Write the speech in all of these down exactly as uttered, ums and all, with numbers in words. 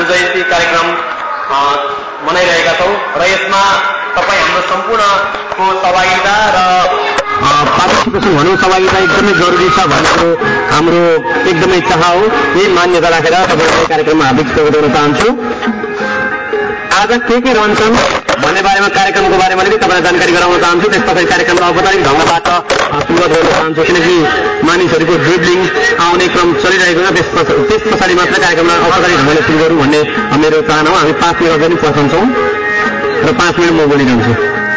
जयन्ती कार्यक्रम मनाइरहेका छौँ र यसमा तपाईँ हाम्रो सम्पूर्णको सहभागिता र पार्टिसिपेसन भनौँ सहभागिता एकदमै जरुरी छ भनेको हाम्रो एकदमै चाह हो। यही मान्यता राखेर तपाईँलाई कार्यक्रममा हार्दिक स्वागत गर्न चाहन्छु। आज के के रहन्छन् भन्ने बारेमा कार्यक्रमको बारेमा अलिकति तपाईँलाई जानकारी गराउन चाहन्छु। त्यस पछाडि कार्यक्रमलाई औपचारिक ढङ्गबाट सुरुवात गर्न चाहन्छु किनकि मानिसहरूको ड्रिब्लिङ आउने क्रम चलिरहेको छ। त्यस त्यस पछाडि मात्र कार्यक्रमलाई औपचारिक ढङ्गले सुरु गरौँ भन्ने मेरो चाहना हो। हामी पाँच मिनट अगाडि पर्खन्छौँ र पाँच मिनट म बोलिरहन्छु।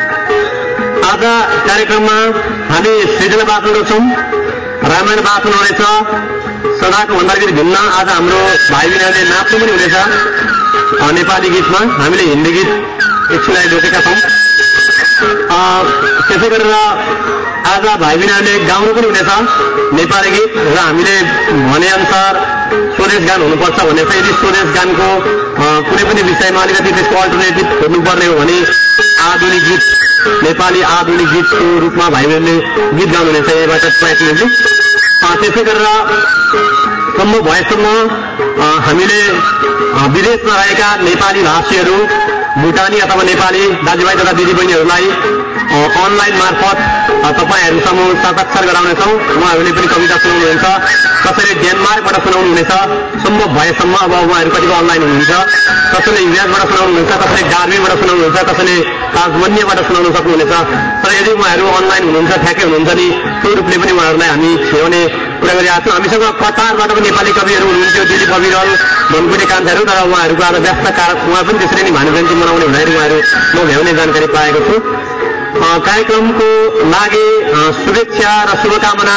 आज कार्यक्रममा हामी सृजना वाचन गर्छौँ, रामायण वाचन हुनेछ, सदाको भन्दाखेरि भिन्न आज हाम्रो भाइ बहिनीहरूले नाच्नु पनि हुनेछ नेपाली गीतमा। हामीले हिन्दी गीत एकछिनलाई रोकेका छौँ। त्यसै गरेर आज भाइ बहिनीहरूले गाउनु पनि हुनेछ नेपाली गीत र हामीले भनेअनुसार स्वदेश गान हुनुपर्छ भनेको यदि स्वदेश गानको कुनै पनि विषयमा अलिकति त्यसको अल्टरनेटिभ खोज्नुपर्ने हो भने आधुनिक गीत नेपाली आधुनिक गीतको रूपमा भाइ बहिनीले गीत गाउनु हुनेछ यहीँबाट प्रयास लिन्छु। त्यसै गरेर सम्भव भएसम्म हामीले विदेशमा रहेका नेपाली भाषीहरू भुटानी अथवा नेपाली दाजुभाइ तथा दिदीबहिनीहरूलाई अनलाइन मार्फत तपाईँहरूसम्म साक्षात्कार गराउनेछौँ। उहाँहरूले पनि कविता सुनाउनुहुन्छ, कसैले डेनमार्कबाट सुनाउनुहुनेछ सम्भव भएसम्म। अब उहाँहरू कतिको अनलाइन हुनुहुन्छ, कसैले युएसबाट सुनाउनुहुन्छ, कसैले डार्बीबाट सुनाउनुहुन्छ, कसैले ताजमन्यबाट सुनाउन सक्नुहुनेछ। तर यदि उहाँहरू अनलाइन हुनुहुन्छ ठ्याक्कै हुनुहुन्छ नि त्यो रूपले पनि उहाँहरूलाई हामी छेउने कुरा गरिरहेको छौँ। हामीसँग कतारबाट पनि नेपाली कविहरू हुनुहुन्थ्यो, दिदी कविरल धनकुटे कान्छाहरू, तर उहाँहरूको आज व्यस्त कारण उहाँ पनि त्यसरी नै भानु जयन्ती मनाउने हुँदाखेरि उहाँहरू म भ्याउने जानकारी पाएको छु। कार्यक्रमको लागि शुभेच्छा र शुभकामना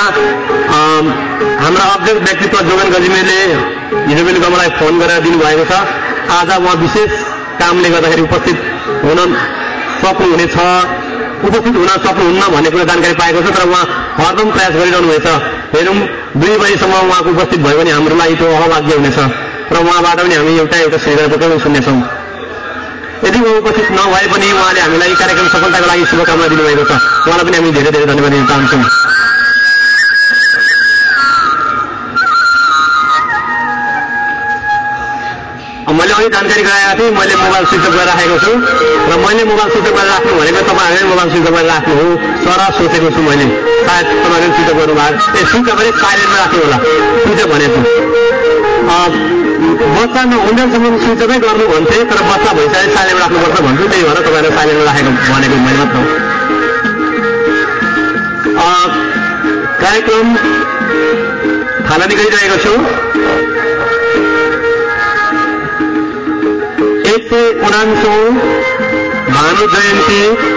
हाम्रा अध्यक्ष व्यक्तित्व जोगन गजिमेरले हिजो बेलुका मलाई फोन गरेर दिनुभएको छ। आज उहाँ विशेष कामले गर्दाखेरि उपस्थित हुन सक्नुहुनेछ, उपस्थित हुन सक्नुहुन्न भन्ने कुरा जानकारी पाएको छ, तर उहाँ हरदम प्रयास गरिरहनु हुनेछ। हेरौँ दुई बजीसम्म उहाँको उपस्थित भयो भने हाम्रो लागि त्यो अभाग्य हुनेछ र उहाँबाट पनि हामी एउटा एउटा सृजनापत्र सुन्नेछौँ। यदि उहाँ उपस्थित नभए पनि उहाँले हामीलाई कार्यक्रम सफलताको लागि शुभकामना दिनुभएको छ, उहाँलाई पनि हामी धेरै धेरै धन्यवाद दिन चाहन्छौँ। मैले अघि जानकारी गराएको थिएँ, मैले मोबाइल स्विच अफ गरेर राखेको छु र मैले मोबाइल स्विच अफ गरेर राख्नु भनेको तपाईँहरूले मोबाइल स्विच अफ गरेर राख्नु हो सर सोचेको छु मैले। सायद तपाईँहरूले स्विच अफ गर्नुभएको ए स्विच अफ गरेर साइलेन्टमा राख्नु होला, स्विच अफ भनेको बच्चा नहुन्जेलसम्म स्विच अफै गर्नु भन्थे, तर बच्चा भइसके साइलेन्टमा राख्नुपर्छ भन्छु, त्यही भएर तपाईँहरूले साइलेन्टमा राखेको भनेको मैले मात्र हो। कार्यक्रम थालनी गरिरहेको छु। एक सय उनान्सौँ भानु जयन्ती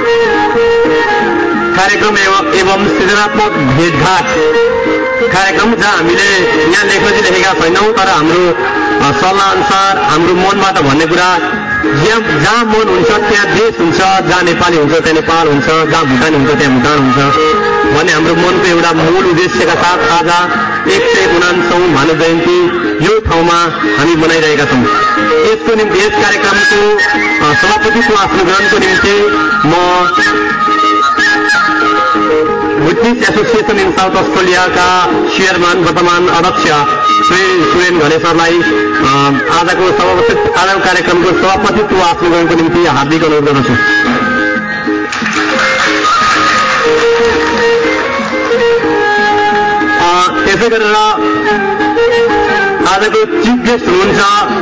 कार्यक्रम एवं सृजनात्मक भेटघाट कार्यक्रम जहाँ हामीले यहाँ लेख्न चाहिँ लेखेका छैनौँ, तर हाम्रो सल्लाह अनुसार हाम्रो मनबाट भन्ने कुरा जहाँ जहाँ मन हुन्छ त्यहाँ देश हुन्छ, जहाँ नेपाली हुन्छ त्यहाँ नेपाल हुन्छ, जहाँ भुटानी हुन्छ त्यहाँ भुटान हुन्छ भन्ने हाम्रो मनको एउटा मूल उद्देश्यका साथ आज एक सय उनान्सौँ भानु जयन्ती यो ठाउँमा हामी मनाइरहेका छौँ। यसको निम्ति यस कार्यक्रमको सभापतित्व आफ्नो ग्रहणको निम्ति म विटनेस एसोसिएसन इन साउथ अस्ट्रेलियाका चेयरम्यान वर्तमान अध्यक्ष श्री सुरेन घले सरलाई आजको सभापति आजको कार्यक्रमको सभापतित्व आफ्नो ग्रहणको निम्ति हार्दिक अनुरोध गर्दछु। त्यसै गरेर आजको चिफ गेस्ट हुनुहुन्छ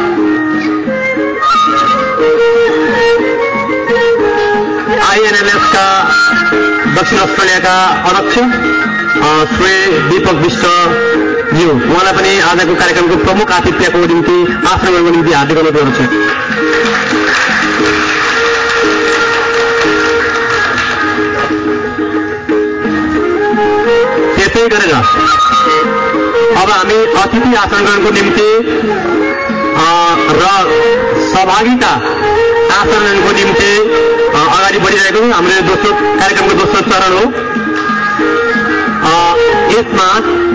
आइएनएलएसका दक्षिण अस्ट्रेलियाका अध्यक्ष श्री दीपक विष्टज्यू, उहाँलाई पनि आजको कार्यक्रमको प्रमुख आतिथ्यको निम्ति आफ्नो ग्रहणको निम्ति हार्दिक अनुरोध गर्दछु। त्यसै गरेर अब हामी अतिथि आसन ग्रहणको निम्ति र सहभागिता आसन ग्रहणको निम्ति अगाडि बढिरहेको छौँ। हाम्रो दोस्रो कार्यक्रमको दोस्रो चरण हो। यसमा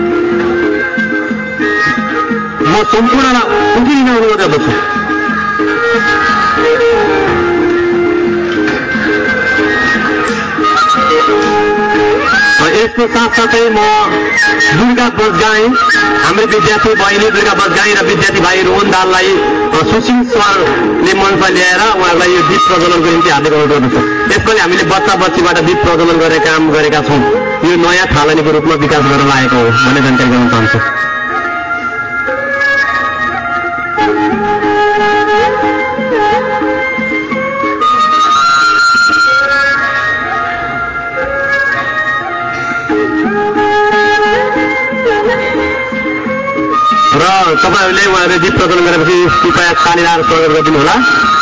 म सम्पूर्णलाई उठिदिन अनुरोध गर्दछु। यसको साथसाथै म दुर्गा बजगाई हाम्रो विद्यार्थी बहिनी दुर्गा बजगाई र विद्यार्थी भाइ रोहन दाललाई सुशील सरले मञ्चमा ल्याएर उहाँहरूलाई यो दीप प्रज्वलनको निम्ति हार्दिक अनुरोध गर्दछु। यसपालि हामीले बच्चा बच्चीबाट दीप प्रज्वलन गर्ने काम गरेका छौँ। यो नयाँ थालनीको रूपमा विकास गर्न लागेको हो भन्ने जानकारी गराउन चाहन्छु। र तपाईँहरूले उहाँहरूले दीप प्रज्वलन गरेपछि कृपया तालिएर स्वागत गरिदिनु होला।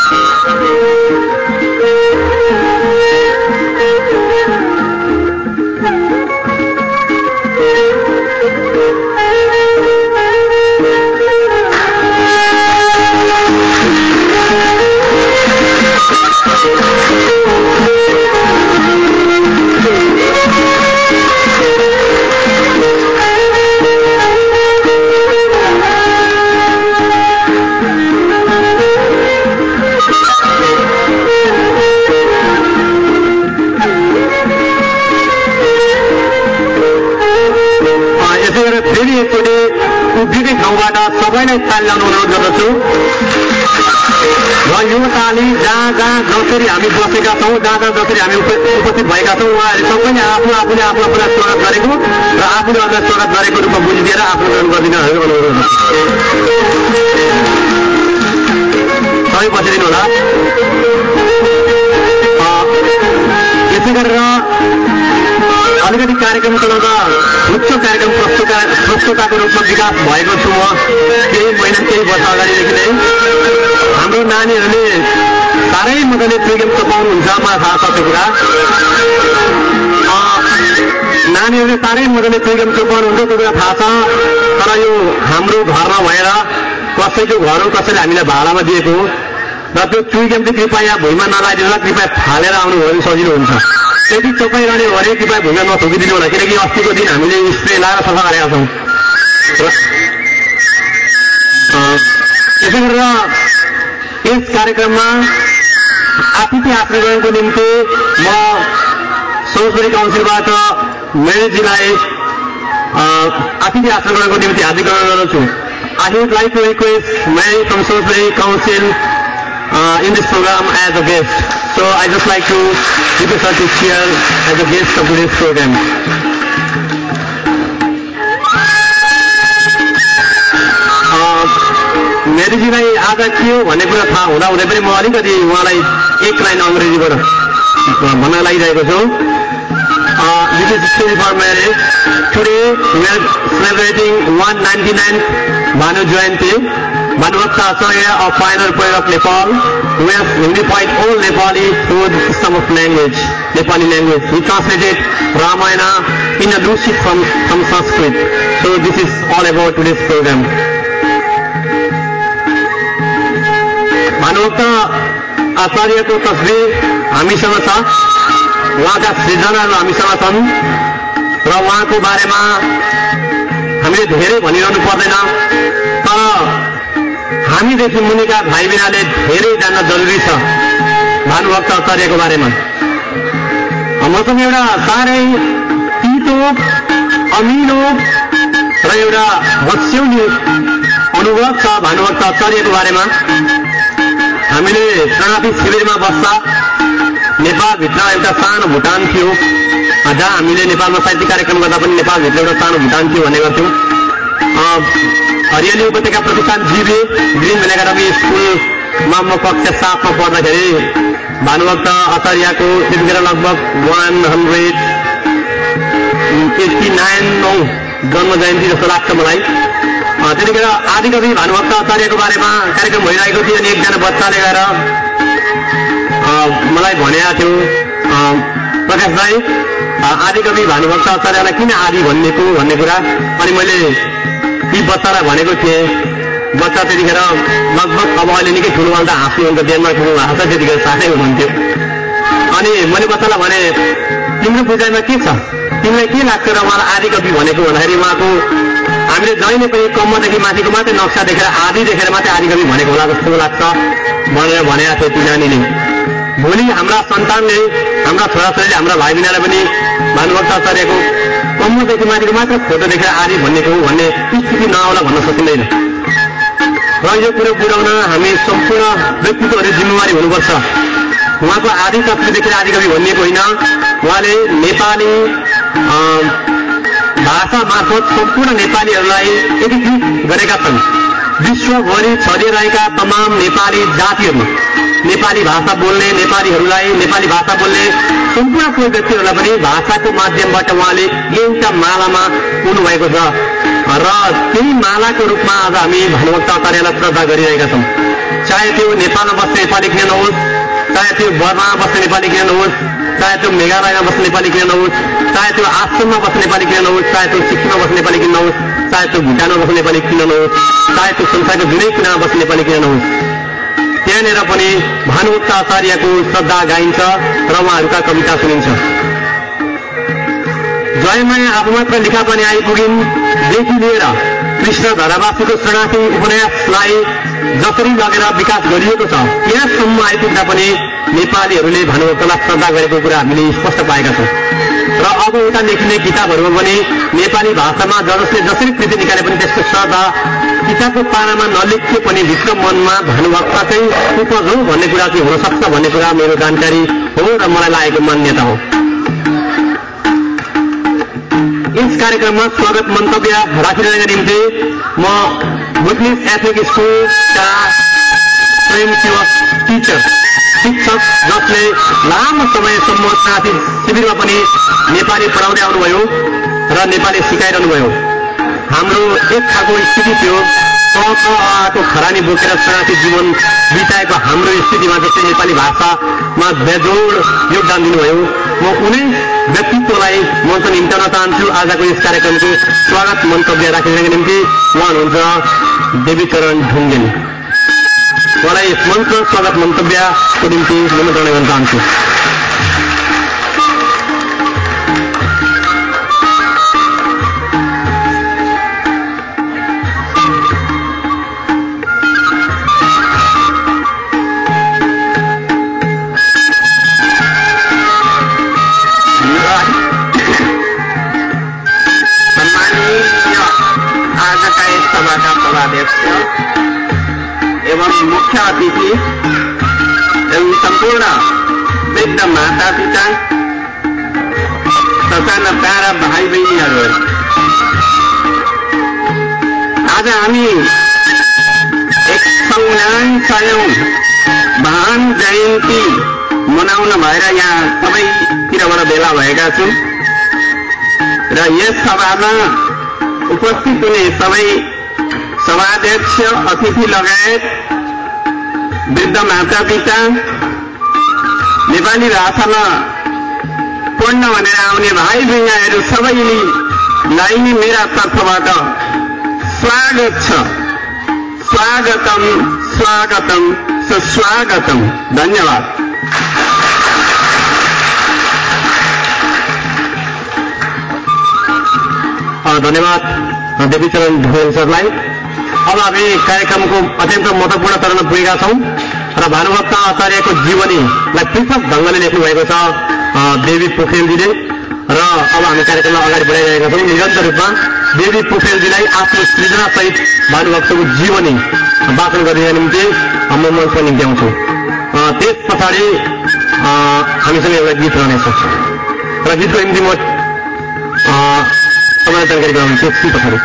फेरि एकचोटि उभिएकै ठाउँबाट सबैलाई ताली लाउन अनुरोध गर्दछु र यो ताली जहाँ जहाँ जसरी हामी बसेका छौँ जहाँ जहाँ जसरी हामी उपस्थित भएका छौँ उहाँहरू सबैले आफ्नो आफूले आफ्नो आफूलाई स्वागत गरेको र आफूले अरूलाई स्वागत गरेको रूपमा बुझिदिएर आफ्नो ग्रहण गरिदिन अनुरोध गर्दछु। सबै बसिदिनु होला। यसै गरेर अलिकति कार्यक्रम चलाउँदा उच्च कार्यक्रम प्रस्तुता प्रस्तुताको रूपमा विकास भएको छु म केही महिना केही वर्ष अगाडिदेखि नै। हाम्रो नानीहरूले साह्रै मजाले प्रोग्राम चपाउनुहुन्छ, मलाई थाहा छ त्यो कुरा। नानीहरूले साह्रै मजाले प्रोग्राम चपाउनुहुन्छ त्यो कुरा थाहा छ। तर यो हाम्रो घरमा भएर कसैको घर हो, कसैले हामीलाई भाडामा दिएको हो र त्यो प्रोग्राम चाहिँ कृपया भुइँमा नलाइदिनु होला, कृपया फालेर आउनुभयो भने सजिलो हुन्छ। त्यति चपाइरहने हो भने कृपया भुइँमा नथोकिदिनु होला, किनकि अस्तिको दिन हामीले स्प्रे लाएर सफा गरेका छौँ। यसै गरेर यस कार्यक्रममा अतिथि आश्रयको निम्ति म सोसबरी काउन्सिलबाट मेरीजीलाई अतिथि आश्रयको निम्ति हार्दिक अनुरोध गर्दछु। I would like to request Mary from Salisbury Council uh, in this program as a guest. So I just like to request her to share as a guest of today's program. मेरीजीलाई आज के हो भन्ने कुरा थाहा हुँदा हुँदै पनि म अलिकति उहाँलाई एक लाइन अङ्ग्रेजीबाट भन्न लागिरहेको छु। This is story for marriage. Today we are celebrating one hundred ninety-ninth Bhanu Jayanti, Bhanuvakta Acharya of Pioneer Poet of Nepal, who has unified all Nepali through the system of language, Nepali language. He translated Ramayana in a lucid from, from Sanskrit. So this is all about today's program. Bhanubhakta आचार्यको तस्बिर हामीसँग छ, उहाँका सृजनाहरू हामीसँग छन् र उहाँको बारेमा हामीले धेरै भनिरहनु पर्दैन, तर हामीदेखि मुनिका भाइ बिनाले धेरै जान्न जरुरी छ भानुभक्त आचार्यको बारेमा। मसँग एउटा साह्रै तितो अमिलो र एउटा मस्यौली अनुभव छ भानुभक्त आचार्यको बारेमा। हामीले शरणार्थी शिविरमा बस्दा नेपालभित्र एउटा सानो भुटान थियो, जहाँ हामीले नेपालमा साहित्य कार्यक्रम गर्दा पनि नेपालभित्र एउटा सानो भुटान थियो भन्ने गर्थ्यौँ। हरियाली उपत्यका प्रतिष्ठान जीवे ग्रिन भेल एकाडेमी स्कुलमा म कक्षा सातमा पढ्दाखेरि भानुभक्त आचार्यको त्यतिखेर लगभग वान हन्ड्रेड एट्टी नाइन नौ जन्म जयन्ती जस्तो लाग्छ मलाई। त्यतिखेर आदिकवि भानुभक्त आचार्यको बारेमा कार्यक्रम भइरहेको थियो अनि एकजना बच्चाले गएर मलाई भनेको थियो, प्रकाश भाइ आदिकवि भानुभक्त आचार्यलाई किन आदि भनिएको भन्ने कुरा। अनि मैले ती बच्चालाई भनेको थिएँ। बच्चा त्यतिखेर लगभग अब अहिले निकै ठुलो भन्दा हाँस्नु हुन्छ, डेनमार्कको हाँस्छ, त्यतिखेर साथै हुनुहुन्थ्यो। अनि मैले बच्चालाई भने तिम्रो बुझाइमा के छ, तिमीलाई के लाग्छ र उहाँलाई आदिकवि भनेको भन्दाखेरि उहाँको हामीले जहिले पनि कम्मरदेखि माथिको मात्रै नक्सा देखेर आदि देखेर मात्रै आदिकवि भनेको होला जस्तो लाग्छ भनेर भनेको थियो ती नानीले। भोलि हाम्रा सन्तानले हाम्रा छोराछोरीले हाम्रा भाइ बहिनीलाई पनि भानुभक्त आचार्यको कम्मरदेखि माथिको मात्र फोटो देखेर आदि भन्नेको हो भन्ने स्थिति नआउला भन्न सकिँदैन। र यो कुरो बुझाउन हामी सम्पूर्ण व्यक्तित्वहरू जिम्मेवारी हुनुपर्छ। उहाँको आदि तस्बिर देखेर आदि कवि भनिएको होइन, उहाँले नेपाली भाषा मार्फत सम्पूर्ण नेपालीहरूलाई एकीकृत गरेका छन्। विश्वभरि छरिरहेका तमाम नेपाली जातिहरू, नेपाली भाषा बोल्ने नेपालीहरूलाई, नेपाली भाषा बोल्ने सम्पूर्ण कुनै व्यक्तिहरूलाई पनि भाषाको माध्यमबाट उहाँले एउटा मालामा पुग्नुभएको छ र त्यही मालाको रूपमा आज हामी भानुभक्त आचार्यलाई श्रद्धा गरिरहेका छौँ। चाहे त्यो नेपालमा बस्ने नेपाली किन नहोस्, चाहे त्यो बर्मामा बस्ने नेपाली किन नहोस्, चाहे त्यो मेघालयमा बस्ने नेपाली किन नहोस्, चाहे त्यो आसाममा बस्ने नेपाली किन नहोस्, चाहे त्यो सिक्किममा बस्ने नेपाली किन नहोस्, चाहे त्यो भुटानमा बस्ने नेपाली किन नहोस्, चाहे त्यो संसारको जुनै कुनामा बस्ने नेपाली किन नहोस्, त्यहाँनिर पनि भानुभक्त आचार्यको श्रद्धा गाइन्छ र उहाँहरूका कविता सुनिन्छ। जयमाया आफू मात्र लिखा पनि आइपुगिन् देखि लिएर कृष्ण धरावासीको शरणार्थी उपन्यासलाई जसरी लगेर विकास गरिएको छ त्यहाँसम्म आइपुग्दा पनि नेपालीहरूले भानुभक्तलाई श्रद्धा गरेको कुरा हामीले स्पष्ट पाएका छौँ। र अब उता लेखिने किताबहरूमा पनि नेपाली भाषामा ज जसले जसरी कृति निकाले पनि त्यसको श्रद्धा किताबको पानामा नलेखिए पनि भित्र मनमा भानुभक्त चाहिँ उपज हो भन्ने कुरा चाहिँ हुनसक्छ भन्ने कुरा मेरो जानकारी हो र मलाई लागेको मान्यता हो। यस कार्यक्रममा स्वागत मन्तव्य राखिरहेका निम्ति म बुटनिस एथनिक स्कुलका स्वयंसेवक टिचर शिक्षक जसले लामो समयसम्म साथी शिविरमा पनि नेपाली पढाउँदै आउनुभयो र नेपाली सिकाइरहनुभयो। हाम्रो एक खालको स्थिति थियो, आएको खरानी बोकेर शरणार्थी जीवन बिताएको हाम्रो स्थितिमा जस्तै नेपाली भाषामा बेजोड योगदान दिनुभयो। म उनै व्यक्तित्वलाई मञ्च निम्ताउन चाहन्छु। आजको यस कार्यक्रमको स्वागत मन्तव्य राखिदिनको निम्ति उहाँ हुनुहुन्छ देवीचरण ढुङ्गेल। उहाँलाई यस मञ्च स्वागत मन्तव्यको निम्ति निमन्त्रणा गर्न चाहन्छु। एवं मुख्य अतिथि एवं सम्पूर्ण वृद्ध माता पिता ससाना प्यारा भाइ बहिनीहरू, आज हामी एक सौ उनासयौं महान जयन्ती मनाउन भएर यहाँ सबैतिरबाट भेला भएका छौँ र यस सभामा उपस्थित हुने सबै सभाध्यक्ष, अतिथि लगायत वृद्ध माता पिता, नेपाली भाषामा पढ्न भनेर आउने भाइ बहिनीहरू सबैलाई नै मेरा तर्फबाट स्वागत छ। स्वागतम स्वागतम सुस्वागतम। धन्यवाद। धन्यवाद देवीचरण ढुङ्गेल सरलाई। अब हामी कार्यक्रमको अत्यन्त महत्वपूर्ण चरणमा पुगेका छौँ र भानुभक्त आचार्यको जीवनीलाई पृथक ढङ्गले लेख्नु भएको छ देवी पोखरेलजीले र अब हामी कार्यक्रममा अगाडि बढाइरहेका छौँ। निरन्तर रूपमा देवी पोखरेलजीलाई आफ्नो सृजनासहित भानुभक्तको जीवनी वाचन गरिदिने निम्ति म मञ्चमा निम्ति आउँछु। त्यस पछाडि हामीसँग एउटा गीत रहनेछ र गीतको निम्ति म तपाईँलाई जानकारी गराउँछु एकछिन पछाडि।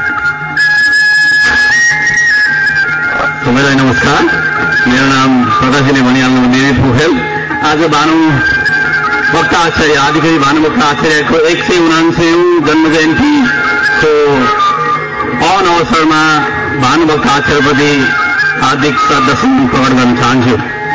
सबैलाई नमस्कार। मेरो नाम प्रकाशजीले भनिहाल्नु देवी पोखरेल। आज भानुभक्त आचार्य आदिकवि भानुभक्त आचार्यको एक सय उनान्सयौं जन्म जयन्तीको पावन अवसरमा भानुभक्त आचार्यप्रति हार्दिक श्रद्धासुमन प्रकट गर्न चाहन्छु।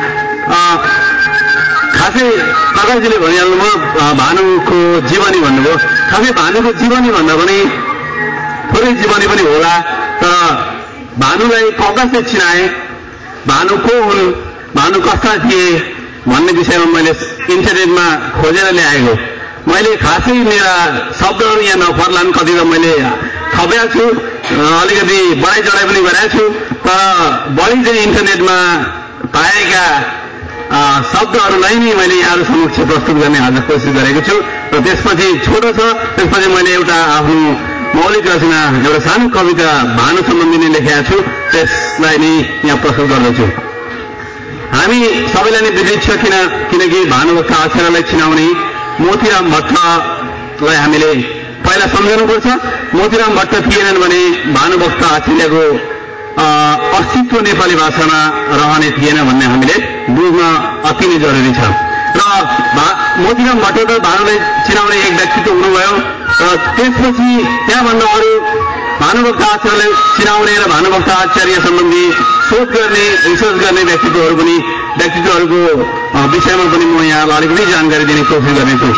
खासै प्रकाशजीले भनिहाल्नुभयो भानुको जीवनी भन्नुभयो। खासै भानुको जीवनी भन्दा पनि थोरै जीवनी पनि होला, तर भानुलाई कसले चिनाए, भानु को हुन्, भानु कस्ता थिए भन्ने विषयमा मैले इन्टरनेटमा खोजेर ल्याएको। मैले खासै मेरा शब्दहरू यहाँ नफर्लान्, कति त मैले थपेको छु, अलिकति बढाइ चढाइ पनि गरेको छु, तर बढी चाहिँ इन्टरनेटमा पाएका शब्दहरूलाई नै मैले यहाँहरू समक्ष प्रस्तुत गर्ने आज कोसिस गरेको छु र त्यसपछि छोटो छ त्यसपछि मैले एउटा आफ्नो मौलिक रचना एउटा सानो कविता भानु सम्बन्धी नै लेखेका छु त्यसलाई नै यहाँ प्रस्तुत गर्दछु। हामी सबैलाई नै विदित छ किन किनकि भानुभक्त आचार्यलाई चिनाउने मोतीराम भट्टलाई हामीले पहिला सम्झाउनुपर्छ। मोतीराम भट्ट थिएनन् भने भानुभक्त आचार्यको अस्तित्व नेपाली भाषामा रहने थिएन भन्ने हामीले बुझ्न अति नै जरुरी छ। र मोतीराम भट्ट त भानुलाई चिनाउने एक व्यक्तित्व हुनुभयो र त्यसपछि त्यहाँभन्दा अरू भानुभक्त आचार्यलाई चिनाउने र भानुभक्त आचार्य सम्बन्धी शोध गर्ने रिसर्च गर्ने व्यक्तित्वहरू पनि व्यक्तित्वहरूको विषयमा पनि म यहाँलाई अलिकति जानकारी दिने कोसिस गर्नेछु।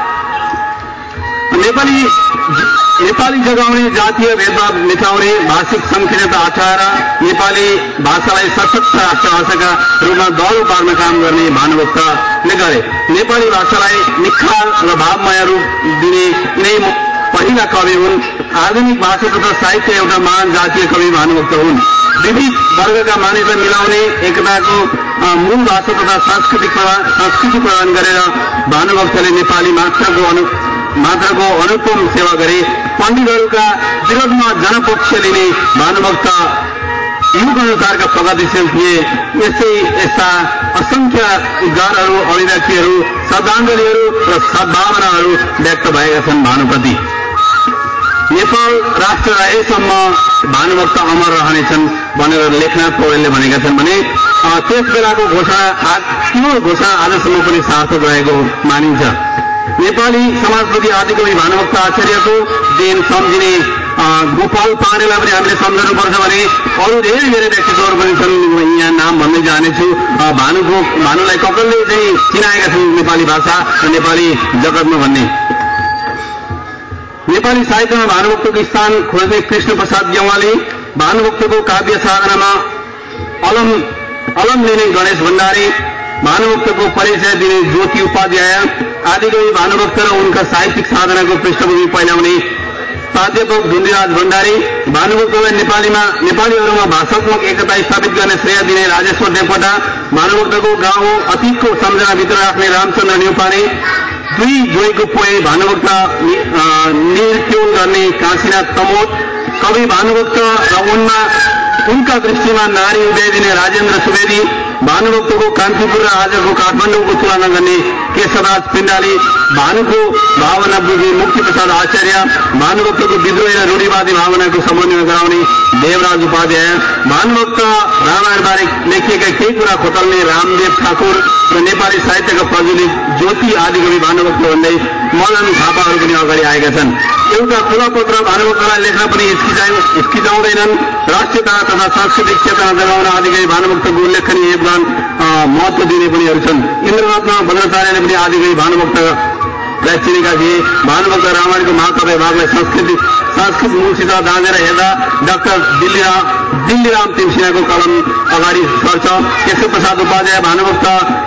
नेपाली नेपाली जगाउने जातीय भेदभाव मेटाउने भाषिक संकीर्णता हटाएर नेपाली भाषालाई सशक्त राष्ट्रभाषाका रूपमा दह्रो पार्न काम गर्ने भानुभक्तले गरे। नेपाली भाषालाई निखार र भावमय रूप दिने यिनै पहिला कवि हुन्। आधुनिक भाषा तथा साहित्य एउटा महान जातीय कवि भानुभक्त हुन्। विविध वर्गका मानिसलाई मिलाउने एकताको मूल भाषा तथा सांस्कृतिक संस्कृति प्रदान गरेर भानुभक्तले नेपाली मात्रको अनु मात्रको अनुपम सेवा गरे। पण्डितहरूका विरोधमा जनपक्ष लिने भानुभक्त युग अनुसारका प्रगतिशील थिए। यस्तै यस्ता असंख्य उद्गारहरू अभिव्यक्तिहरू श्रद्धाञ्जलीहरू र सद्भावनाहरू व्यक्त भएका छन् भानुप्रति। नेपाल राष्ट्र रहेसम्म भानुभक्त अमर रहनेछन् भनेर लेखनाथ पौडेलले भनेका छन् भने त्यस बेलाको घोषणा त्यो घोषणा आजसम्म पनि सार्थक रहेको मानिन्छ। नेपाली समाजप्रति आदिकवि भानुभक्त आचार्यको देन सम्झिने गोपाल पाण्डेलाई पनि हामीले सम्झनुपर्छ भने अरू धेरै धेरै व्यक्तित्वहरू पनि छन्। यहाँ नाम भन्दै जानेछु। भानुको भानुलाई ककलले चाहिँ चिनाएका छन् नेपाली भाषा र नेपाली जगतमा भन्ने। नेपाली साहित्यमा भानुभक्तको स्थान खोज्ने कृष्ण प्रसाद गेवाली भानुभक्तको काव्य साधनामा अलम अलम लिने गणेश भण्डारी भानुभक्तको परिचय दिने ज्योति उपाध्याय आदिकवि भानुभक्त र उनका साहित्यिक साधनाको पृष्ठभूमि पहिल्याउने प्राध्यापक धुन्डीराज भण्डारी भानुभक्तलाई नेपालीमा नेपालीहरूमा भाषात्मक एकता स्थापित गर्ने श्रेय दिने राजेश्वर देवकोटा भानुभक्तको गाउँ अतीतको सम्झनाभित्र राख्ने रामचन्द्र न्यौपाने दुई जोईको पोए भानुभक्त निर्क्योल गर्ने काशीनाथ तमोद कवि भानुभक्त र उनमा उनका दृष्टिमा नारी उदय दिने राजेन्द्र सुवेदी भानुभक्तको कान्तिपुर र आजको काठमाडौँको तुलना गर्ने केशवराज पिण्डाली भानुको भावना बुझ्ने मुक्ति प्रसाद आचार्य भानुभक्तको विद्रोही र रूढिवादी भावनाको समन्वय गराउने देवराज उपाध्याय भानुभक्त रामायणबारे लेखिएका केही कुरा खोतल्ने रामदेव ठाकुर र नेपाली साहित्यका प्रज्वलित ज्योति आदिकवि भानुभक्त भन्दै मदन थापाहरू पनि अगाडि आएका छन्। एउटा खुला पत्र भानुभक्तलाई लेख्न पनि हिचकिचाउँदैनन्। राष्ट्रियता तथा सांस्कृतिक चेतना जगाउन आदिकवि भानुभक्तको उल्लेखनीय योगदान महत्व दिने पनिहरू छन्। इन्द्ररत्न भद्राचार्यले पनि आदिकवि भानुभक्तलाई चिनेका थिए। भानुभक्त रामायणको महाकाव्य भागलाई संस्कृति संस्कृत मूलसित दाँजेर हेर्दा डाक्टर दिल्लीराम दिल्लीराम तिमसिंहको कलम अगाडि सर्छ। केशव प्रसाद उपाध्याय भानुभक्त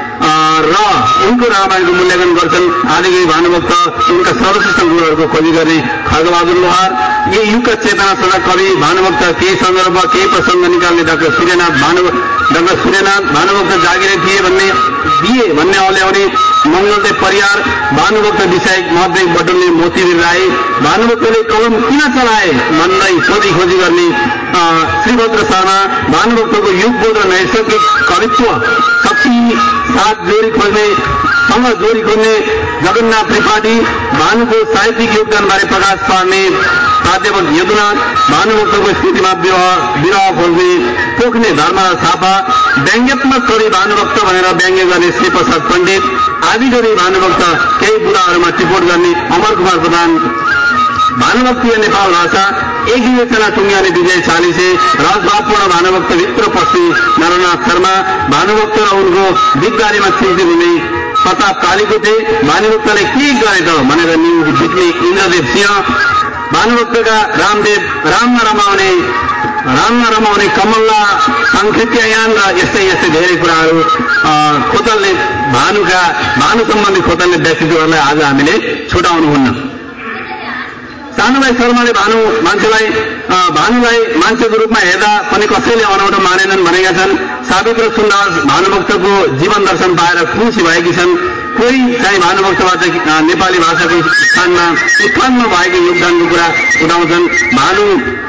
र उनको रामायणको मूल्याङ्कन गर्छन्। आदिकवि भानुभक्त उनका सर्वश्रेष्ठ गुणहरूको खोजी गर्ने खड्गबहादुर लोहार यी युगका चेतनासँग कवि भानुभक्त केही सन्दर्भ केही प्रसङ्ग निकाल्ने डाक्टर सूर्यनाथ भानु डाक्टर सूर्यनाथ भानुभक्त जागिरे थिए भन्ने दिए भन्ने औल्याउने मङ्गलदेव परियार भानुभक्त विषय मध्य बटुल्ने मोतीवीर राई भानुभक्तले कलम किन चलाए भन्दै खोजी खोजी गर्ने श्रीभद्र शर्मा भानुभक्तको युगबोध र नैसर्गिक कवित्व शक्ति साथ जोडी खोज्ने सँग जोडी खोज्ने जगन्नाथ त्रिपाठी भानुको साहित्यिक योगदानबारे प्रकाश पार्ने प्राध्यापक यदुनाथ भानुभक्तको स्मृतिमा विवाह विवाह खोज्ने पोख्ने धर्मराज थापा व्यङ्ग्यात्मक कवि भानुभक्त भनेर व्यङ्ग्य गर्ने श्री प्रसाद पण्डित आदिकवि भानुभक्त केही बुढाहरूमा टिपोट गर्ने अमर कुमार प्रधान भानुभक्तीय नेपाल भाषा एक विवेचना टुङ्ग्याउने विजय चालिसे राजभावपूर्ण भानुभक्त भित्र पस्ने नरनाथ शर्मा भानुभक्त र उनको गीतबारेमा चिन्तित हुने प्रताप कालीकोटे भानुभक्तले के गरे त भनेर न्युज जित्ने इन्द्रदेव सिंह भानुभक्तका रामदेव राममा रमाउने राममा रमाउने कमल्ला सांख्यिकयान र यस्तै यस्तै धेरै कुराहरू खोतल्ने भानुका भानु सम्बन्धी खोतल्ने व्यक्तित्वहरूलाई आज हामीले छुटाउनुहुन्न। सानुभाइ शर्माले भानु मान्छेलाई भानुलाई मान्छेको रूपमा हेर्दा पनि कसैले अनौठो मानेनन् भनेका छन्। सावित्र सुन्दास भानुभक्तको जीवन दर्शन पाएर खुसी भएकी छन्। कोही चाहिँ भानुभक्तबाट नेपाली भाषाको स्थानमा स्थानमा भएको योगदानको कुरा उठाउँछन्। भानु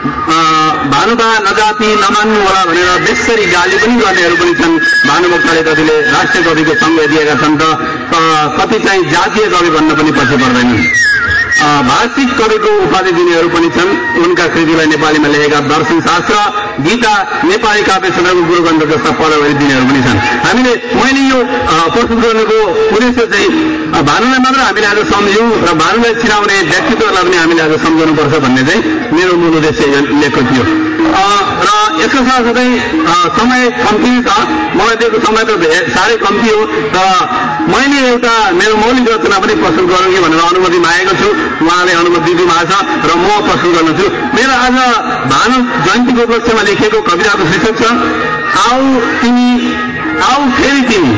भानुभा नजाति नमान्नु होला भनेर बेसरी गाली पनि गर्नेहरू पनि छन्। भानुभक्तले कतिले राष्ट्रिय कविको संज्ञा दिएका छन् त कति चाहिँ जातीय कवि भन्न पनि पछि पर्दैनन्। भाषिक कविको उपाधि दिनेहरू पनि छन्। उनका कृतिलाई नेपालीमा लेखेका दर्शन शास्त्र, गीता, नेपाली काव्य क्षेत्रको गुरुगन्ध जस्ता पदहरू दिनेहरू पनि छन्। हामीले मैले यो प्रस्तुत गर्नुको उद्देश्य चाहिँ भानुलाई मात्र हामीले आज सम्झ्यौँ र भानुलाई चिनाउने व्यक्तित्वलाई पनि हामीले आज सम्झाउनुपर्छ भन्ने चाहिँ मेरो मूल उद्देश्य लिएको थियो। र यसको साथसाथै समय कम्ती छ, मलाई दिएको समय त साह्रै कम्ती हो, र मैले एउटा मेरो मौलिक रचना पनि प्रस्तुत गरौँ कि भनेर अनुमति मागेको छु। उहाँले अनुमति दिनु भएको छ र म प्रस्तुत गर्नेछु। मेरो आज भानु जयन्तीको उपलक्ष्यमा लेखिएको कविताको शीर्षक छ आऊ तिमी आऊ फेरि तिमी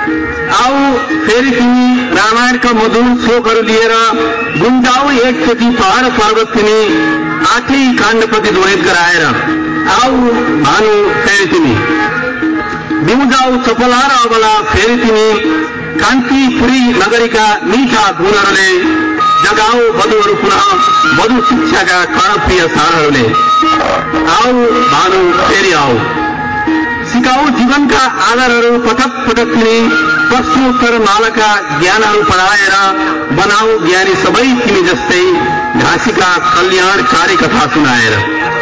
आऊ फेरि तिमी रामायणका मधुर श्लोकहरू लिएर गुन्जाऊ एकचोटि पहाड पर्वत तिमी आठै काण्ड प्रतिध्वनित गराएर आऊ भानु फेरि तिमी बिउजाऊ चपला र अबला फेरि तिमी कान्तिपुरी नगरीका मिठा गुणहरूले जगाऊ वधुहरू पुनः वधु शिक्षाका कर्णप्रिय सारहरूले आऊ भानु फेरि आऊ सिकाऊ जीवनका आधारहरू पटक पटक तिमी प्रश्नोत्तर मालाका ज्ञानहरू पढाएर बनाऊ ज्ञानी सबै तिमी जस्तै घाँसीका कल्याणकारी कथा सुनाएर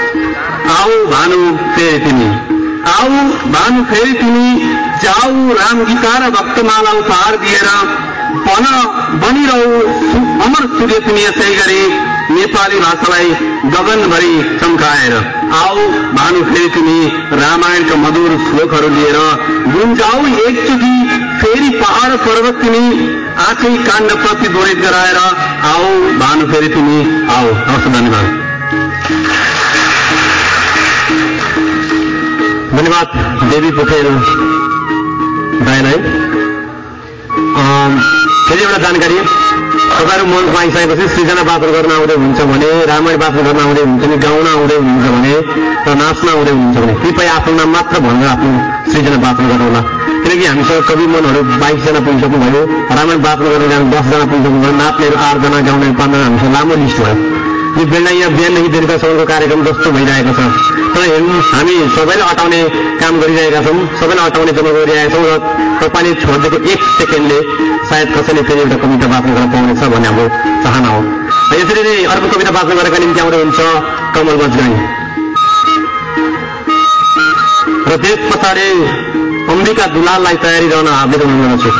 आऊ भानु फेरि तिमी आऊ भानु फेरि तिमी जाऊ राम गीता र भक्तमाला उपहार दिएर बन बनिरहु अमर सूर्य तिमी यसै गरी नेपाली भाषालाई गगनभरि चम्काएर आऊ भानु फेरि तिमी रामायणका मधुर श्लोकहरू लिएर गुन्जाऊ एकचोटि फेरि पहाड पर्वत तिमी आठै काण्ड प्रतिध्वनित गराएर आऊ भानु फेरि तिमी आऊ। हवस्, धन्यवाद। धन्यवाद देवी पोखरेल दाइलाई। फेरि एउटा जानकारी, तपाईँहरू मञ्चमा आइसकेपछि सृजना वाचन गर्न आउँदै हुन्छ भने, रामायण वाचन गर्न आउँदै हुन्छ भने, गाउन आउँदै हुनुहुन्छ भने र नाच्न आउँदै हुनुहुन्छ भने कृपया आफ्नो नाम मात्र भनेर आफ्नो सृजना वाचन गर्नुहोला। किनकि हामीसँग कवि मनहरू बाइसजना पुगिसक्नुभयो, रामायण वाचन गर्ने जानु दसजना पुगिसक्नुभयो, नाच्नेहरू आठजना, गाउनेहरू पाँचजना, हामीसँग लामो लिस्ट भयो। यो बेला यहाँ बिहानदेखि बेलुकासम्मको कार्यक्रम जस्तो भइरहेको छ। तर हेर्नु, हामी सबैलाई अटाउने काम गरिरहेका छौँ, सबैलाई अटाउने जम्मा गरिरहेका छौँ र तपाईँले छोडिदिएको एक सेकेन्डले सायद कसैले फेरि एउटा कविता वाचन गर्न पाउनेछ भन्ने हाम्रो चाहना हो। यसरी नै अर्को कविता वाचन गरेका निम्ति आउँदै हुन्छ कमल बजगाई र त्यस पछाडि अम्बिका दुलाललाई तयारी रहन आवेदन गर्दछु।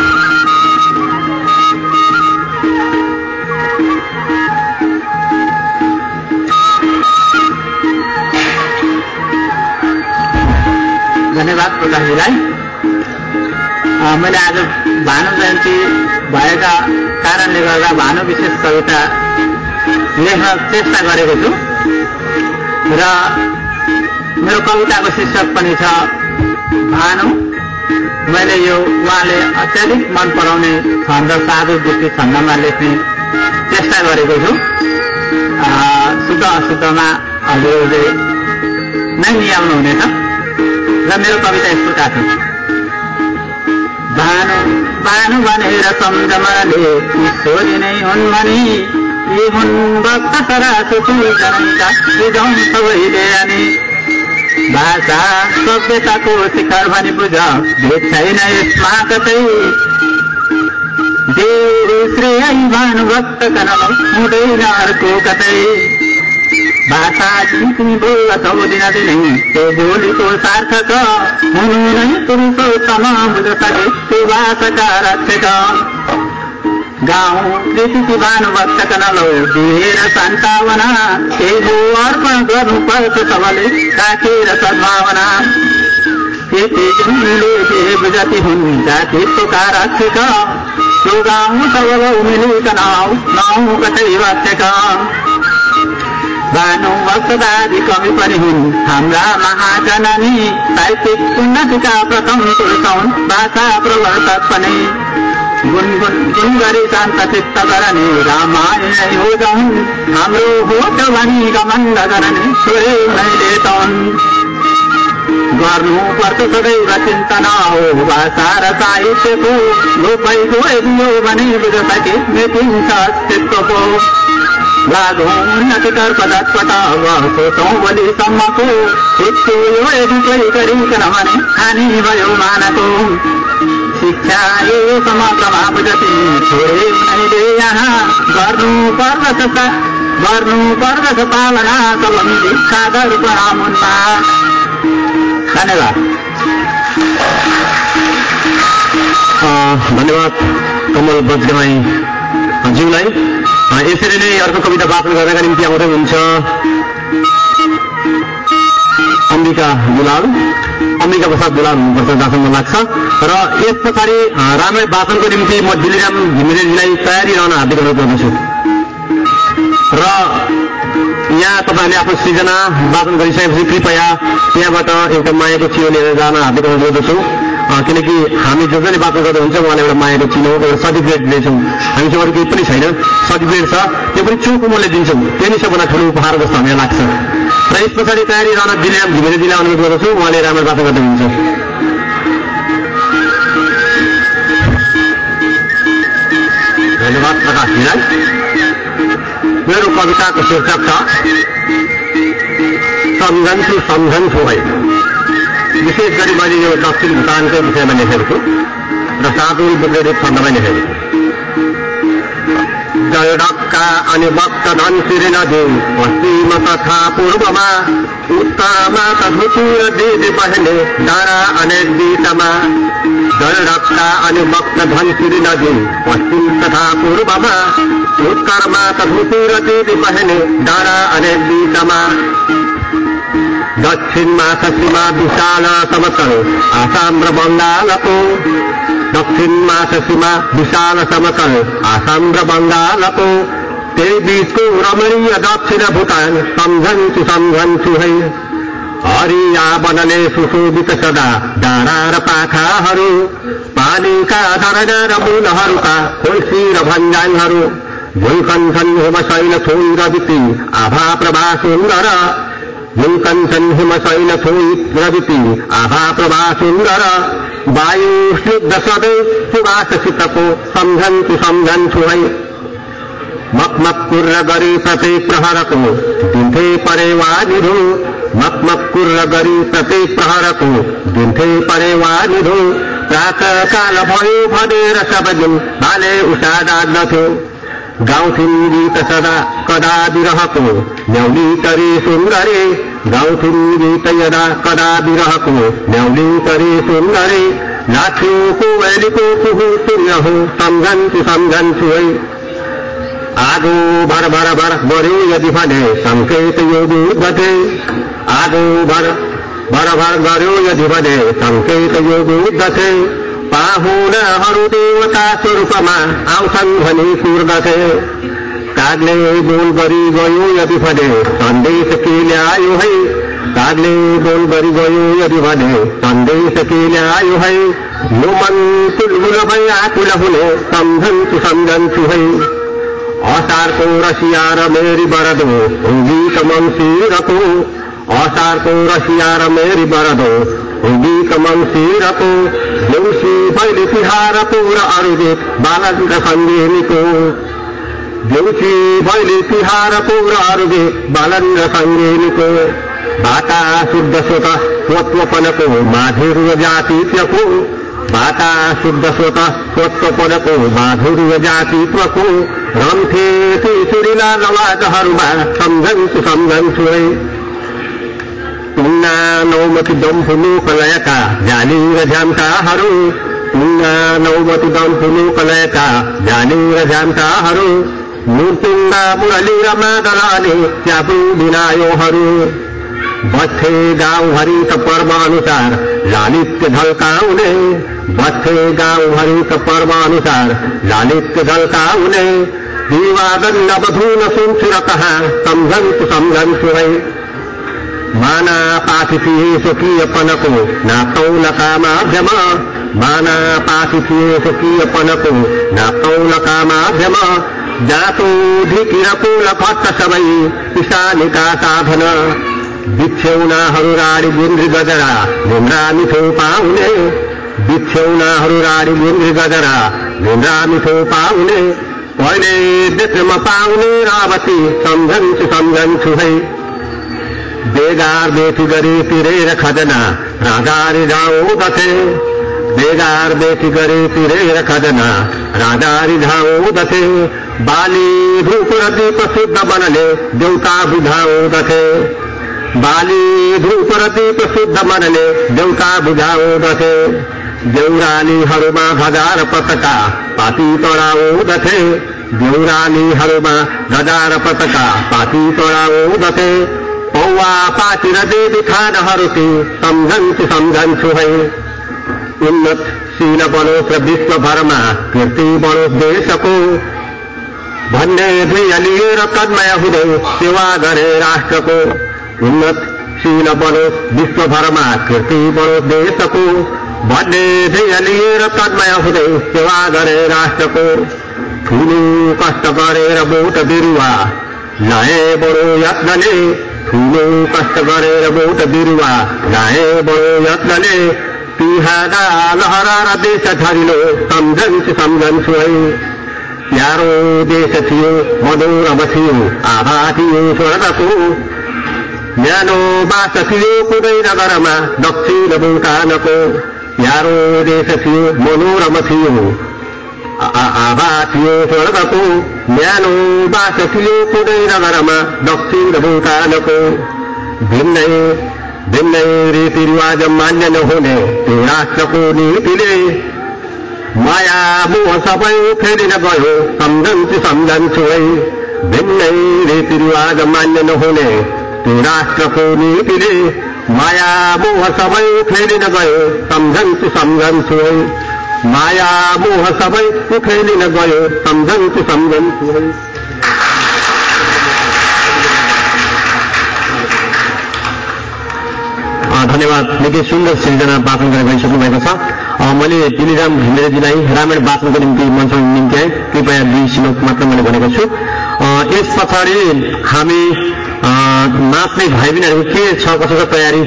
धन्यवाद प्रकाशजीलाई। मैले आज भानु जयन्ती भएका कारणले गर्दा भानु विशेष कविता लेख्न चेष्टा गरेको छु र मेरो कविताको शीर्षक पनि छ भानु। मैले यो उहाँले अत्याधिक मन पराउने छन्द साधु दुखी छन्दमा लेख्ने चेष्टा गरेको छु। शुद्ध अशुद्धमा हजुरले नै नियाल्नु हुनेछ र मेरो कविता यस प्रकार छ। भानु भानु भनेर सम्झमाले ईश्वरी नै हुन् भनी यी हुन् भक्त सरासो जनैका बुझौँ सबैले अनि भाषा सभ्यताको शिखर भनी बुझ भेट छैन यसमा कतै देव श्रेय भानुभक्त कनल हुँदैन अर्को कतै भाषा तिमी बोल्दछौ दिनदिनै त्यो बोलीको सार्थक हुनु नै पुरुषोत्तम बुझ सके त्यो भाषाका रक्षक गाउँ कृति भानुभक्त कनलौ दिएर सन्तावना त्यही हो अर्पण गर्नुपर्छ सबले राखेर सद्भावना यति जुनले देव जति हुन् जातित्वका रक्षक त्यो गाउँ सबलौ मिलिकन आऊ नौ कतै वाच्यक भानुभक्तदादि कवि पनि हुन् हाम्रा महाजननी साहित्यिक उन्नतिका प्रथम पुरुष हुन् भाषा प्रवर्तक पनि गुनगुन गरी शान्त चित्त गर्ने रामायण हो जाउन् हाम्रो हो त भनी गमण्ड गर्ने छोरे मैले तन गर्नुपर्छ सदैव चिन्तन हो भाषा र साहित्यको लोपै गयो भने बुझ सके मेटिन्छ अस्तित्वको लागौँ उन्नतितर्फ झटपट सोचौँ भोलिसम्मको हित्तो यो यदि गरिकन भने हानि भयो मानको शिक्षा यो समग्रमा बुझति छोडे उनीले यहाँ गर्नु पर्दछ गर्नु पर्दछ पालना सबैले सागर परामुनमा धन्यवाद धन्यवाद कमल बज्रमाई ज्यूलाई। यसरी नै अर्को कविता वाचन गर्नका निम्ति आउँदै हुन्छ अम्बिका दुलाल। अम्बिका प्रसाद दुलाल हुनुपर्छ जहाँसम्म लाग्छ। र यस पछाडि रामायण वाचनको निम्ति म दिलीराम घिमिरेजीलाई तयारी रहन हार्दिक अनुरोध गर्दछु। र यहाँ तपाईँहरूले आफ्नो सृजना वाचन गरिसकेपछि कृपया त्यहाँबाट एउटा मायाको चिनो लिएर जान हार्दिक अनुरोध गर्दछु। किनकि हामी जो जसले वाचन गर्दै हुन्छ उहाँले एउटा मायाको चिनो एउटा सर्टिफिकेट दिन्छौँ। हामीसँग अरू केही पनि छैन, सर्टिफिकेट छ, त्यो पनि चोखो मूल्य दिन्छौँ। त्यो नै सबभन्दा ठुलो उपहार जस्तो हामीलाई लाग्छ। र यस पछाडि तयारी रहन दिलीराम घिमिरेजीलाई अनुरोध गर्दछु, उहाँले रामायण वाचन गर्दै हुन्छ। धन्यवाद प्रकाशजीलाई। मेरो कविताको शीर्षक छ सम्झन्छु सम्झन्छु है। विशेष गरी मैले यो दक्षिण भुटानकै विषयमा लेखेको छु र साधुल बुद्धिदेव छन्दमा लेखेको छु। जलडक्का अनि भक्त धनसिरी नदी पश्चिम तथा पूर्वमा उत्तरमा तथुतीय दिदी बहने धारा अनेक दिशामा। जलडक्का अनि भक्त धनसिरी नदी पश्चिम तथा पूर्वमा उत्तरमा तथुतीय दिदी बहने धारा अनेक दिशामा। दक्षिणमा सीमा विशाल समतल आसाम र बङ्गालको। दक्षिणमा सीमा विशाल समतल आसाम र बङ्गालको। त्यही बीचको रमणीय दक्षिण भुटान सम्झन्छु सम्झन्छु है। हरिया वनले सुशोभित सदा डाँडा र पाखाहरू। पानीका झरना र मूलहरूका खोल्सी र भन्जाङहरू। भुइँकन्छन् हिमशैल छोई रविती आभा प्रभा सुन्दर। भुइँकन्छन् हिमशैल छोई रविती आभा प्रभा सुन्दर। वायु शुद्ध सधैँ सुवाससितको सम्झन्छु सम्झन्छु है। मकमक कुर्र गरी प्रत्येक प्रहरको दिन्थे परेवा निधो। मकमक कुर्र गरी प्रत्येक प्रहरको दिन्थे परेवा निधो। प्रातः काल भयो भनेर सब दिन भाले उषा डाक्दथ्यो। गाउँथिन् गीत सदा कदा विरहको न्याउली तरी सुन्दरे। गाउँथिन् गीत यदा कदा विरहको न्याउली तरी सुन्दरे। लाठो कोवेलीको कुहु सूर्य हो सम्झन्छु सम्झन्छु है। आगो भर भर भर बढ्यो यदि भने सङ्केत यो बुद्धथे। आगो भर भर भर गर्यो यदि भने सङ्केत यो बुद्धथे। पाहुनाहरू देवता स्वरूपमा आउँछन् भनी कुर्दथे। कागले बोल गरी गयो यदि भने सन्देश के ल्यायो है। कागले बोल गरी गयो यदि भने सन्देश के ल्यायो है। यो मन तुलबुल भई आकुल हुने सम्झन्छु सम्झन्छु है। असारको रसिया र मेरी बरदो गीत मङ्सिरको। असारको रसिया र मेरी बरदो गीत मङ्सिरको। देउसी भैली तिहारको र अरू गीत बालन र सङ्गेनीको। देउसी भैली तिहारको र अरू गीत बालन र सङ्गेनीको। भाका शुद्ध स्वत स्वत्वपनको माधुर्य जातित्वको। भाका शुद्ध स्वत स्वत्वपनको माधुर्य जातित्वको। रम्थे ती सुरिला नवाजहरूमा सम्झन्छु सम्झन्छु है। टुङ्गा नौमती डम्फु लोकलयका जानी र झ्याम्टाहरू। टुङ्गा नौमती डम्फु लोकलयका जानी र झ्याम्टाहरू। मुर्तुङ्गा मुरली र मादलाले च्यापु बिनायोहरू। बस्थे गाउँभरि त पर्व अनुसार लालित्य झल्काउने। बस्थे गाउँभरि त पर्व अनुसार लालित्य झल्काउने। विवादन नवधुन सुन्छु र कहाँ सम्झन्छु सम्झन्छु है। माना पाथि थिए स्वकीयपनको नाप्तौलका माध्यम माना पाथि थिए स्वकीयपनको नाप्तौलका माध्यम जातो ढिकी र कुल खट्ट सबै किसानीका साधन बिछ्यौनाहरू राडी गुन्द्री गजरा ढुङ्ग्रा मिठो पाउने बिछ्यौनाहरू राडी गुन्द्री गजरा ढुङ्ग्रा मिठो पाउने पहिले देशमा पाउने रावती सम्झन्छु सम्झन्छु है बेगार बेठी गरी तिरेर खजना राजा रिझाउँदथे बेगार बेठी गरी तिरेर खजना राजा रिझाउँदथे बाली धूप र दीप शुद्ध मनले देउता बुझाउँदथे बाली धूप र दीप शुद्ध मनले देउता बुझाउँदथे देउरालीहरूमा हजार पताका पाती तोडाउँदथे देउरालीहरूमा हजार पताका पाती तोडाउँदथे पौवा पाती र देवी खानहरूकी सम्झन्छु सम्झन्छु है उन्नत शील बनोस् र विश्वभरमा कीर्ति बनोस् देशको भन्ने ध्येय लिएर कन्मय हुँदै सेवा गरे राष्ट्रको उन्नत शील बनोस् विश्वभरमा कीर्ति बनोस् देशको भन्ने ध्येय लिएर तन्मय हुँदै सेवा गरे राष्ट्रको ठुलो कष्ट गरेर बोट बिरुवा लाए बडो यत्नले ठुलो कष्ट गरेर बोट बिरुवा लाए बडो यत्नले तिहादा लहरा र देश छरिलो सम्झन्छु सम्झन्छु है प्यारो देश थियो मधुरम थियो आभा थियो स्वर्गको न्यानो बास थियो कुनै नगरमा दक्षिण भुटानको प्यारो देश थियो मनोरम थियो आभा थियो स्वर्गको न्यानो बास थियो कुनै नगरमा दक्षिण भुटानको भिन्नै भिन्नै रीतिरिवाज मान्य नहुने त्यो राष्ट्रको नीतिले माया मोह सबै फेरिन गयो सम्झन्छु सम्झन्छु है भिन्नै रीतिरिवाज मान्य नहुने त्यो राष्ट्रको नीतिले माया मोह सबै फेरिन गयो सम्झन्छु सम्झन्छु है माया मोह सबै फेरिन गयो सम्झन्छु सम्झन्छु है धन्यवाद। निकै सुन्दर सृजना वाचन गरेर गइसक्नु भएको छ। मैले दिलीराम घिमिरेजीलाई रामायण वाचनको निम्ति मञ्चमा निम्ति आए कृपया दुई श्लोक मात्र मैले भनेको छु। यस पछाडि हामी नाच्ने भाइ बहिनीहरू के छ कसो छ तयारी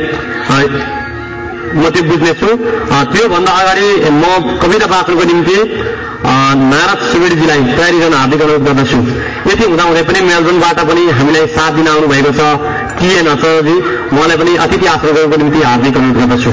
म त्यो बुझ्नेछु। त्योभन्दा अगाडि म कविता वाचनको निम्ति नारद शिविरजीलाई तयारी गर्न हार्दिक अनुरोध गर्दछु। यति हुँदाहुँदै पनि मेलबर्नबाट पनि हामीलाई साथ दिन आउनु भएको छ टिएन आचार्यजी, उहाँलाई पनि अतिथि आश्रयको निम्ति हार्दिक अनुरोध गर्दछु।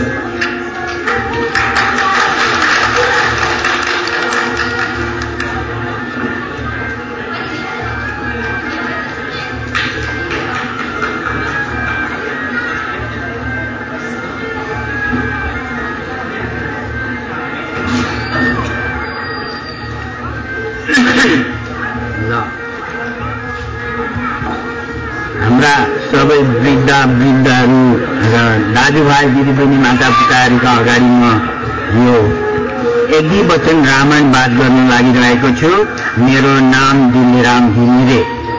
हाम्रा सबै वृद्ध वृद्धहरू र दाजुभाइ दिदीबहिनी माता पिताहरूका अगाडि म यो एक दुई वचन रामायण बात गर्न लागिरहेको छु। मेरो नाम दिलीराम घिमिरे।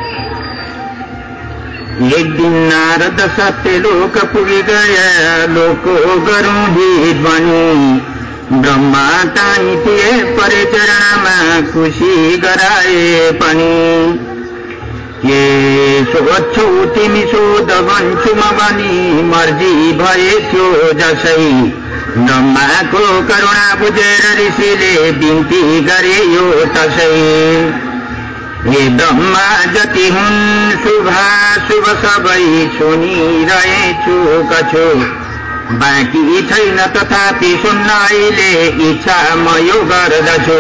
एक दिन नारद सत्य लोक पुगी गए, लोको गरौँ हित बनी, ब्रह्मा तानी थिए परे चरणमा खुसी गराए पनि। के सोध्छौ तिमी सोध भन्छु म भनी, मर्जी भएथ्यो जसै। ब्रह्माको करुणा बुझेर ऋषिले बिन्ती गरे यो तसै। हे ब्रह्मा जति हुन् शुभा शुभ सबै सुनिरहेछु कछु, बाँकी छैन तथापि सुन्न अहिले इच्छा म यो गर्दछु।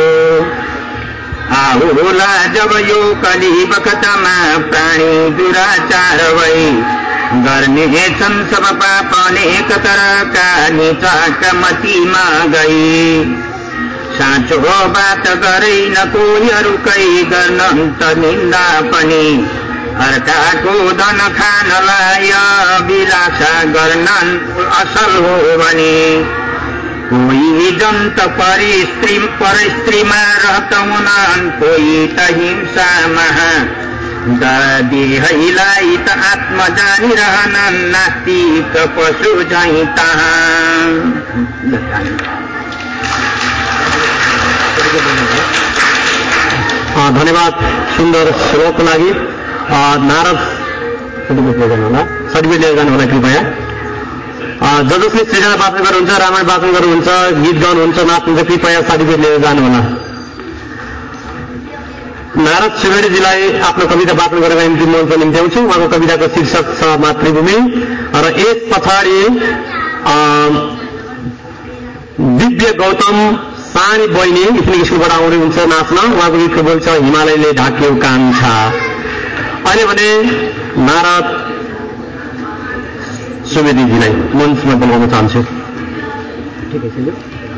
आउला जब यो कली बखतमा प्राणी दुराचार भई, गर्ने छन् सब पाप अनेक तरका नीचका मतिमा गई। साँचो बात गरे न कोही अरूकै गर्न त निन्दा पनि, अर्काको धन खानलाई अभिलाषा गर्न असल हो भने। कोही जन्त परिस्त्री परस्त्रीमा रहत हुनन्, कोही त हिंसामा देहैलाई त आत्मा जानिरहन नास्तिक पशु झैँ तहाँ। धन्यवाद सुन्दर श्लोकको लागि। नारद सर्टिफिकेट लिएर जानु होला कृपया। ज जसले सृजना वाचन गर्नुहुन्छ, रामायण वाचन गर्नुहुन्छ, गीत गाउनुहुन्छ, नाच्नुहुन्छ, कृपया सर्टिफिकेट लिएर जानु होला। नारद सुवेदीजीलाई आफ्नो कविता वाचन गरेका निम्ति मञ्च निम्त्याउँछु। उहाँको कविताको शीर्षक छ मातृभूमि र यस पछाडि दिव्य गौतम सानी बहिनी इस्निक स्कुलबाट आउँदै हुन्छ नाच्न। उहाँको गीतको बोल छ हिमालयले ढाक्यो कान्छा। अहिले भने नारद सुवेदीजीलाई मञ्चमा बोलाउन चाहन्छु। ठिकै छ।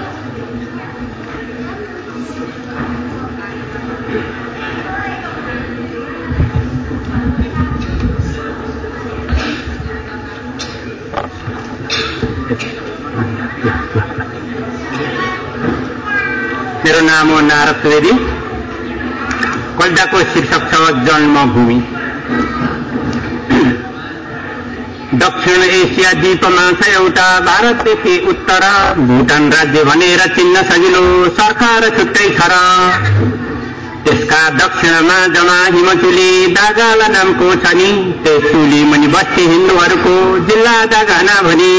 मेरो नाम हो नारद सुवेदी। कविताको शीर्षक छ जन्मभूमि। दक्षिण एसिया द्वीपमा छ एउटा भारतदेखि उत्तर भुटान राज्य भनेर चिन्न सजिलो सरकार छुट्टै छ र त्यसका दक्षिणमा जमा हिमचुली दागाला नामको छ नि त्यस चुली मुनि बस्ती हिन्दूहरूको जिल्ला दागाना भनी।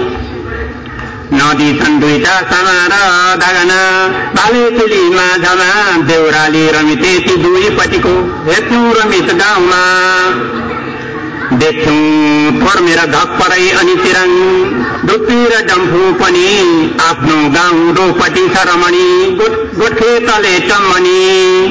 नदी छन् दुईटा सामा र दागाना भालेचुली माझमा देउराली रमिते ती दुईपट्टिको हेर्नु रमित गाउँमा देख्छौँ थोर मेरा धक परै अनि तिरङ डुप्पी र डम्फु पनि आफ्नो गाउँ रोपट्टि छ रमणी गोठे तले चम्मनी।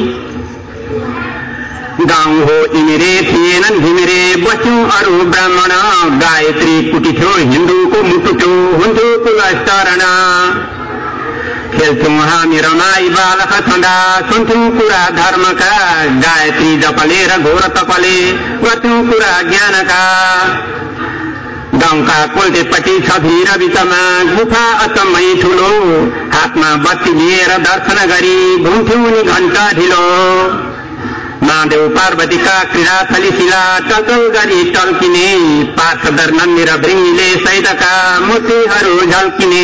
गाउँ हो यिनीरे थिएनन् घिमिरे बस्यौँ अरू ब्राह्मण गायत्री कुटी थियो हिन्दूको मुटु थियो हुन्थ्यो कुलस्तरण। खेल्थ्यौँ हामी रमाई बालक छँदा सुन्थ्यौँ कुरा धर्मका गायत्री जपले र घोर तपले गर्थ्यौँ कुरा ज्ञानका। गाउँका कोल्टेपट्टि छ भिर बिचमा गुफा अचम्मै ठुलो हातमा बत्ती लिएर दर्शन गरी घुम्थ्यौँ नि घण्टा ढिलो। महादेव पार्वतीका क्रीडाथली शिला टलटल गरी टल्किने पार्षदर नन्दी र भृङ्गीले सैदका मूर्तिहरू झल्किने।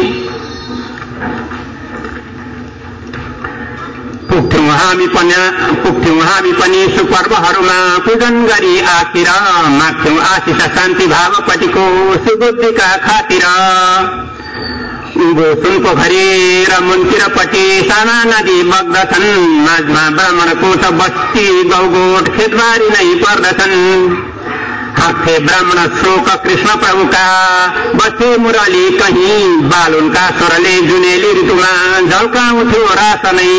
पुग्थ्यौँ हामी पनि पुग्थ्यौँ हामी पनि सुपर्वहरूमा पूजन गरी आखिर माग्थ्यौँ आशिष शान्ति भावपट्टिको सुबुद्धिका खातिर। उँभो सुनपोखरी र मुन्तिरपट्टि साना नदी बग्दछन् माझमा ब्राह्मणको छ बस्ती गौगोठ खेतबारी नै पर्दछन्। हाँक्थे ब्राह्मण श्लोक कृष्ण प्रभुका बस्थे मुरली कहीँ बालुनका स्वरले जुनेली ऋतुमा झल्काउँथ्यो रासनै।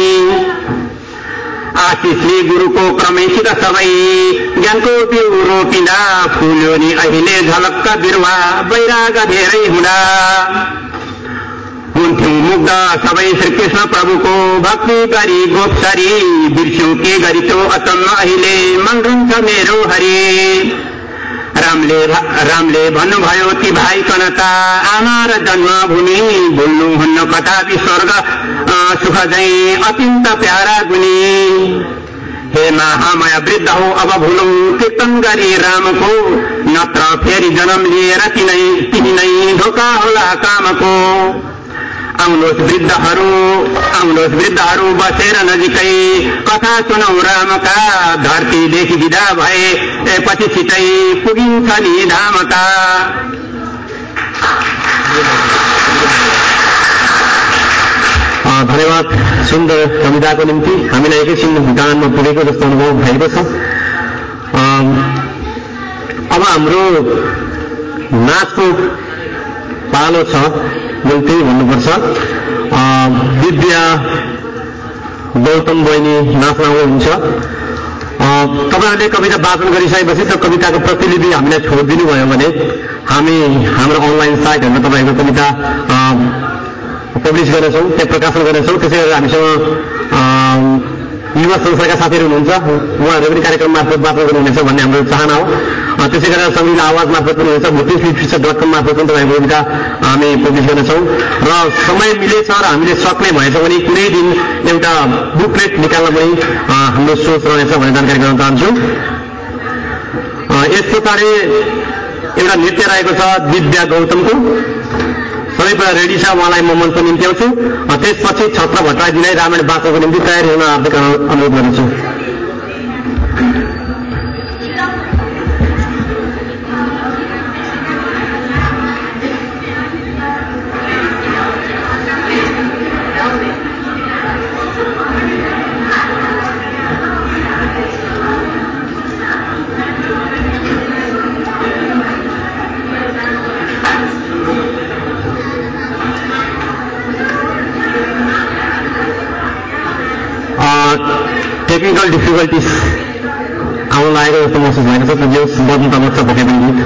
आशिषले गुरुको क्रमैसित सबै ज्ञानको बिउ रोपिँदा फुल्यो नि अहिले झलक्क बिरुवा बैराग धेरै हुँदा। हुन्थ्यौँ मुग्ध सबै श्रीकृष्ण प्रभुको भक्ति गरी गोप्सरी बिर्स्यौँ के गरी त्यो अचम्म अहिले मन रुन्छ मेरो हरि। रामले रामले भन्नुभयो ती भाइ कनता आमा र जन्मभूमि भुल्नुहुन्न कदापि स्वर्ग सुख झैँ अत्यन्त प्यारा गुनी। हे महामाया वृद्ध हो अब भुलौ कीर्तन गरी रामको नत्र फेरि जन्म लिएर तिनै तिमी नै धोका होला कामको। आउनुहोस् वृद्धहरू आउनुहोस् वृद्धहरू बसेर नजिकै कथा सुनौ रामका धरतीदेखि विदा भए पछि छिटै पुगिन्छ नि धामका। धन्यवाद सुन्दर कविताको निम्ति। हामीलाई एकैछिन भुटानमा पुगेको जस्तो अनुभव भएको छ। अब हाम्रो नाचको पालो छ। मैले त्यही भन्नुपर्छ। विद्या गौतम बहिनी नाच्न आउनुहुन्छ। तपाईँहरूले कविता वाचन गरिसकेपछि त्यो कविताको प्रतिलिपि हामीलाई छोडिदिनु भयो भने हामी हाम्रो अनलाइन साइटहरूमा तपाईँको कविता पब्लिस गर्नेछौँ, त्यहाँ प्रकाशन गर्नेछौँ। त्यसै गरेर हामीसँग युवा संस्थाका साथीहरू हुनुहुन्छ, उहाँहरू पनि कार्यक्रम मार्फत वार्ता गर्नुहुनेछ भन्ने हाम्रो चाहना हो। त्यसै गरेर सङ्गीत आवाज मार्फत पनि हुन्छ, भुटिस डट कम मार्फत पनि तपाईँको भूमिका हामी पब्लिस गर्नेछौँ र समय मिलेछ र हामीले सक्ने भएछ भने कुनै दिन एउटा बुकलेट निकाल्न पनि हाम्रो सोच रहेछ भन्ने जानकारी गराउन चाहन्छु। यस पछाडि एउटा नृत्य रहेको छ दिव्या गौतमको, सबै कुरा रेडी छ, उहाँलाई म मञ्चको निम्ति आउँछु। त्यसपछि छत्र भट्टराईजीलाई रामायण वाचनको निम्ति तयारी हुन हार्दिक अनुरोध गर्दछु। टेक्निकल डिफिकल्टिज आउन लागेको जस्तो महसुस भएको छ, जो बज्नु त बज्छ पक्कै पनि गीत।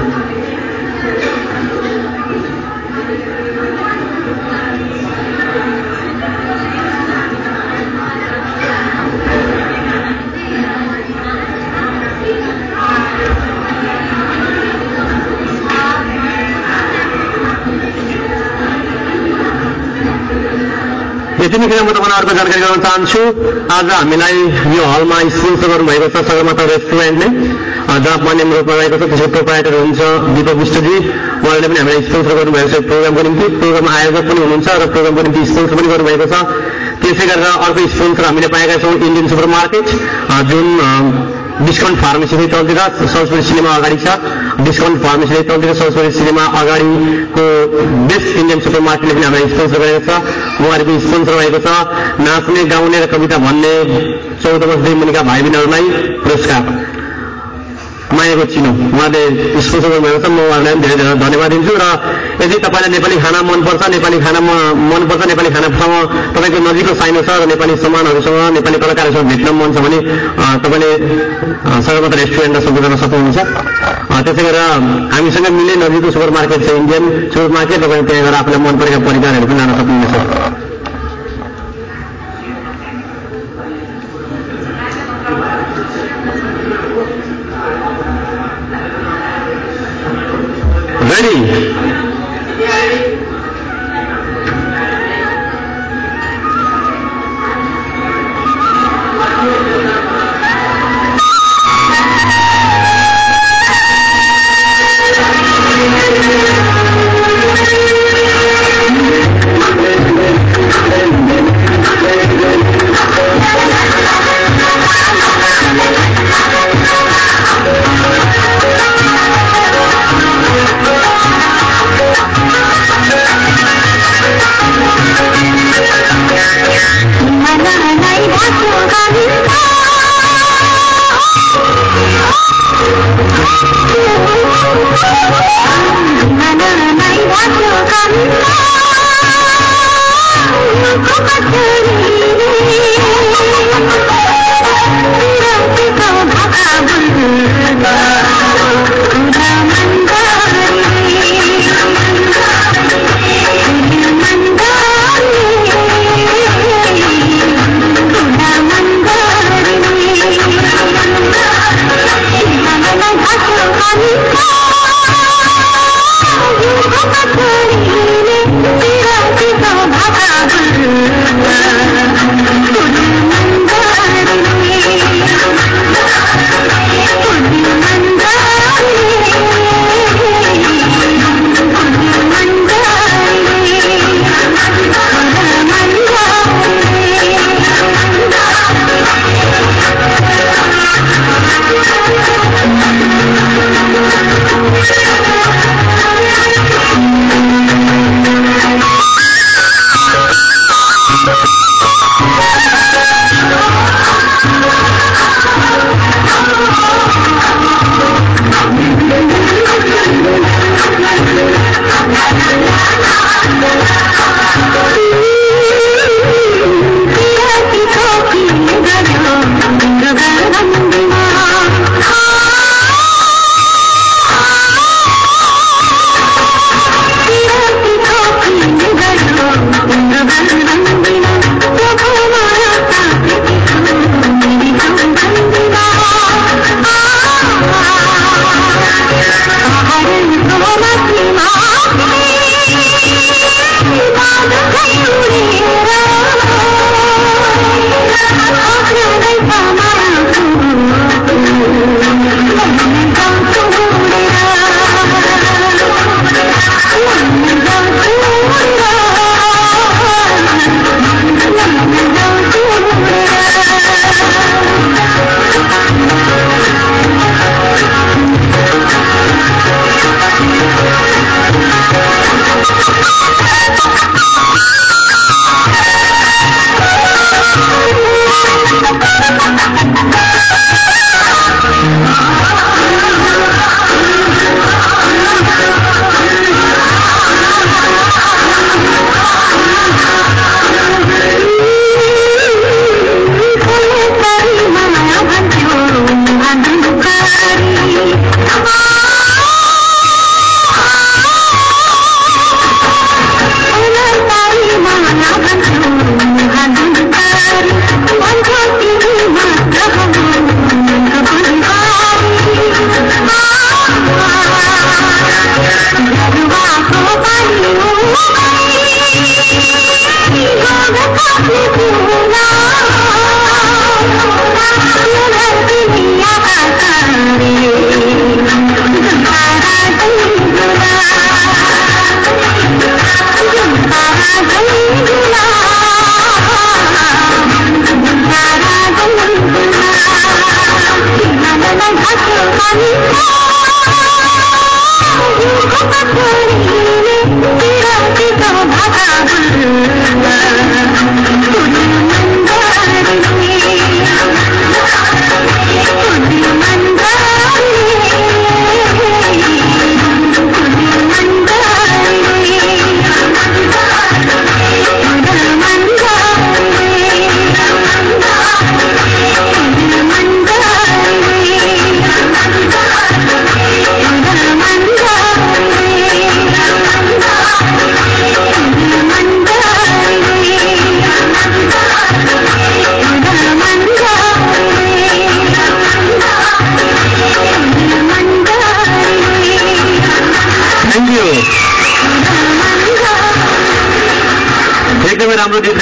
यतिखेर म तपाईँहरूको जानकारी गराउन चाहन्छु। आज हामीलाई यो हलमा स्पोन्सर गर्नुभएको छ सगरमाथा रेस्टुरेन्टले, जहाँ पन्यम रोडमा रहेको छ। त्यसको प्रोप्राइटर हुनुहुन्छ दीपक विष्टजी, उहाँले पनि हामीलाई स्पोन्सर गर्नुभएको छ प्रोग्रामको निम्ति। प्रोग्राम आयोजक पनि हुनुहुन्छ र प्रोग्रामको निम्ति स्पोन्सर पनि गर्नुभएको छ। त्यसै गरेर अर्को स्पोन्सर हामीले पाएका छौँ इन्डियन सुपर मार्केट, जुन डिस्काउन्ट फार्मेसीले तलतिर सल्सबरी सिनेमा अगाडि छ। डिस्काउन्ट फार्मेसीले तलतिर सल्सबरी सिनेमा अगाडिको बेस्ट इन्डियन सुपर मार्केटले पनि हामीलाई स्पोन्सर गरेको छ। उहाँहरूको स्पोन्सर रहेको छ नाच्ने गाउने र कविता भन्ने चौध वर्षदेखि मुनिका भाइ बहिनीहरूलाई पुरस्कार मायाको चिनो उहाँले स्पोन्सर गर्नुभएको छ। म उहाँहरूलाई पनि धेरै धेरै धन्यवाद दिन्छु। र यदि तपाईँलाई नेपाली खाना मनपर्छ, नेपाली खाना मनपर्छ नेपाली खानासँग तपाईँको नजिकको साइनो छ र नेपाली सामानहरूसँग नेपाली कलाकारहरूसँग भेट्न मन छ भने तपाईँले सगरमाथा रेस्टुरेन्टलाई सम्पर्क गर्न सक्नुहुन्छ। त्यसै गरेर हामीसँग मिल्ने नजिकको सुपर मार्केट छ इन्डियन सुपर मार्केट, तपाईँले त्यहाँ गएर आफूलाई मन परेका परिकारहरू पनि लान सक्नुहुनेछ। Ready?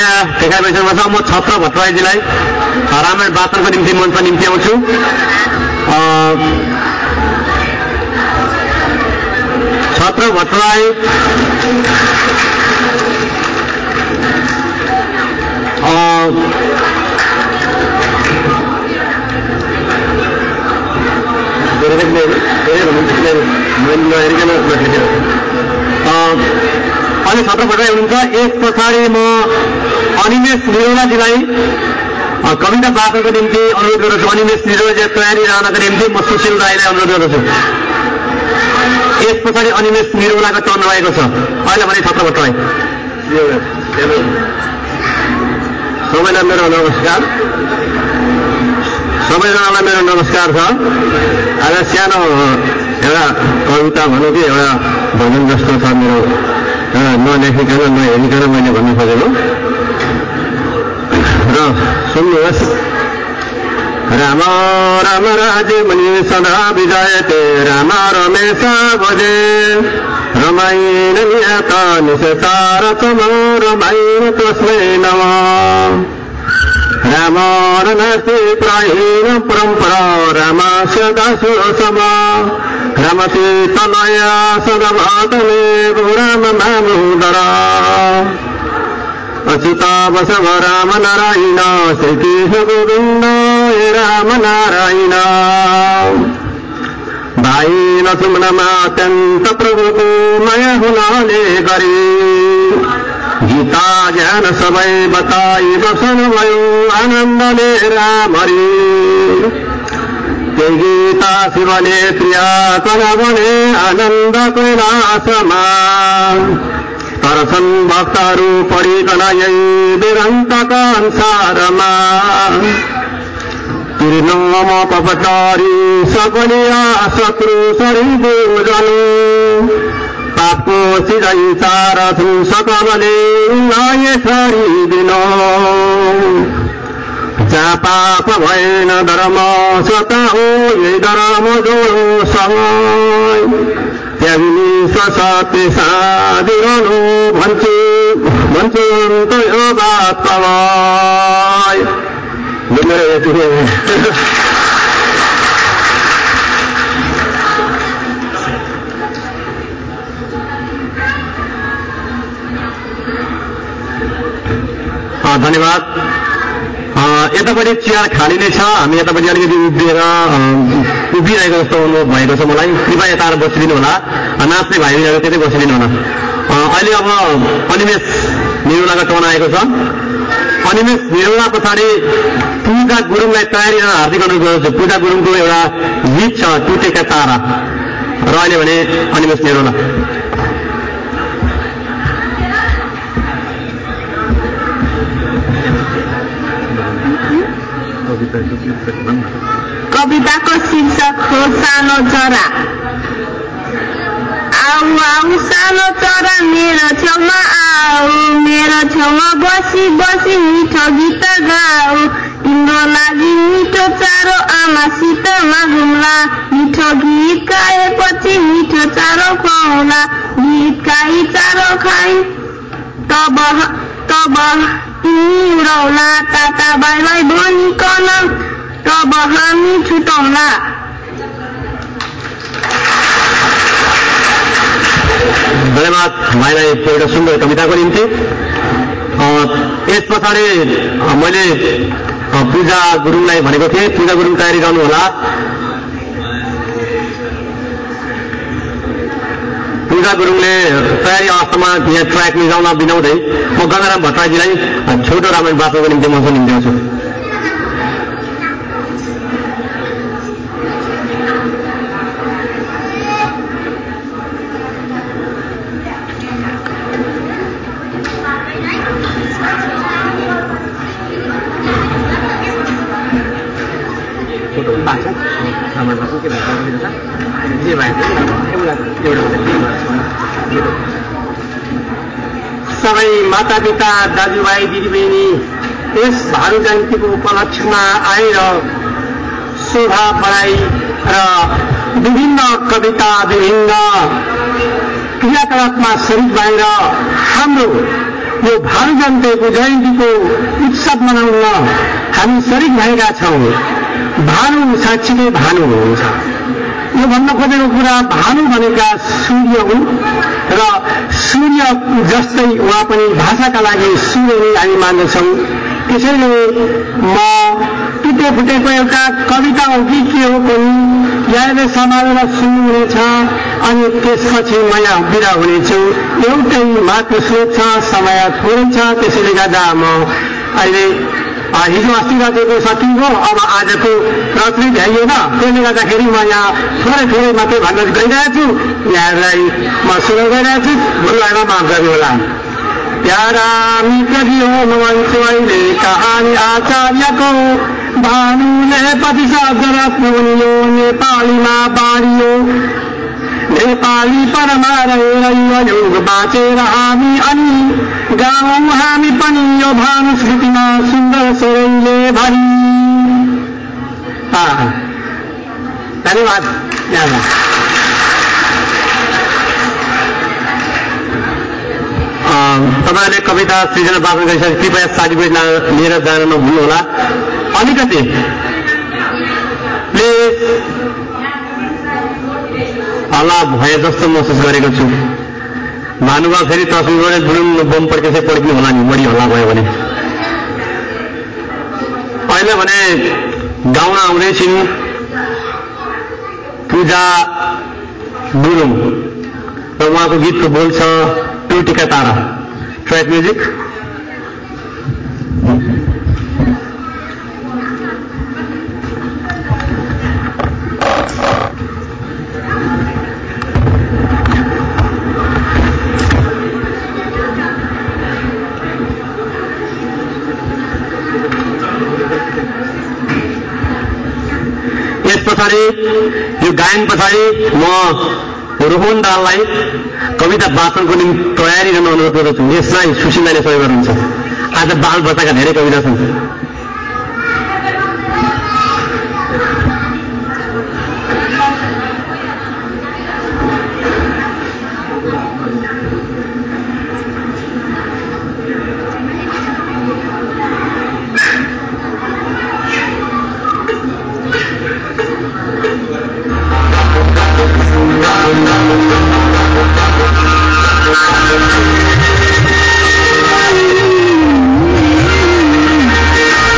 कृपया टेका बैठकमा छ। म छत्र भट्टराईजीलाई रामायण वाचनको निम्ति मञ्चमा निम्ति आउँछु। छत्र भट्टराई अनि छत्र भट्टराई हुनुहुन्छ। यस पछाडि म अनिमेष निरौलाजीलाई कविता वाचनको निम्ति अनुरोध गर्दछु। अनिमेष निरौलाजी तयारी रहनको निम्ति म सुशील राईलाई अनुरोध गर्दछु। यस पछाडि अनिमेष निरौलाको टर्न रहेको छ। अहिले भने छत्र भट्टराई। सबैलाई मेरो नमस्कार। सबैजनालाई मेरो नमस्कार छ। आज सानो एउटा कविता भनौँ कि एउटा भजन जस्तो छ मेरो, नलेखिकन नहेरिकन मैले भन्न खोजेको र सुन्नुहोस्। राम राम राज्य मुनि सदा विजयते राम रमेश भजे रमाइन नियत निसार तम रमाइन तस्मै नमः। राम रनस्ति प्रायेण परम्परा रामस्य दासो सम रामति तनया सदभातमेव राम नामोदर अच्युता बसव राम नारायण श्रीकृष्ण गोविन्द हे राम नारायण। भाइ लक्ष्मणमा अत्यन्त प्रभुको माया हुनाले गरे गीता ज्ञान सबै बताई बस्नु भयो आनन्दले रामरी। त्यही गीता शिवले प्रिया कन भने आनन्द कैलासमा तरछन् भक्तहरू पढिकन यही वेदान्तका अनुसारमा। तीर्णम पपटारी सकलिया शत्रु सरी बोजनु पापको सिधै चार छु सकलले उनलाई छरिदिनु। जहाँ पाप भएन धर्म सता हो यही धर्म जोडो सँग त्यागिनी सत्य साधिरहनु भन्छु भन्छु त यो बात तपाईँ। मेरो यति धन्यवाद। यतापट्टि चेयर खाली नै छ। हामी यतापट्टि अलिकति उभिएर उभिरहेको जस्तो अनुभव भएको छ मलाई। कृपया यता बसिदिनु होला। नाच्ने भाइ बहिनीहरू त्यतै बसिदिनु होला। अहिले अब अनिमेष निरौलाको टर्न आएको छ। अनिमेष निरौला पछाडि पूजा गुरुङलाई तयारी गर्न हार्दिक अनुरोध गर्दछु। पूजा गुरुङको एउटा गीत छ टुटेका तारा र अहिले भने अनिमेष निरौला। कविताको शीर्षक हो सानो चरा। आऊ आऊ सानो चरा मेरो छेउमा आऊ, मेरो छेउमा बसी बसी मिठो गीत गाऊ। तिम्रो लागि मिठो चारो आमासित मागौँला, मिठो गीत गाएपछि मिठो चारो खुवाउँला। गीत गाई चारो खाई तब तब तिमी उडौला, टाटा बाई बाई भनिकन तब हामी छुटौँला। धन्यवाद भाइलाई एउटा सुन्दर कविताको निम्ति। यस पछाडि मैले पूजा गुरुङलाई भनेको थिएँ। पूजा गुरुङ तयारी गर्नुहोला। पूजा गुरुङले तयारी अवस्थामा यहाँ ट्र्याक मिलाउन बिनाउँदै म गंगाराम भट्टराईजीलाई छोटो रामायण वाचनको निम्ति मञ्च निम्ति आउँछु। सबै माता पिता दाजुभाइ दिदीबहिनी यस भानु जयन्तीको उपलक्ष्यमा आएर शोभा बढाई र विभिन्न कविता विभिन्न क्रियाकलापमा शरीक भएर हाम्रो यो भानु जयन्तीको जयन्तीको उत्सव मनाउन हामी शरीक भएका छौँ। भानु साक्षीले भानु हुनुहुन्छ। यो भन्न खोजेको कुरा भानु भनेका सूर्य हुन् र सूर्य जस्तै उहाँ पनि भाषाका लागि सूर्य नै हामी मान्दछौँ। त्यसैले म टुटे फुटेको एउटा कविता हो कि के हो पनि यहाँले समालेर सुन्नुहुनेछ अनि त्यसपछि म यहाँ बिदा हुनेछु। एउटै मात्र स्रोत छ, समय थोरै छ, त्यसैले गर्दा म अहिले हिजो अस्ति रातिको सकियो, अब आजको रात्रि भ्याइएन, त्यसले गर्दाखेरि म यहाँ थोरै थोरै मात्रै भन्न गइरहेको छु। यहाँहरूलाई म सुनाइ गइरहेको छु, भुलबाट माफ गर्नु होला। प्यारा मित्र दियो म भन्छु अहिले कहानी आचार्यको, भानुले प्रतिशब्द रत्न उनियो नेपालीमा बाँडियो। नेपाली परमा रहेर यो युग बाँचेर हामी अनि गाउँ हामी पनि यो भानु स्मृतिमा सुन्दर स्वरले भरी। धन्यवाद। तपाईँहरूले कविता सृजना वाचन गरिसके कृपया सर्टिफिकेट लिएर जान नभुल्नुहोला। अलिकति प्लिज हल्ला भए जस्तो महसुस गरेको छु। भानुभा फेरि तस्बिरबाटै बुलुन बम पड्केसै पड्किनु होला नि, बढी हल्ला भयो भने। अहिले भने गाउन आउँदैछिन् पूजा गुरुङ र उहाँको गीतको बोल छ टुटीका तारा। Track music. यस पछाडि यो गायन पछाडि म रोहन दाललाई कविता वाचनको निम्ति तयारी गर्न अनुरोध गर्दछु। यसलाई सुशीलाले सहयोग गर्नुहुन्छ। आज बाल बच्चाका धेरै कविता छन्। Thank you.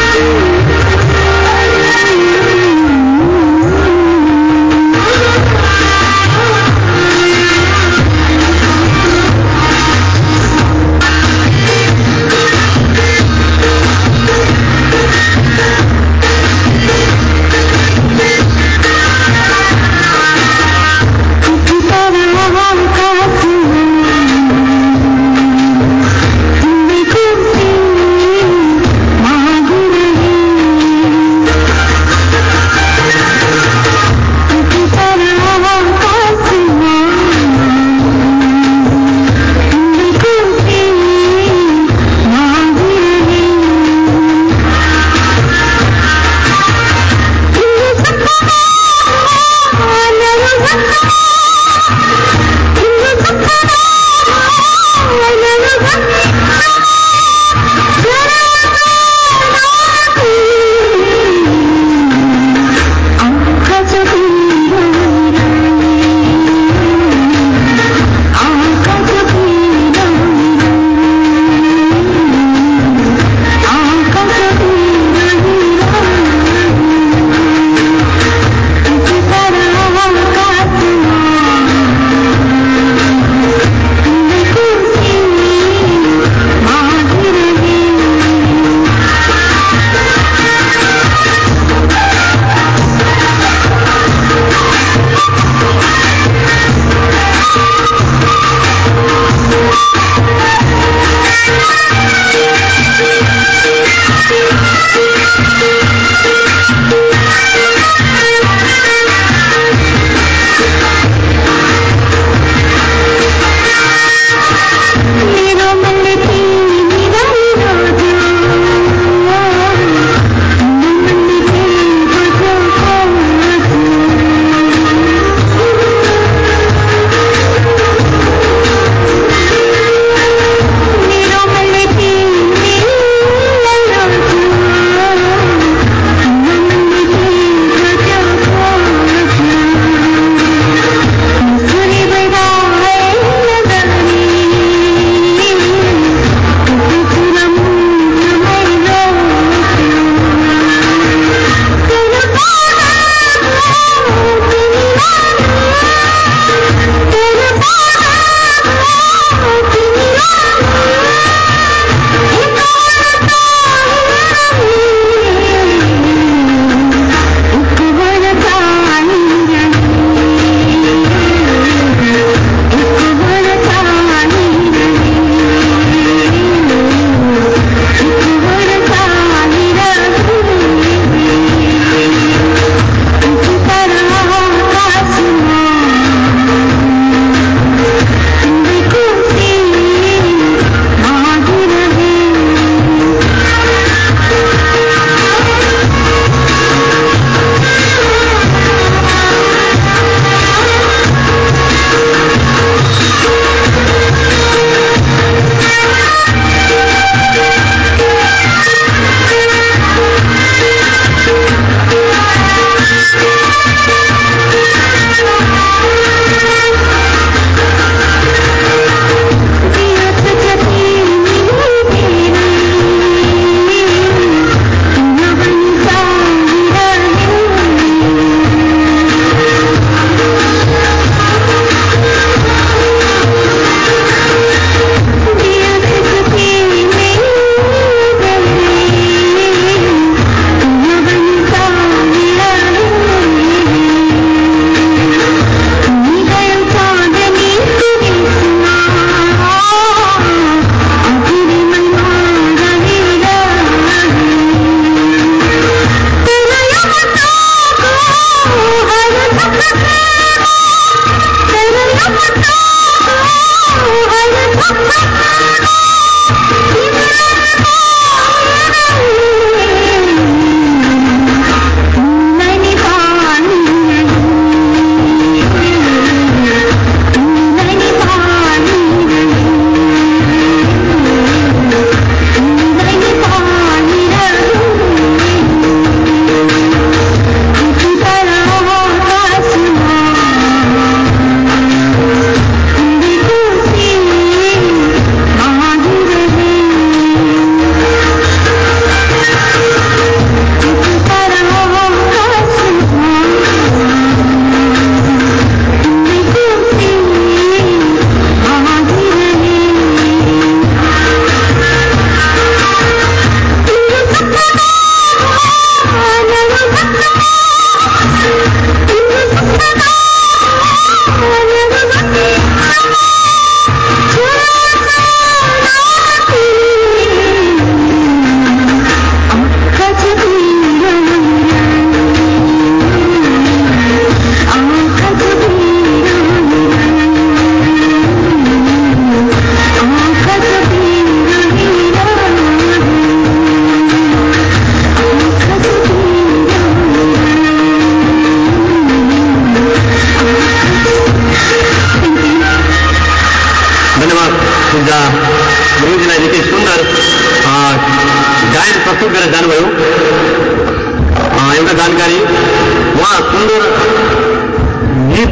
सुट गरेर जानुभयो। एउटा जानकारी, उहाँ सुन्दर गीत,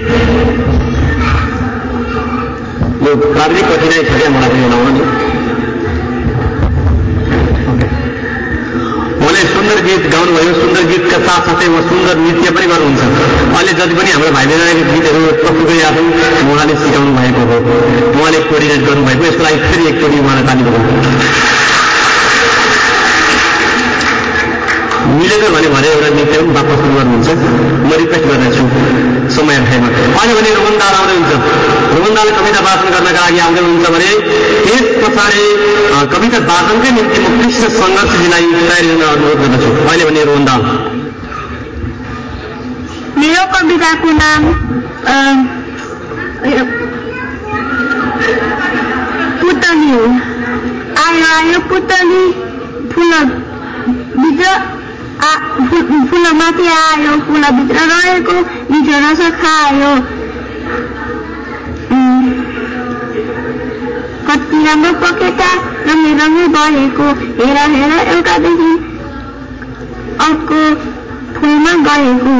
यो प्राविधिक कठिनाइ छ क्या मलाई पनि बनाउन नि। उहाँले सुन्दर गीत गाउनुभयो, सुन्दर गीतका साथसाथै उहाँ सुन्दर नृत्य पनि गर्नुहुन्छ। अहिले जति पनि हाम्रो भाइ बहिनीको गीतहरू प्रस्तुत गरिरहेको छौँ उहाँले सिकाउनु भएको हो, उहाँले कोअर्डिनेट गर्नुभएको। यसको लागि फेरि एकचोटि उहाँलाई ताली बजाउनु। मिलेको भने भने एउटा नृत्य पनि वापस सुरु गर्नुहुन्छ। म रिक्वेस्ट गर्नेछु समय भएमा। अहिले भने रोहन दाल आउँदै हुन्छ। रोहन दाल कविता वाचन गर्नका लागि आउँदै हुनुहुन्छ भने त्यस पछाडि कविता वाचनकै निम्ति म कृष्ण सङ्घर्षजीलाई तयारी गर्न अनुरोध गर्दछु। अहिले भने रोहन दाल। मेरो कविताको नाम पुतली हो। आयो आयो पुतली फुल भित्र फुलमाथि आयो, फुलभित्र रहेको मिठो रस खायो। कति राम्रो पखेटा रङ्गे रङ्गे भएको, हेर हेर एउटादेखि अर्को फुलमा गएको।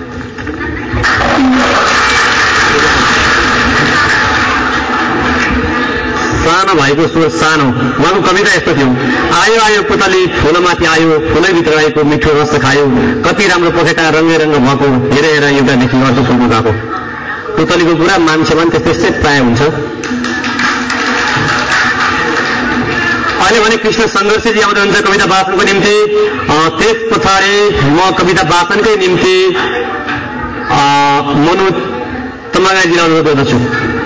सानो भाइको स्वर सानो। उहाँको कविता यस्तो थियो, आयो आयो पुतली फुलमाथि आयो, फुलैभित्र रहेको मिठो रस खायो। कति राम्रो पखेटा रङ्गे रङ्ग भएको, हेर हेर एउटादेखि अर्को फुलमा गएको। पुतलीको कुरा मान्छे पनि त्यस्तै त्यस्तै प्राय हुन्छ। अहिले भने कृष्ण सङ्घर्षजी आउँदै हुन्छ कविता वाचनको निम्ति। त्यस पछाडि म कविता वाचनकै निम्ति मनोज तमागाजीलाई अनुरोध गर्दछु।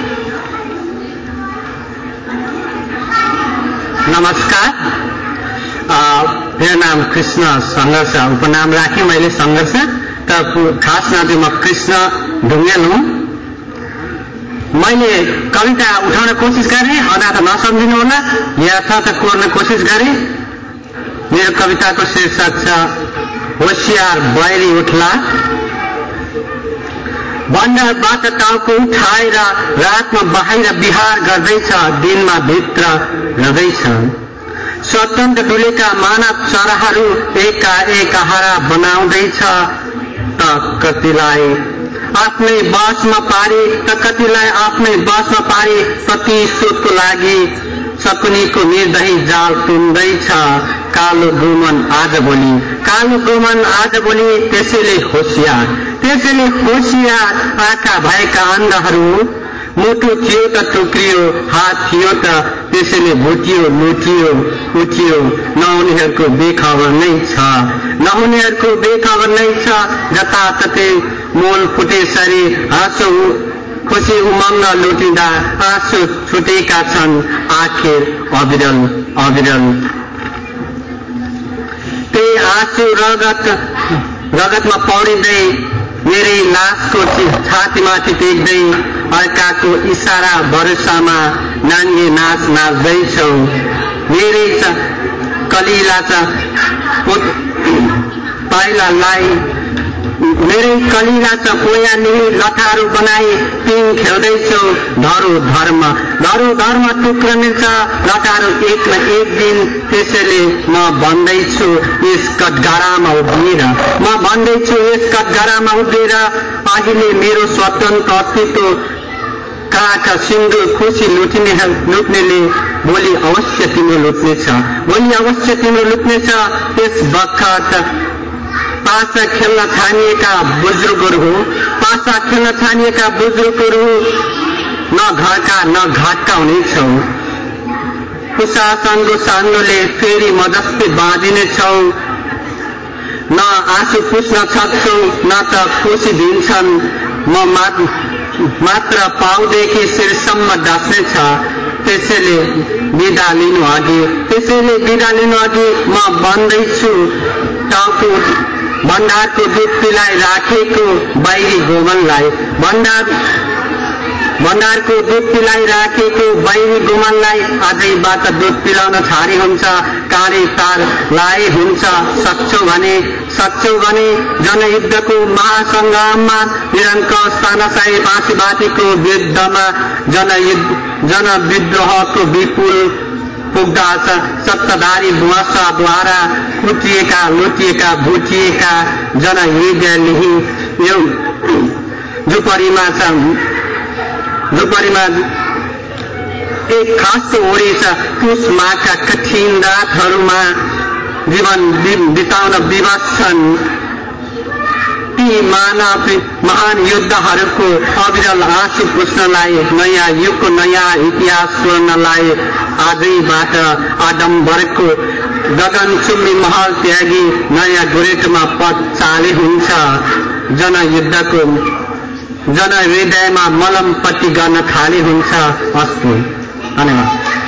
नमस्कार, मेरो नाम कृष्ण सङ्घर्ष, उपनाम राखेँ मैले सङ्घर्ष, तर खास नाम चाहिँ म कृष्ण ढुङ्गेल हुँ। मैले कविता उठाउन कोसिस गरेँ, अनाथ नसम्झिनु होला, यथार्थ कोर्न कोसिस गरेँ। मेरो कविताको शीर्षक छ होसियार बैरी उठला। बन्डरबाट टाउको उठाएर रातमा बाहिर बिहार गर्दैछ, दिनमा भित्र रहँदैछ। स्वतन्त्र डुलेका मानव चराहरू एकाएक हारा बनाउँदैछ त कतिलाई आफ्नै बसमा पारी त कतिलाई आफ्नै बसमा पारी प्रतिशोधको लागि सकुनीको निर्दयी जाल टुन्दैछ। कालो गोमन आज भोलि, कालो गोमन आज भोलि, त्यसैले होसियार, त्यसैले होसियार। आँखा भएका अन्धहरू मुटु थियो त टुक्रियो, हात थियो त त्यसैले भुटियो, लुटियो, उठियो। नहुनेहरूको बेखबर नै छ, नहुनेहरूको बेखबर नै छ। जताततै मोल फुटेसरी हाँसो खुसी उमङ्ग लुटिँदा आँसु छुटेका छन् आखिर अविरल अविरल। त्यही आँसु रगत रगतमा पौडिँदै मेरै लासको छातीमाथि टेक्दै अर्काको इसारा भरोसामा नाङ्गे नाच नाच्दैछौ। मेरै कलिला पाइलालाई मेरै कलिला छ पोया निही लठाहरू बनाई पिङ खेल्दैछौ। धरो धर्म धरो धर्म टुक्रनेछ लठाहरू एक न एक दिन। त्यसैले म भन्दैछु यस कटघरामा उभिएर, म भन्दैछु यस कटघरामा उभिएर, अहिले मेरो स्वतन्त्र अस्तित्व काख सिन्दुर खुसी लुट्ने लुट्नेले भोलि अवश्य तिम्रो लुट्नेछ, भोलि अवश्य तिम्रो लुट्नेछ। त्यस बखत पासा खेल्न छानिएका बुजुर्गहरू हो, पासा खेल्न छानिएका बुजुर्गहरू न घरका न घाटका हुनेछौ। कुशासनको साङ्गोले फेरि म जस्तै बाँधिनेछौ। न आँसु पुस्न सक्छौ न त खुसी दिन्छन्। म मात्र पाउदेखि शिरसम्म डस्नेछ। त्यसैले बिदा लिनु अघि त्यसैले बिदा लिनु अघि म भन्दैछु टाउको भण्डारको दुध पिलाई राखेको बाहिरी गोमनलाई, भण्डार भण्डारको दुध पिलाई राखेको बाहिरी गोमनलाई आजैबाट दुध पिलाउन छाडी हुन्छ। काँडे तार लाए हुन्छ। सक्छौ भने सक्छौ भने जनयुद्धको महासङ्ग्राममा निरङ्कुश तानाशाही फाँसीबाजीको विरुद्धमा जनयुद्ध जनविद्रोहको विपुल पुग्दछ सत्ताधारी बुवासाद्वारा कुटिएका लुटिएका भुटिएका जनहृदयलेही यो झुपडीमा छ झुपडीमा एक खास ओडेछ पुस माघका कठिन रातहरूमा जीवन बिताउन विवश छन् ती मानव महान योद्धाहरूको अविरल आँसु पुस्नलाई नयाँ युगको नयाँ इतिहास स्वर्णलाई आजैबाट आडम्बरको गगनचुम्बी महल त्यागी नयाँ गोरेटोमा पद चाले हुन्छ जनयुद्धको जनहृदयमा मलम पट्टी गर्न थाले हुन्छ अस्तु धन्यवाद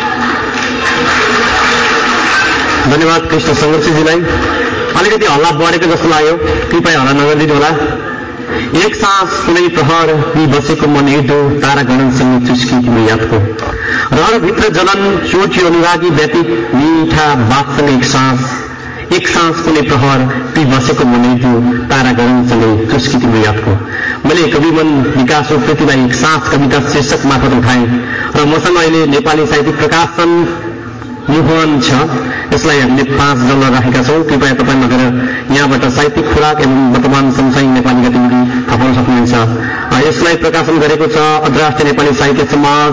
धन्यवाद कृष्ण सङ्घर्षजीलाई अलिकति हल्ला बढेको जस्तो लाग्यो कृपया हल्ला नगरिदिनु होला एक सास कुनै प्रहर ती बसेको मन हेर्दो तारा गणनसँग चुस्की तिम्रो यादको रहरभित्र जलन चोट्यो अनुरागी व्यतीत मिठा बातसँग एक सास एक सास कुनै प्रहर ती बसेको मन हेर्दो तारा गणनसँग चुस्की तिम्रो यादको मैले कविमन विकास उक्तिलाई एक सास कविता शीर्षक मार्फत उठाएँ र मसँग अहिले नेपाली साहित्यिक प्रकाशन मुहन छ यसलाई हामीले पाँच डलर राखेका छौँ कृपया तपाईँ लगेर यहाँबाट साहित्यिक खुराक एवं वर्तमान सँगसँगै नेपाली गतिविधि थपाउन सक्नुहुन्छ यसलाई प्रकाशन गरेको छ अन्तर्राष्ट्रिय नेपाली साहित्य समाज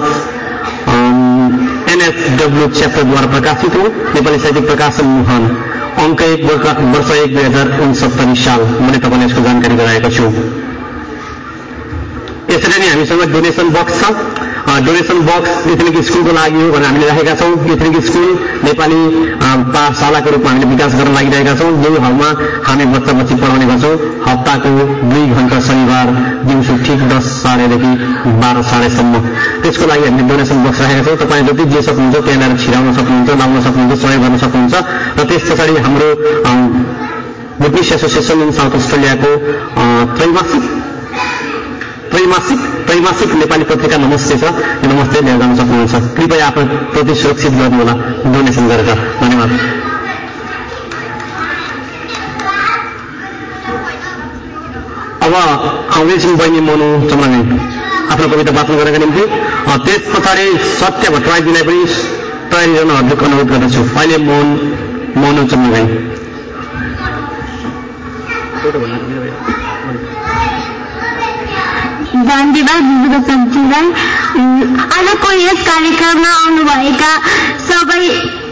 एनएफडब्ल्यू च्याप्टरद्वारा प्रकाशित हो नेपाली साहित्यिक प्रकाशन मुहन अङ्क एक वर्ष एक दुई हजार उनसत्तरी साल मैले तपाईँलाई यसको जानकारी गराएको छु यसरी नै हामीसँग डोनेसन बक्स छ डोनेसन बक्स एथनिक स्कुलको लागि हो भनेर हामीले राखेका छौँ एथनिक स्कुल नेपाली पाठशालाको रूपमा हामीले विकास गर्न लागिरहेका छौँ जो ठाउँमा हामी बच्चा बच्ची पढाउने गर्छौँ हप्ताको दुई घण्टा शनिबार दिउँसो ठिक दस साढेदेखि बाह्र साढेसम्म त्यसको लागि हामीले डोनेसन बक्स राखेका छौँ तपाईँ जति जे सक्नुहुन्छ त्यहाँनिर छिराउन सक्नुहुन्छ लाउन सक्नुहुन्छ सहयोग गर्न सक्नुहुन्छ र त्यस पछाडि हाम्रो बुद्धिस्ट एसोसिएसन इन साउथ अस्ट्रेलियाको त्रैमासिक त्रैमासिक त्रैमासिक नेपाली पत्रिका नमस्ते छ यो नमस्ते लिएर जान सक्नुहुन्छ कृपया आफ्नो प्रति सुरक्षित गर्नुहोला डोनेसन गरेर धन्यवाद अब आउँदैछौँ बहिनी मनु चन्द्रगाई आफ्नो कविता वाचन गरेका निम्ति त्यस पछाडि सत्य भट्टराईजीलाई पनि तयारी गर्न हार्दिक अनुरोध गर्दछु अहिले मौन मनु चन्द्रगाई धन्यवाद सब्जीलाई आजको यस कार्यक्रममा आउनुभएका सबै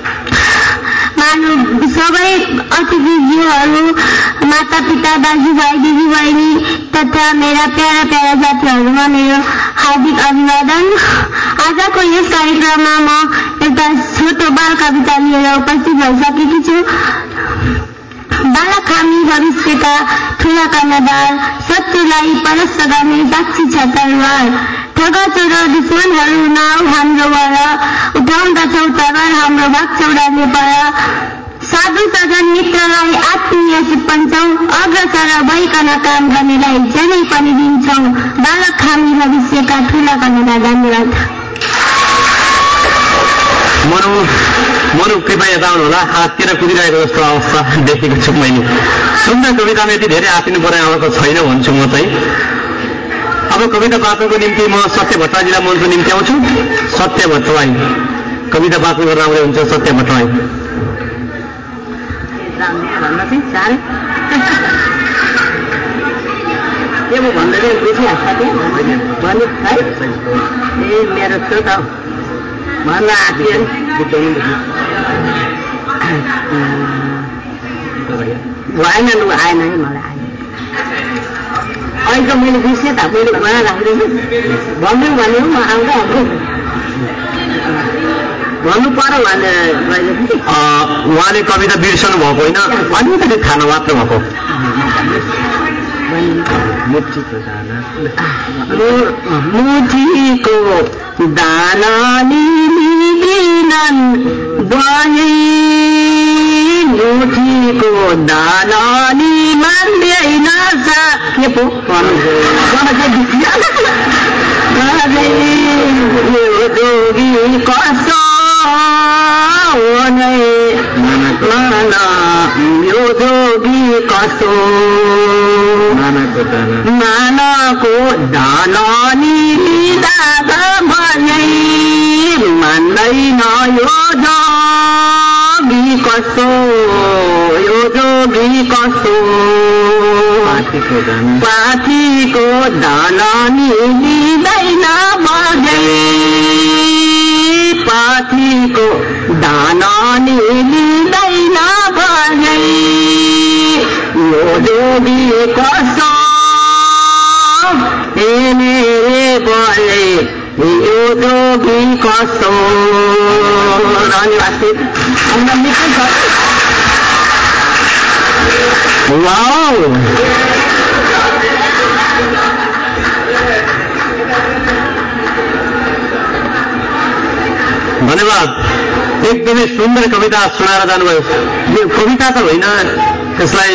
सबै अतिथिज्यूहरू माता पिता दाजुभाइ दिदीबहिनी तथा मेरा प्यारा प्यारा जातिहरूमा मेरो हार्दिक अभिवादन आजको यस कार्यक्रममा म एउटा छोटो बाल कविता लिएर उपस्थित भइसकेकी छु बालखामी भविष्यका ठूला कर्णधार शत्रुलाई परास्त गर्ने साक्षी छ तरवार ठगचोर दुश्मनहरू नाउ हाम्रो वर उठाउँदछौ तरवार हाम्रो भाग चौडाले पर साधु सजन मित्रलाई आत्मीय सिपन्छौ अग्रसर भइकन काम गर्नेलाई जनै पनि दिन्छौ बालखामी भविष्यका ठूला कर्णधार धन्यवाद मनु मनु कृपया यता आउनु होला हाततिर कुदिरहेको जस्तो अवस्था देखेको छु मैले सुन्दर कवितामा यति धेरै आतिनु पर्ने आवश्यक छैन भन्छु म चाहिँ अब कविता वाचनको निम्ति म सत्य भट्टराईजीलाई मञ्चको निम्ति आउँछु सत्य भट्टराई कविता वाचन गर्न आउने हुन्छ सत्य भट्टराई के म भन्दै बुझिहाल्छ भन्नु है ए मेरो श्रोता भन्न आँटियो भएन लु आएन है मलाई अहिले त मैले बिर्सेँ त मैले भएर राख्दैन भन्नु भन्यो म आउँदा आउँछु भन्नु पर्यो भनेर उहाँले कविता बिर्सनु भएको होइन अलिकति खाना मात्र भएको मुठीको दाना निलिदिनन् बने मुठीको दाना नि मान्दैन के पो जोगी कसो नै यो जोगी कसो मानको दाना नि दाग भर्दै मान्दैन यो जोगी कसो यो जोगी कसो पाथीको धन लिँदैन भर्दै पाथीको धन लिँदैन भर्दै यो जोगी कसो ए मेरे बोले यो जोगी कसो धन्यवाद वाओ धन्यवाद एकदमै सुन्दर कविता सुनाएर जानुभयो यो कविता त होइन त्यसलाई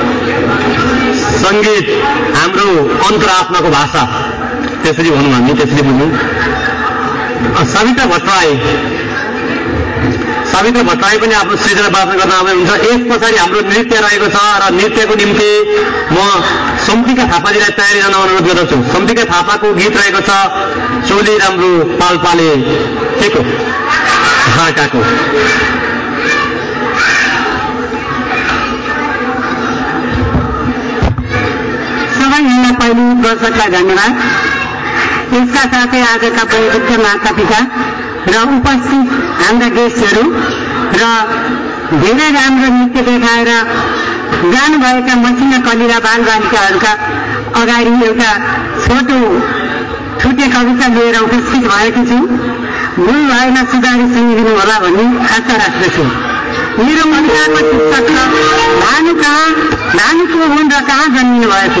सङ्गीत हाम्रो अन्तरात्माको भाषा त्यसरी भनौँ हामी त्यसरी बुझौँ सविता भट्टराई सविता भट्टराई पनि आफ्नो सृजना वाचन गर्न आउने हुन्छ यस पछाडि हाम्रो नृत्य रहेको छ र नृत्यको निम्ति म सम्तिका थापाजीलाई तयारी गर्न अनुरोध गर्दछु सम्तिका थापाको गीत रहेको छ चोली राम्रो पाल्पाले के को ढाकाको सबैभन्दा पहिलो दर्शकलाई धन्यवाद यसका साथै आजका वयोवृद्ध माता पिता र उपस्थित हाम्रा गेस्टहरू र धेरै राम्रो नृत्य देखाएर जानुभएका मसिना कलिरा बालबालिकाहरूका अगाडि एउटा छोटो छुटे कविता लिएर उपस्थित भएको छु भुल भएन सुधारी सुनिदिनु होला भन्ने आशा राख्दछु मेरो कविताको शीर्षक छ भानु कहाँ भानुको हुन् र कहाँ जन्मिनु भएको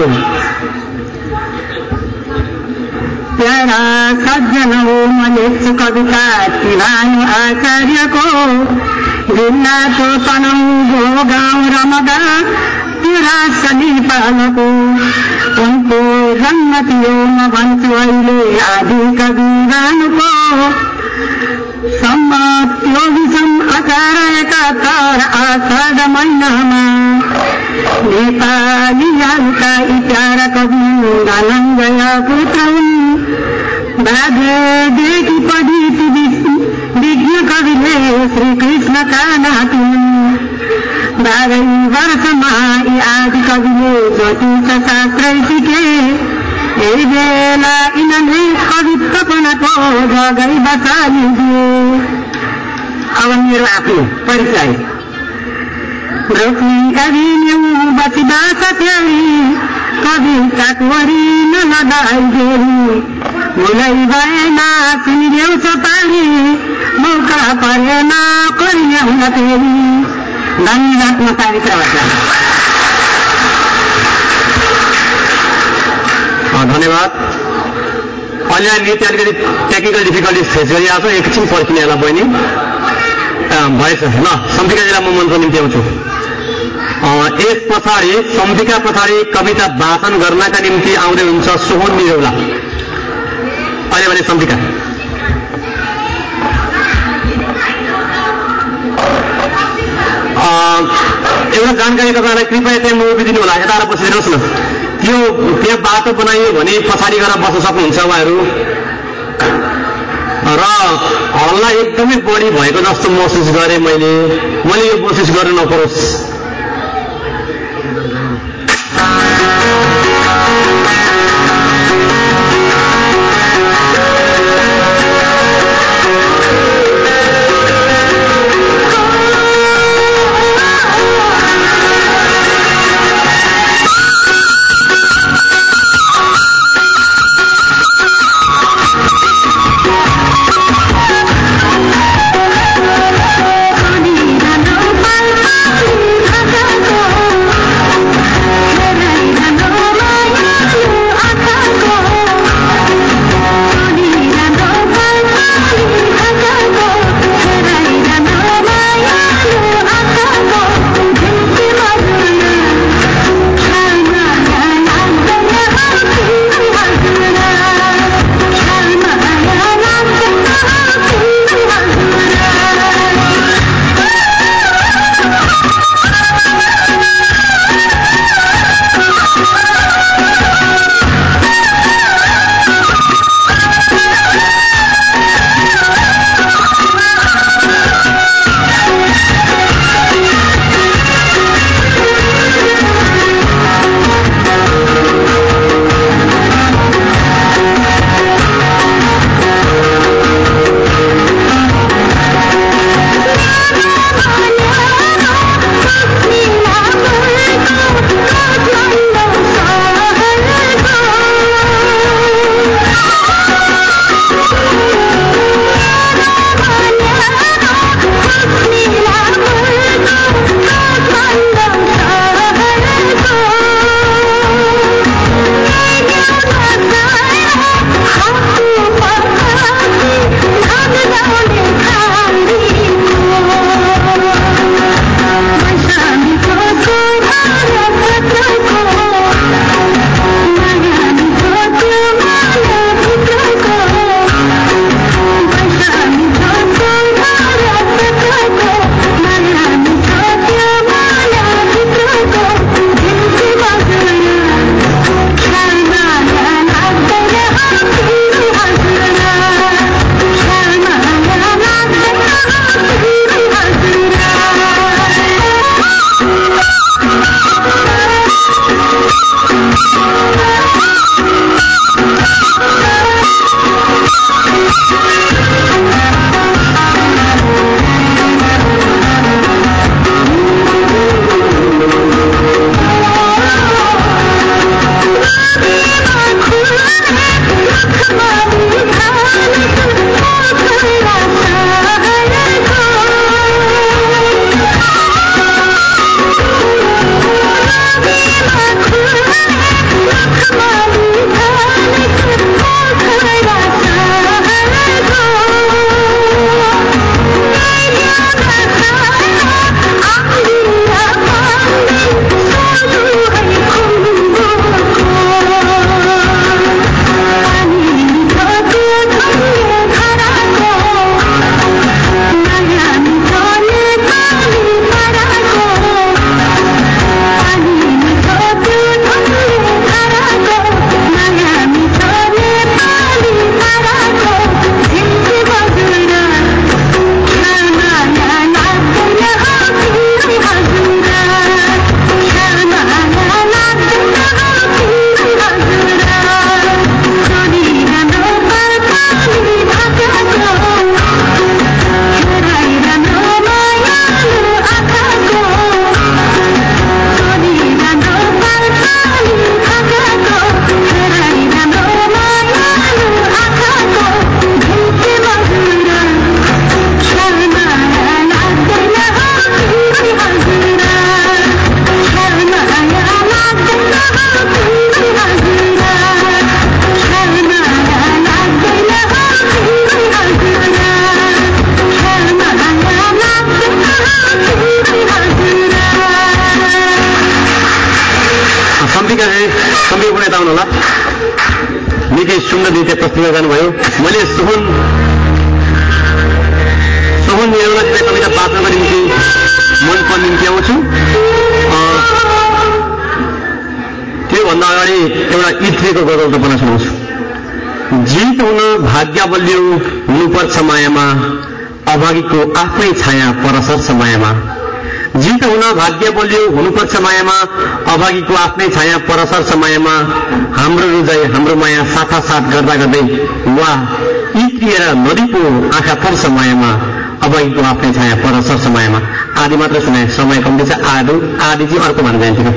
प्यारा सज्जन हो म लेख्छु कविता ती भानु आचार्यको जिल्लाको तनहुँ गाउँ रमगा त्यो रासली पालको उनको जन्म थियो म भन्छु अहिले आदि कवि भानुको सम्मत चौबिसौँ अठार एकात्तर आषाढ महिनामा नेपालीहरूका इत्यारा कवि धनञ्जय पुत्र हुन् भाग्यदेखि पढी विज्ञ कविले श्रीकृष्णका नाति हुन् बाह्रै वर्षमा यी आदि कविले ज्योतिष शास्त्र सिके यही बेला यिनले कवित्वपनको जगै बसालिदिए अब मेरो आफ्नो परिचय रोक्नी अभिन्यौ बसी बासा फेरि कविता कोरी नलगाइदेऊ भुलै भएन सुनिदेऊ सपारी मौका परेन कोरियाउन फेरि धन्यवाद म सावित्र भट्ट धन्यवाद अहिले नृत्य अलिकति टेक्निकल डिफिकल्टिज फेस गरिरहेको छ एकछिन पर्खिने होला बहिनी भएछ ल सम्पिकाजीलाई म मञ्चको निम्ति आउँछु यस पछाडि सम्पिका पछाडि कविता वाचन गर्नका निम्ति आउँदै हुन्छ सोहन निरौला अहिले भने सम्पिका एउटा जानकारी तपाईँलाई कृपया त्यहाँ उभिदिनु होला यता आएर बसिदिनुहोस् न त्यो त्यहाँ बाटो बनाइयो भने पछाडि गएर बस्न सक्नुहुन्छ उहाँहरू र हल्ला एकदमै बढी भएको जस्तो महसुस गरेँ मैले मैले यो कोसिस गर्नु नपरोस् Thank you. सम्झेको यता आउनु होला। निकै सुन्दर नृत्य प्रस्तुत गर्नुभयो। मैले सोहन सोहन निरौलाजीलाई कविता वाचनको निम्ति मञ्चको निम्ति आउँछु। त्योभन्दा अगाडि एउटा इत्रीको गजल तपाईँलाई सुनाउँछु। जीत हुन भाग्य बलियो हुनुपर्छ मायामा, अभागीको आफ्नै छाया परसर्छ मायामा। जीत हुन भाग्य बलियो हुनुपर्छ मायामा, अभागीको आफ्नै छाया परसर्छ मायामा। हाम्रो रुजाई हाम्रो माया साथा साथ गर्दा गर्दै वा इत्रिएर नदीको आँखा पर्छ मायामा, अभागीको आफ्नै छाया परसर्छ मायामा। आदि मात्र सुनाए, समय कम्ती छ। आदि आदि चाहिँ अर्को भन्न जान्थ्यो।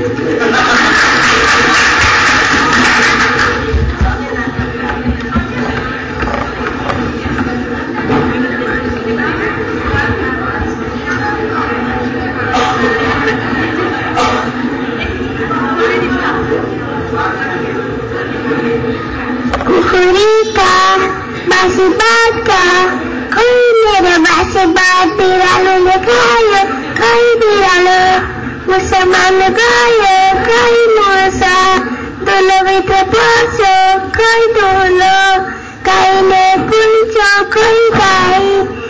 मुसलमान गयो खै मोसा दोलो भित्र पस्यो खै दोलो गाईले कुल्छ खै गाई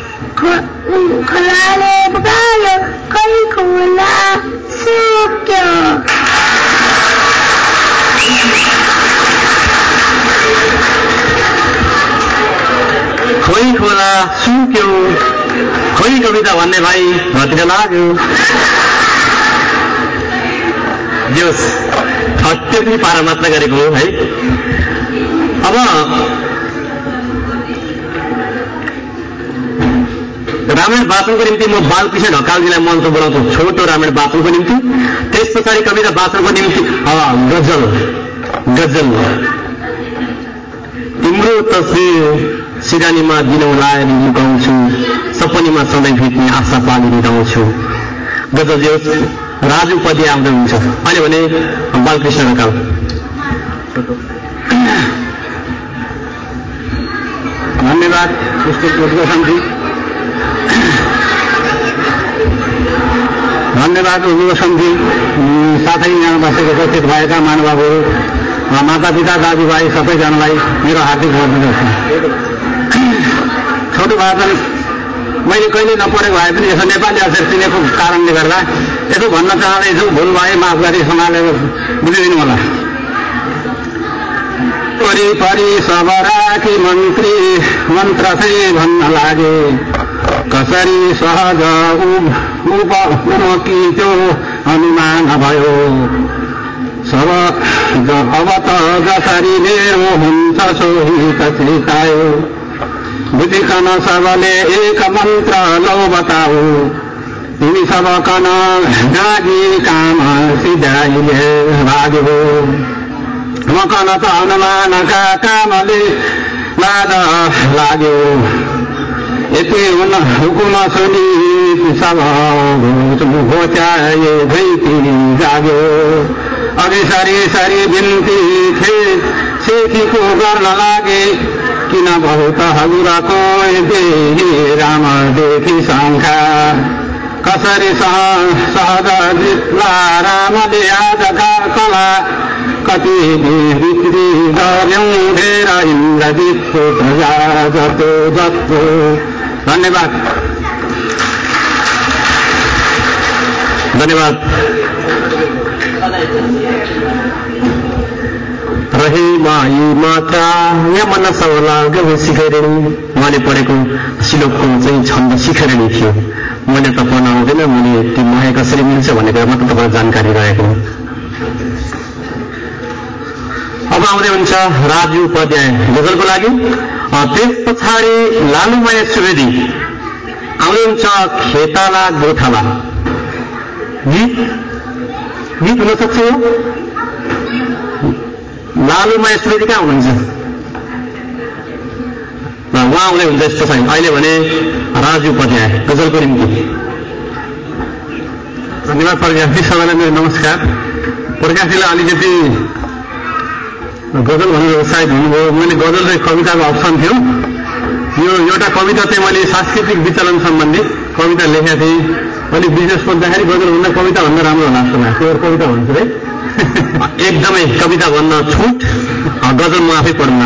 खोलाले गयो खै खोला सुक्यो। खोइ खोला सुक्यो, खोइ कविता भन्ने भाइ घतिर लाग्यो। जोस् त्यति पारा मात्र गरेको हो है। अब रामायण वाचनको निम्ति म बालकृष्ण ढकालजीलाई मञ्च बोलाउँछु, छोटो रामायण वाचनको निम्ति। त्यस पछाडि कविता वाचनको निम्ति गजल गजल तिम्रो तस्बिर सिरानीमा दिनौ लाएर लुकाउँछु, सपनीमा सधैँ भेट्ने आशा पाली निधाउँछु। गजल जोस् राजु पदी आउँदै हुन्छ। अहिले भने बालकृष्ण ढकाल। धन्यवाद पुस्तक उद्घोषणजी। धन्यवाद उद्घोषणजी। साथै यहाँ बसेको उपस्थित भएका महानुभावहरू, माता पिता दाजुभाइ सबैजनालाई मेरो हार्दिक बधाई छ। छोटो वाचन मैले कहिले नपढेको भए पनि यसो नेपाली अक्षर चिनेको कारणले गर्दा यसो भन्न चाहँदैछु। भुल भए माफ गरी सम्हालेर बुझिदिनु होला। वरिपरि सब राखी मन्त्री मन्त्र चाहिँ भन्न लागे, कसरी सहज उपमुखी त्यो अनुमान भयो। सब अब त जसरी मेरो हुन्छ सोही त चितायो, बुझिकन सबले एक मन्त्र लौ बताऊ। तिमी सबकन गागी काम सिधाइले भाग्यो, मकन त हनुमानका कामले लाज लाग्यो। यति हुन हुकुम सुनि सब घोचाए भैती जाग्यो। अघि सरी सरी बिन्ती सेठीको गर्न लागे, किन बहुत हजुरको देही राम देखि शङ्का। कसरी सहज जित्ला रामले आजका कला, कति बिक्री गर्यौं धेर इन्द्रजितको प्रजा जतो जतो। धन्यवाद धन्यवाद। रहे माई माता या मन सवला गयो शिखरिणी। उहाँले पढेको श्लोकको चाहिँ छन्द शिखरिणी थियो। मैले त पढ्न आउँदैन, मैले त्यो माया कसरी मिल्छ भन्ने कुरा मात्र तपाईँलाई जानकारी रहेको। अब आउँदै हुन्छ राजु उपाध्याय गजलको लागि। त्यस पछाडि लालुमाया सुवेदी आउँदै हुन्छ खेताला गोठाला। गीत गीत हुन सक्छ हो। लालुमाया सुवेदी कहाँ हुनुहुन्छ? उहाँ आउँदै हुन्छ यस पछाडि। अहिले भने राजु उपाध्याय गजलको निम्ति। धन्यवाद प्रकाशजी। सबैलाई मेरो नमस्कार। प्रकाशजीलाई अलिकति गजल भनेर सायद हुनुभयो। मैले गजल र कविताको अप्सन थियो। यो एउटा कविता चाहिँ मैले सांस्कृतिक विचलन सम्बन्धी कविता लेखेका थिएँ। अलिक विशेष पर्दाखेरि गजल भन्दा कविता भन्दा राम्रो होला जस्तो लाग्छ। कविता भन्छु है। एकदमै कविता भन्न छुट, गजल म आफै पढ्न।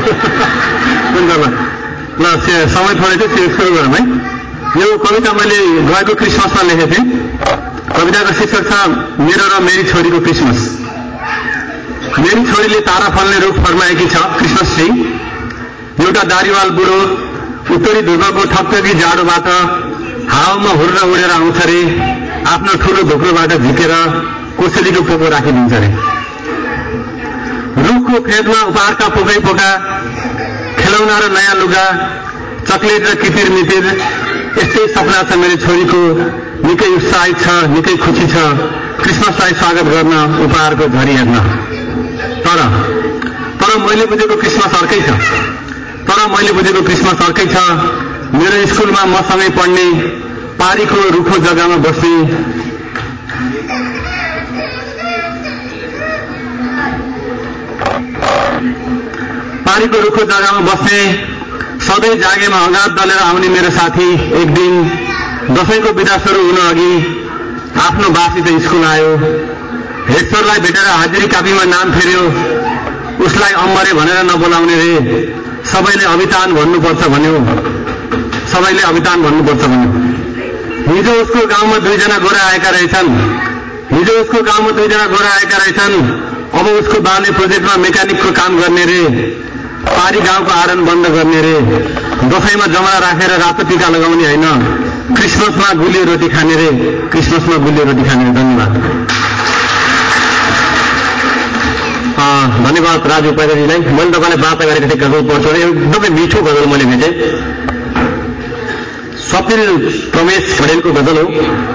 ल समय थोरै थियो, सुरु गरौँ है। यो कविता मैले गएको क्रिसमसमा लेखेको थिएँ। कविताको शीर्षक छ मेरो र मेरी छोरीको क्रिसमस। मेरी छोरीले तारा फल्ने रूख फर्माएकी छ क्रिसमस ट्री। एउटा दारीवाल बुढो उत्तरी ध्रुवको ठक्ककी जाडोबाट हावामा हुर्र उडेर आउँछ रे, आफ्नो ठूलो धोक्रोबाट झिकेर कोसेलीको पोको राखिदिन्छ रे। रुखको फेदमा उपहारका पोकै पोका, खेलौना र नयाँ लुगा, चकलेट र कितिर मितिर, यस्तै सपना छ मेरो छोरीको। निकै उत्साहित छ, निकै खुसी छ क्रिसमसलाई स्वागत गर्न, उपहारको झरी हेर्न। तर तर मैले बुझेको क्रिसमस अर्कै छ। तर मैले बुझेको क्रिसमस अर्कै छ। मेरो स्कुलमा मसँगै पढ्ने, पारीको रुखो जग्गामा बस्ने, पारीको रुखो जग्गामा बस्ने, सधैँ जागेमा अगाध दलेर आउने मेरो साथी एक दिन दशैंको बिदा सुरु हुन अघि आफ्नो बासित स्कुल आयो। हेड सरलाई भेटेर हाजिरी कापीमा नाम फेर्यो। उसलाई अम्बरे भनेर नबोलाउने रे, सबैले अभितान भन्नुपर्छ भन्यो। सबैले अभितान भन्नुपर्छ भन्यो। हिजो उसको गाउँमा दुईजना गोरा आएका रहेछन्। हिजो उसको गाउँमा दुईजना गोरा आएका रहेछन्। अब उसको बाले प्रोजेक्टमा मेकानिकको काम गर्ने रे, पारी गाउँको आरन बन्द गर्ने रे। दशैंमा जमरा राखेर रातो टीका लगाउने होइन, क्रिसमसमा गुलियो रोटी खाने रे, क्रिसमसमा गुलियो रोटी खाने रे। धन्यवाद। धन्यवाद राजु पैदाजीलाई। मैले तपाईँलाई वार्ता गरेको थिएँ गजल पढ्छु, एकदमै मिठो गजल मैले भेटेँ। स्वप्निल प्रमेश खडेलको गजल हो।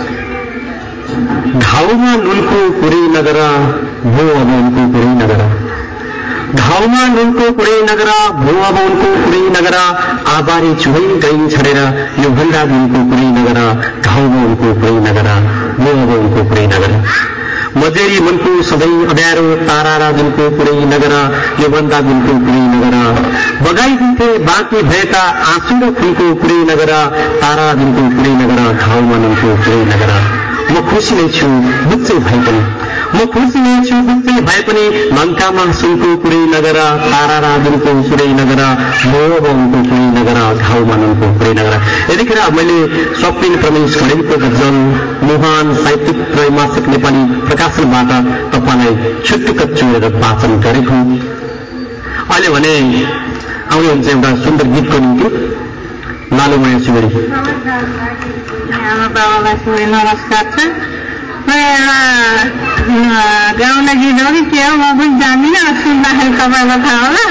घाउमा नुनको कुरै नगर, भो अब उनको कुरै नगर। घाउमा नुनको कुरै नगर, भो अब उनको कुरै नगर। आबारी चुहै गई छडेर यो भन्दा दिनको कुरै नगर। घाउमा उनको कुरै नगर, भो अब उनको कुरै नगर। मजेरी मनको सधैँ अँध्यारो, तारा र दिनको कुरै नगर। यो भन्दा दिनको कुरै नगर। बगाइदिन्थे बाँकी भएका आँसु र फुलको कुरै नगर। तारा दिनको कुरै नगर, घाउमा नुनको कुरै नगर। म खुसी नै छु बुच्चै भए पनि, म खुसी नै छु बुच्चै भए पनि, लङ्कामा सुनको कुरै नगर। तारा र दिनको कुरै नगर, भो अब उनको कुरै नगर। घाउमा नुनको कुरै नगर। यतिखेर मैले स्वप्निल प्रमेश खडेलको गजल मुहान साहित्यिक त्रैमासिक नेपाली प्रकाशनबाट तपाईँलाई छुट्टुक चुनेर वाचन गरेको। अहिले भने आउने हुन्छ एउटा सुन्दर गीतको निम्ति लालुमय सुवेरी। आमा बाबालाई सबै नमस्कार छ। म एउटा गाउँले गीत हो कि के हो म पनि जान्दिनँ, सुन्दाखेरि तपाईँलाई थाहा होला।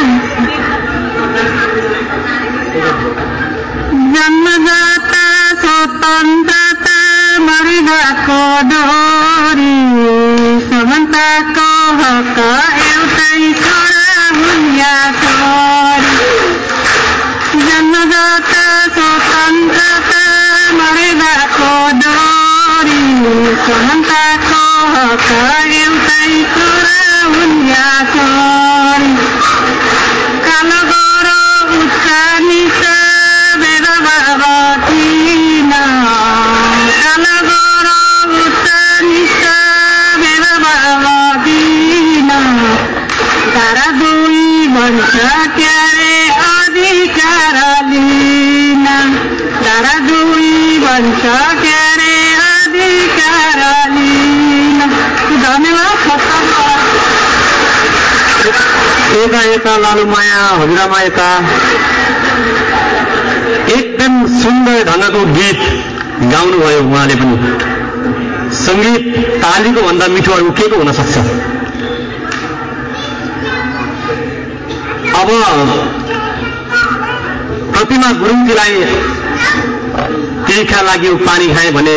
जन्मदाता स्वतन्त्रता मरिगएको डोरी, समानताको हक एउटै छोरा हुन् या छोरी। जन्मदाता स्वतन्त्रता मरिगएको डोरी, समानताको हक एउटै छोरा हुन् या छोरी। कालो गोरो उच्च निच भेदभाव किन, कालो गोरो उच्च निच भेदभाव किन। धारा दुई भन्छ क्यारे अधिकार लिन, धारा दुई भन्छ क्यारे अधिकार लिन। धन्यवाद। यता यता लालुमाया हजुरआमा यता। एकदम सुन्दर ढङ्गको गीत गाउनुभयो उहाँले पनि। सङ्गीत तालीको भन्दा मिठो अरू के को हुन सक्छ। अब प्रतिमा गुरुङजीलाई तिर्खा लाग्यो पानी खाए भने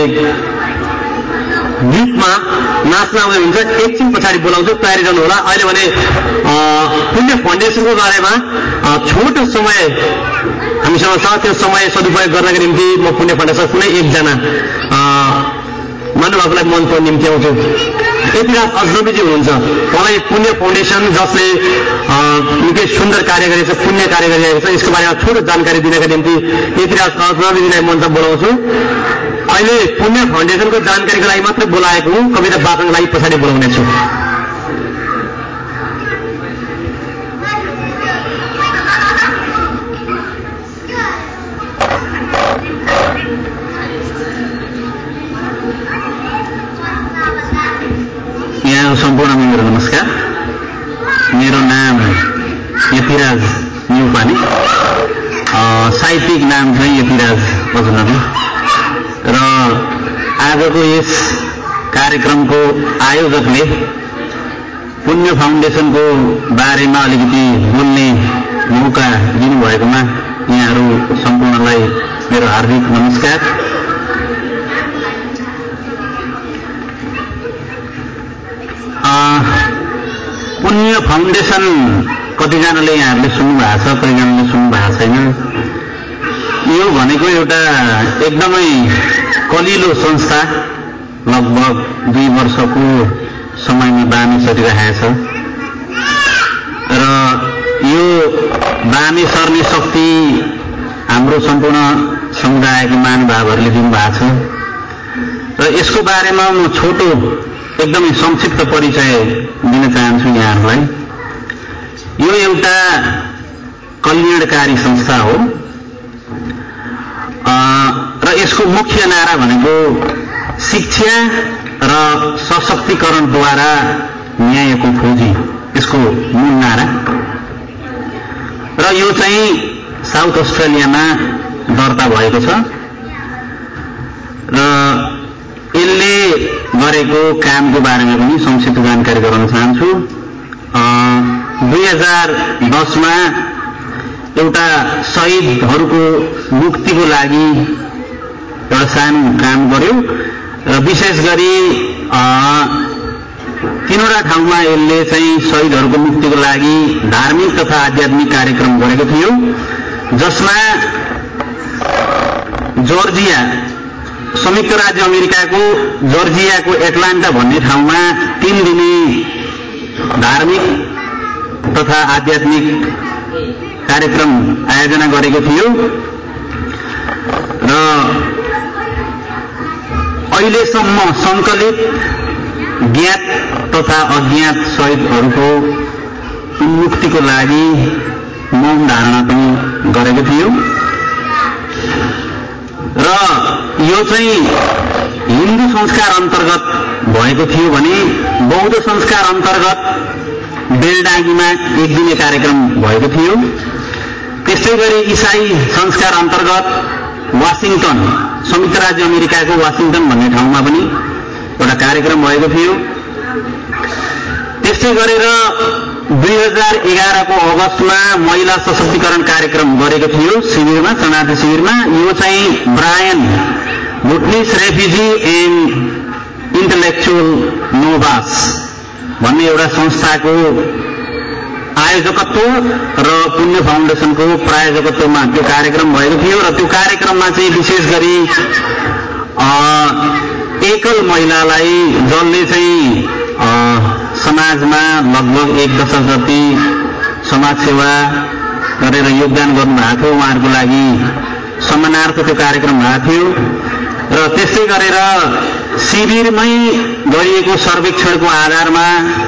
गीतमा नाच्न आउने हुन्छ। एकछिन पछाडि बोलाउँछु, तयारी गर्नु होला। अहिले भने पुण्य फाउन्डेसनको बारेमा छोटो समय हामीसँग छ, त्यो समय सदुपयोग गर्नको निम्ति म पुण्य फाउन्डेसन कुनै एकजना महानुभावलाई मञ्चको निम्ति आउँछु। यतिराज अजनबीजी हुनुहुन्छ, उहाँलाई पुण्य फाउन्डेसन जसले निकै सुन्दर कार्य गरेको छ, पुण्य कार्य गरिरहेको छ, यसको बारेमा छोटो जानकारी दिनका निम्ति यतिराज अजनबीजीलाई मञ्च बोलाउँछु। अहिले पुण्य फाउन्डेसनको जानकारीको लागि मात्रै बोलाएको हुँ, कविता वाचनको लागि पछाडि बोलाउनेछु। यहाँ सम्पूर्णमा मेरो नमस्कार। मेरो नाम यतिराज न्युपाने, साहित्यिक नाम चाहिँ यतिराज अजनबी र आजको यस कार्यक्रमको आयोजकले पुण्य फाउन्डेसनको बारेमा अलिकति बोल्ने मौका दिनुभएकोमा यहाँहरू सम्पूर्णलाई मेरो हार्दिक नमस्कार। पुण्य फाउन्डेसन कतिजनाले यहाँहरूले सुन्नु भएको छ, कतिजनाले सुन्नु भएको छैन। यो भनेको एउटा एकदमै कलिलो संस्था, लगभग दुई वर्षको समयमा बामे सरिरहेको छ र यो बामे सर्ने शक्ति हाम्रो सम्पूर्ण समुदायको महानुभावहरूले दिनुभएको छ र यसको बारेमा म छोटो एकदमै संक्षिप्त परिचय दिन चाहन्छु यहाँहरूलाई। यो एउटा कल्याणकारी संस्था हो र यसको मुख्य नारा भनेको शिक्षा र सशक्तिकरणद्वारा न्यायको खोजी, यसको मूल नारा। र यो चाहिँ साउथ अस्ट्रेलियामा दर्ता भएको छ र यसले गरेको कामको बारेमा पनि संक्षिप्त जानकारी गराउन चाहन्छु। दुई हजार दसमा एउटा शहीदहरूको मुक्तिको लागि एउटा सानो काम गर्यो र विशेष गरी तीनवटा ठाउँमा यसले चाहिँ शहीदहरूको मुक्तिको लागि धार्मिक तथा आध्यात्मिक कार्यक्रम गरेको थियो, जसमा जर्जिया, संयुक्त राज्य अमेरिकाको जर्जियाको एटलान्टा भन्ने ठाउँमा तीन दिने धार्मिक तथा आध्यात्मिक कार्यक्रम आयोजना गरेको थियो र अहिलेसम्म सङ्कलित ज्ञात तथा अज्ञात शहीदहरूको मुक्तिको लागि मौन धारणा पनि गरेको थियो र यो चाहिँ हिन्दू संस्कार अन्तर्गत भएको थियो भने बौद्ध संस्कार अन्तर्गत बेलडाँगीमा एक दिने कार्यक्रम भएको थियो। त्यसै गरी इसाई संस्कार अन्तर्गत वाशिङटन, संयुक्त राज्य अमेरिकाको वाशिङटन भन्ने ठाउँमा पनि एउटा कार्यक्रम भएको थियो। त्यसै गरेर दुई हजार एघारको अगस्तमा महिला सशक्तिकरण कार्यक्रम गरेको थियो शिविरमा, शरणार्थी शिविरमा। यो चाहिँ ब्रायन बुटनिस रेफ्युजी एन्ड इन्टेलेक्चुअल नोभास भन्ने एउटा संस्थाको आयोजकत्व र पुण्य फाउन्डेसनको प्रायोजकत्वमा त्यो कार्यक्रम भएको थियो र त्यो कार्यक्रममा चाहिँ विशेष गरी एकल महिलालाई, जसले चाहिँ समाजमा लगभग एक दशक जति समाज सेवा गरेर योगदान गर्नुभएको थियो, उहाँहरूको लागि सम्मानार्थ त्यो कार्यक्रम भएको थियो। र त्यसै गरेर शिविरमै गरिएको सर्वेक्षणको आधारमा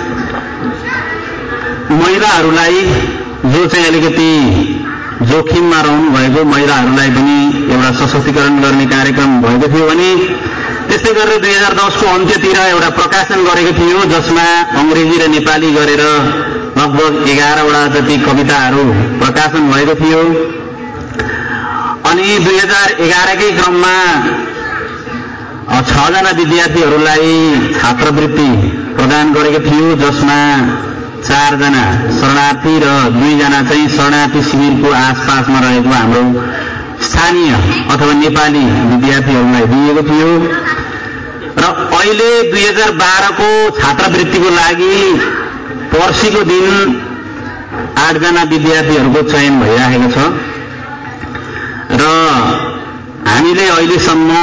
महिलाहरूलाई, जो चाहिँ अलिकति जोखिममा रहनु भएको महिलाहरूलाई पनि एउटा सशक्तिकरण गर्ने कार्यक्रम भएको थियो भने त्यस्तै गरेर दुई हजार दसको अन्त्यतिर एउटा प्रकाशन गरेको थियो, जसमा अङ्ग्रेजी र नेपाली गरेर लगभग एघारवटा जति कविताहरू प्रकाशन भएको थियो। अनि दुई हजार एघारकै क्रममा छजना विद्यार्थीहरूलाई छात्रवृत्ति प्रदान गरेको थियो, जसमा चारजना शरणार्थी र दुईजना चाहिँ शरणार्थी शिविरको आसपासमा रहेको हाम्रो स्थानीय अथवा नेपाली विद्यार्थीहरूलाई दिएको थियो। र अहिले दुई हजार बाह्रको छात्रवृत्तिको लागि पर्सिको दिन आठजना विद्यार्थीहरूको चयन भइरहेको छ र हामीले अहिलेसम्म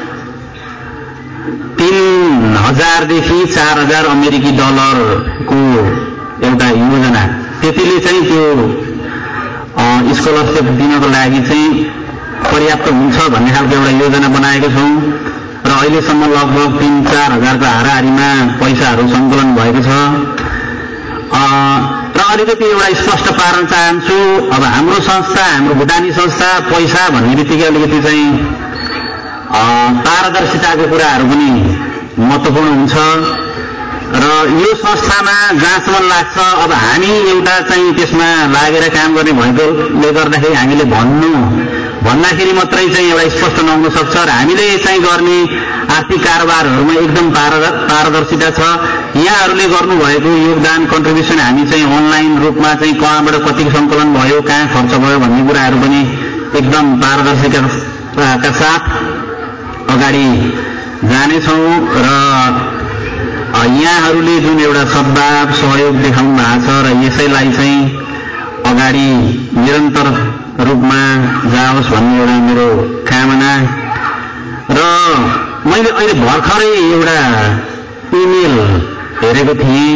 तीन हजारदेखि चार हजार अमेरिकी डलरको एउटा योजना, त्यतिले चाहिँ त्यो स्कलरसिप दिनको लागि चाहिँ पर्याप्त हुन्छ भन्ने खालको एउटा योजना बनाएको छौँ र अहिलेसम्म लगभग तीन चार हजारको हाराहारीमा पैसाहरू सङ्कलन भएको छ। र अलिकति एउटा स्पष्ट पार्न चाहन्छु, अब हाम्रो संस्था, हाम्रो भुटानी संस्था पैसा भन्ने बित्तिकै अलिकति चाहिँ पारदर्शिताको कुराहरू पनि महत्त्वपूर्ण हुन्छ र यो संस्थामा जहाँसम्म लाग्छ अब हामी एउटा चाहिँ त्यसमा लागेर काम गर्ने भएकोले गर्दाखेरि हामीले भन्नु भन्दाखेरि मात्रै चाहिँ एउटा स्पष्ट नहुन सक्छ र हामीले चाहिँ गर्ने आर्थिक कारोबारहरूमा एकदम पारदर्शिता छ। यहाँहरूले गर्नुभएको योगदान कन्ट्रिब्युसन हामी चाहिँ अनलाइन रूपमा चाहिँ कहाँबाट कति सङ्कलन भयो, कहाँ खर्च भयो भन्ने कुराहरू पनि एकदम पारदर्शिताका साथ अगाडि जानेछौँ र यहाँहरूले जुन एउटा सद्भाव सहयोग देखाउनु भएको छ र यसैलाई चाहिँ अगाडि निरन्तर रूपमा जाओस् भन्ने एउटा मेरो कामना। र मैले अहिले भर्खरै एउटा इमेल हेरेको थिएँ,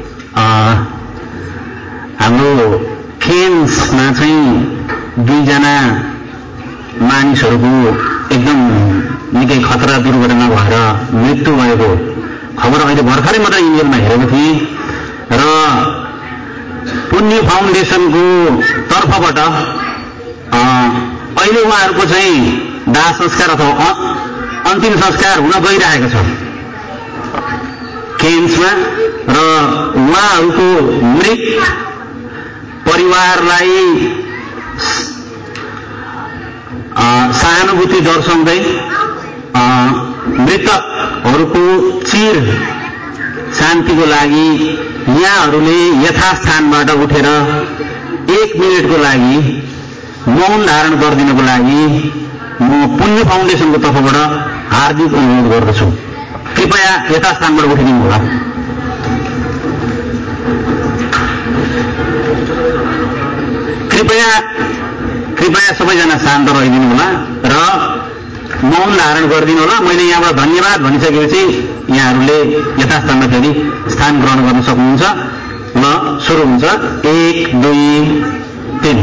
हाम्रो केन्समा चाहिँ दुईजना मानिसहरूको एकदम निकै खतरा दुर्घटना भएर मृत्यु भएको खबर अहिले भर्खरै मात्र इमेलमा हेरेको थिएँ र पुण्य फाउन्डेसनको तर्फबाट अहिले उहाँहरूको चाहिँ दाह संस्कार अथवा अन्तिम संस्कार हुन गइरहेको छ केन्समा र उहाँहरूको मृत परिवारलाई सहानुभूति दर्शाउँदै मृतकहरूको चिर शान्तिको लागि यहाँहरूले यथास्थानबाट उठेर एक मिनटको लागि मौन धारण गरिदिनको लागि म पुण्य फाउन्डेसनको तर्फबाट हार्दिक अनुरोध गर्दछु। कृपया यथास्थानबाट उठिदिनु होला। कृपया कृपया सबैजना शान्त रहिदिनु होला र मौन धारण गरिदिनु होला। मैले यहाँबाट धन्यवाद भनिसकेपछि यहाँहरूले यथास्थानमा फेरि स्थान ग्रहण गर्न सक्नुहुन्छ। ल सुरु हुन्छ। एक दुई तीन।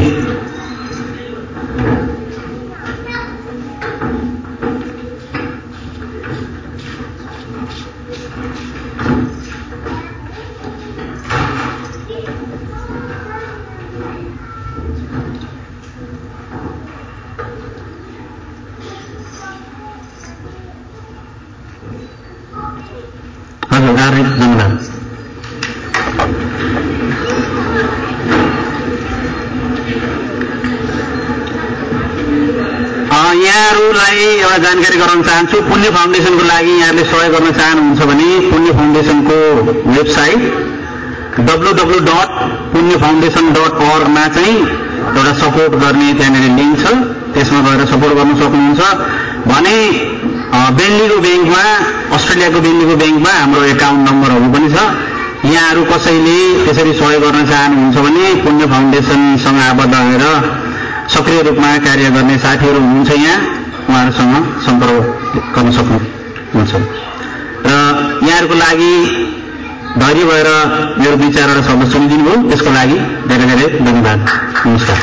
यहाँहरूलाई एउटा जानकारी गराउन चाहन्छु। पुण्य फाउन्डेसनको लागि यहाँले सहयोग गर्न चाहनुहुन्छ भने पुण्य फाउन्डेसनको website W W dot Punya foundation dot अर्गमा चाहिँ एउटा सपोर्ट गर्ने त्यहाँनिर लिङ्क छ, त्यसमा गएर सपोर्ट गर्न सक्नुहुन्छ। भने बेन्डीको ब्याङ्कमा, अस्ट्रेलियाको बेन्डीको ब्याङ्कमा हाम्रो एकाउन्ट नम्बरहरू पनि छ। यहाँहरू कसैले त्यसरी सहयोग गर्न चाहनुहुन्छ भने पुण्य फाउन्डेसनसँग आबद्ध भएर सक्रिय रूपमा कार्य गर्ने साथीहरू हुनुहुन्छ यहाँ, उहाँहरूसँग सम्पर्क गर्न सक्नुहुन्छ। र यहाँहरूको लागि धैर्य भएर मेरो दुई चारवटा शब्द सुनिदिनु भयो, त्यसको लागि धेरै धेरै धन्यवाद। नमस्कार।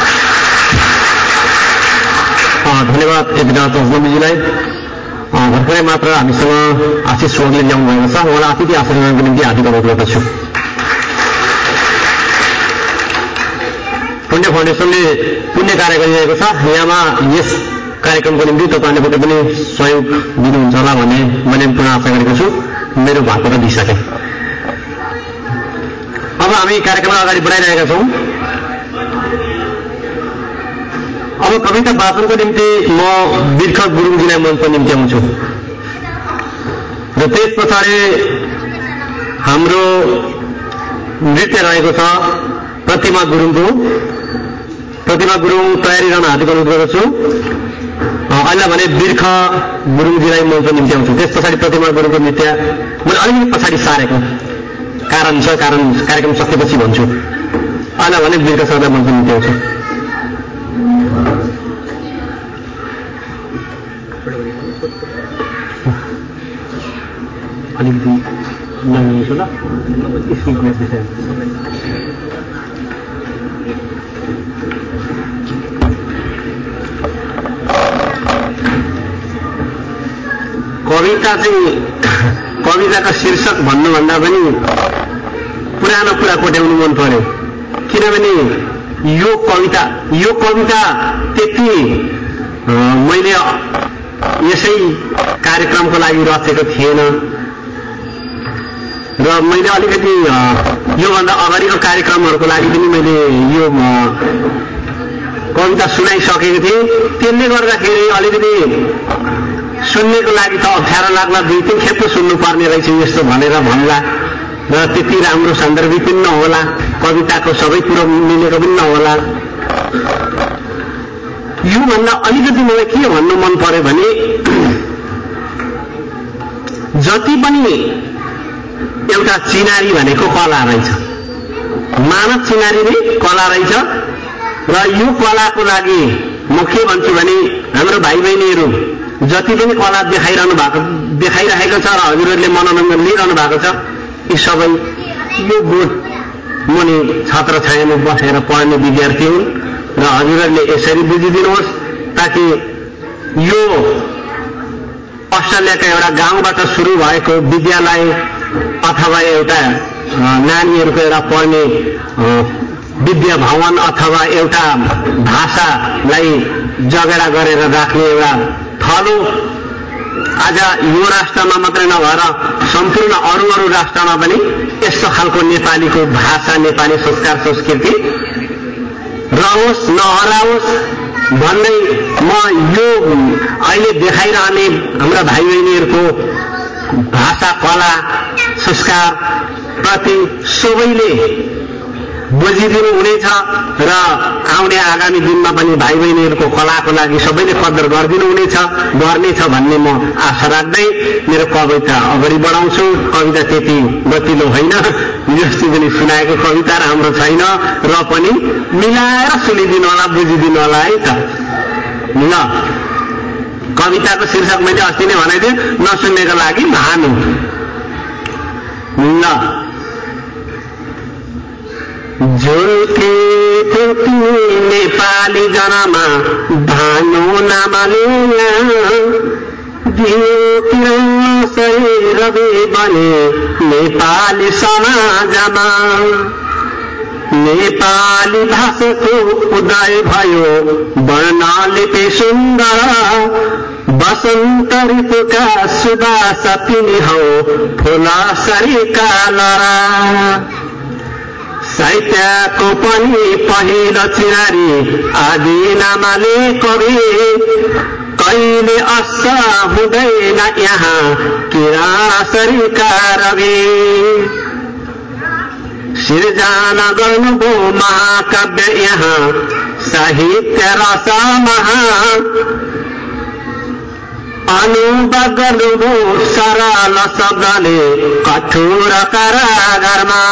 धन्यवाद एडिटर अजलमीजीलाई। भर्खरै मात्र हामीसँग आशिष सोगले ल्याउनु भएको छ। उहाँलाई अतिथि आशीर्वादको निम्ति हार्दिक अनुरोध गर्दछु। पुण्य फाउन्डेसनले पुण्य कार्य गरिरहेको छ। यहाँमा यस कार्यक्रमको निम्ति तपाईँले पक्कै पनि सहयोग दिनुहुन्छ होला भन्ने मैले पुनः आशा गरेको छु। मेरो भागबाट दिइसकेँ। अब हामी कार्यक्रमलाई अगाडि बढाइरहेका छौँ। अब कविता वाचनको निम्ति म बिर्ख गुरुङजीलाई मञ्चको निम्ति आउँछु र त्यस पछाडि हाम्रो नृत्य रहेको छ प्रतिमा गुरुङको। प्रतिमा गुरुङ तयारी गर्न हार्दिक अनुरोध गर्दछु। अहिले भने बिर्ख गुरुङजीलाई मञ्चको निम्ति आउँछु। त्यस पछाडि प्रतिमा गुरुङको नृत्य मैले अलिकति पछाडि सारेको कारण छ, कारण कार्यक्रम सकेपछि भन्छु। अहिले भने बिर्ख सरलाई मञ्चको निम्ति आउँछु। अलिकति नमिल्छ ल स्क्रिनको विषय। कविता चाहिँ कविताको शीर्षक भन्नुभन्दा पनि पुरानो कुरा कोट्याउनु मन पर्यो। किनभने यो कविता यो कविता त्यति मैले यसै कार्यक्रमको लागि रचेको थिएन। र मैले अलिकति योभन्दा अगाडिको कार्यक्रमहरूको लागि पनि मैले यो कविता सुनाइसकेको थिएँ। त्यसले गर्दाखेरि अलिकति सुन्नेको लागि त अप्ठ्यारो लाग्ला, दुई तिन खेप त सुन्नुपर्ने रहेछ यस्तो भनेर भन्ला र त्यति राम्रो सन्दर्भिक पनि नहोला, कविताको सबै कुरो मिलेको पनि नहोला। योभन्दा अलिकति मलाई के भन्नु मन पर्यो भने जति पनि एउटा चिनारी भनेको कला रहेछ, मानव चिनारी नै कला रहेछ र यो कलाको लागि म के भन्छु भने हाम्रो भाइ बहिनीहरू जति पनि कला देखाइरहनु भएको देखाइरहेको छ र हजुरहरूले मनोरञ्जन लिइरहनु भएको छ, यी सबै यो बोर्ड मुनि छात्र छायामा बसेर पढ्ने विद्यार्थी हुन् र हजुरहरूले यसरी बुझिदिनुहोस् ताकि यो अस्ट्रेलियाका एउटा गाउँबाट सुरु भएको विद्यालय अथवा एउटा नानीहरूको एउटा पढ्ने विद्या भवन अथवा एउटा भाषालाई जगेडा गरेर राख्ने एउटा थलो आज यो राष्ट्रमा मात्रै नभएर सम्पूर्ण अरू अरू राष्ट्रमा पनि यस्तो खालको नेपालीको भाषा, नेपाली संस्कार संस्कृति रहोस् नहराओस् भन्दै म यो अहिले देखाइरहने हाम्रा भाइ बहिनीहरूको भाषा, कला, संस्कार प्रति सबैले बुझिदिनु हुनेछ र आउने आगामी दिनमा पनि भाइ बहिनीहरूको कलाको लागि सबैले कदर गरिदिनु हुनेछ गर्नेछ भन्ने म आशा राख्दै मेरो कविता अगाडि बढाउँछु। कविता त्यति गतिलो होइन, जस्तो पनि सुनाएको कविता राम्रो छैन र पनि मिलाएर सुनिदिनु होला, बुझिदिनु होला है त ल। कविताको शीर्षक मैले अस्ति नै भनेको थिएँ, नसुन्नेको लागि भानु। ल झुल्के नेपाली जनमा भानु नामले दियो किरण सही रवि बने नेपाली समाजमा। नेपाली भाषाको उदय भयो वर्णलिपि सुन्दर, बसन्त ऋतुका सुबास तिमी हौ फुलसरीका लरा। साहित्यको पनि पहिलो चिनारी आदि नामले कवि, कहिले अस हुँदैन यहाँ किरासरीका रवि। सिर्जना गर्नुभयो महाकाव्य यहाँ साहित्य रस महा, अनुवाद गर्नुभयो सरल शब्दले कठोर कारागारमा।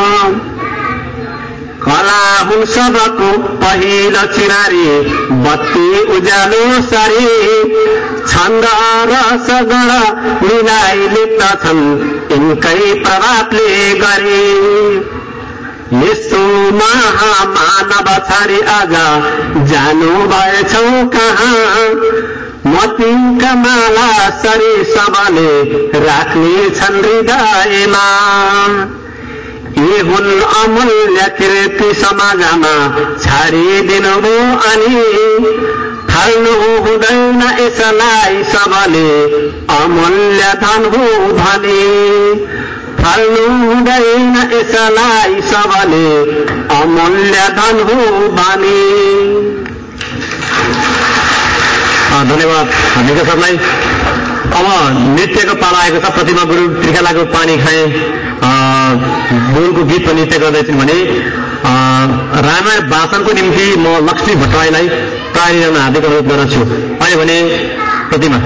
कला हुन् सबको पहिलो चिनारी बत्ती उज्यालो सरी, छन्द रस गण मिलाई लिप्दछन् यिनकै प्रभावले गरी। यस्तो महामानव छरी आज जानु भएछौ कहाँ, मतिका माला सरी सबले राख्ने छन् हृदयमा। यी हुन् अमूल्य कृति समाजमा छाडिदिनुभयो अनि, फाल्नु हुँदैन यसलाई सबले अमूल्य धन हो भने। फाल्नु हुँदैन यसलाई सबले अमूल्य धन हो भने। धन्यवाद हामिका सरलाई। अब नृत्यको पाला आएको छ। प्रतिमा गुरुङ त्रिखेलाको पानी खाए बोलको गीत नृत्य गर्दैछन् भने रामायण वाचनको निम्ति म लक्ष्मी भट्टराईलाई तयारी गर्न हार्दिक अनुरोध गर्दछु। अहिले भने प्रतिमा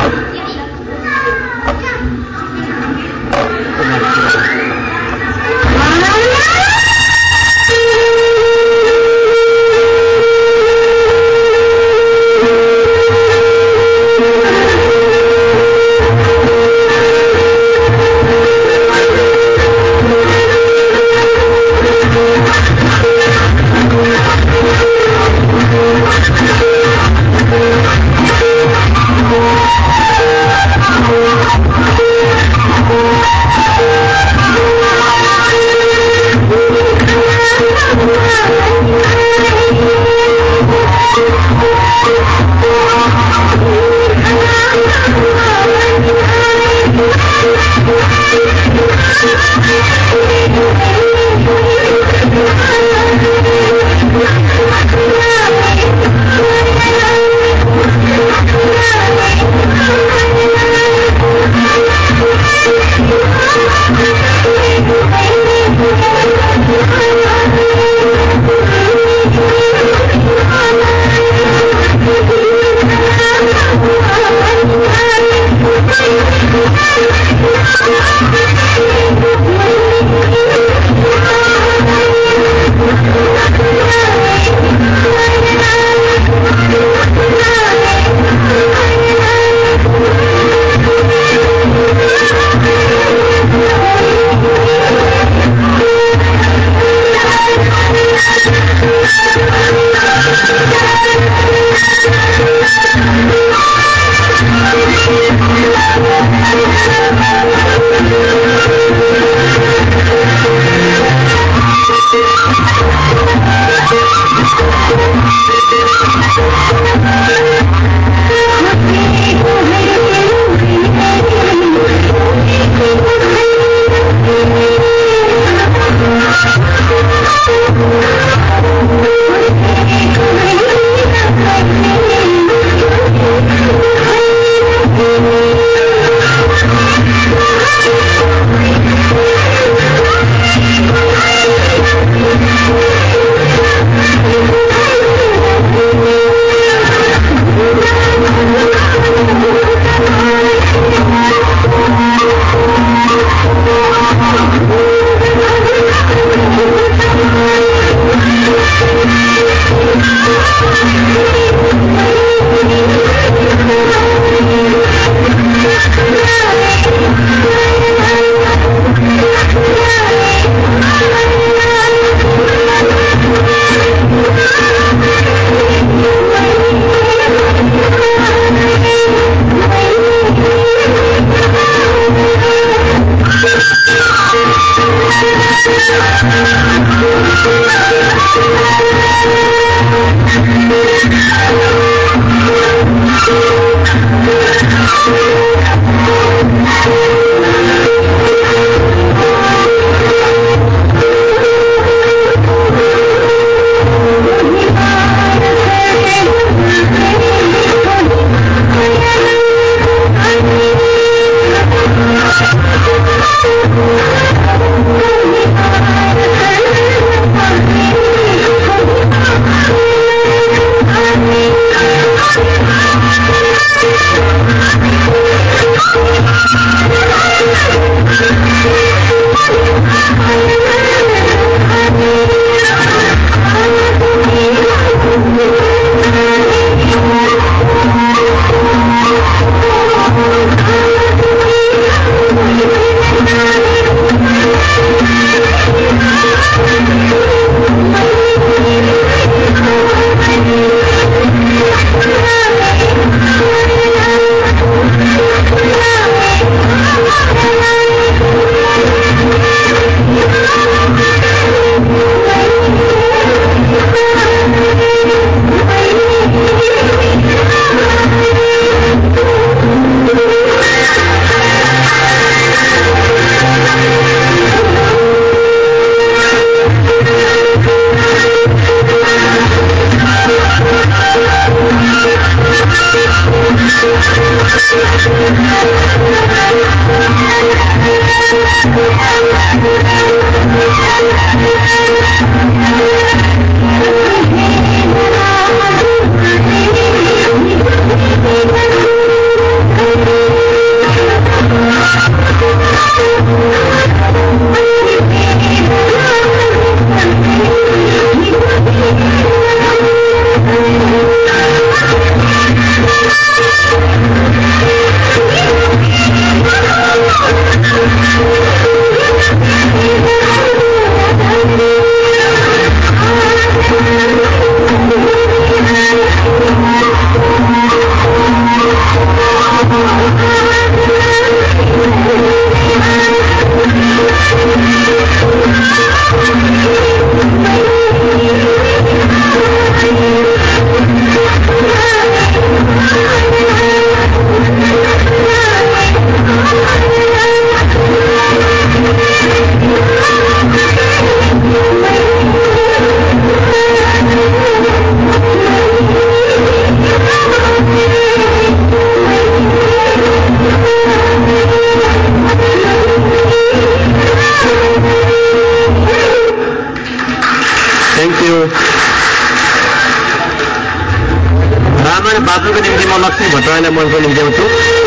वाचनको निम्ति म लक्ष्मी भट्टराईलाई मञ्चमा निम्त्याउँछु।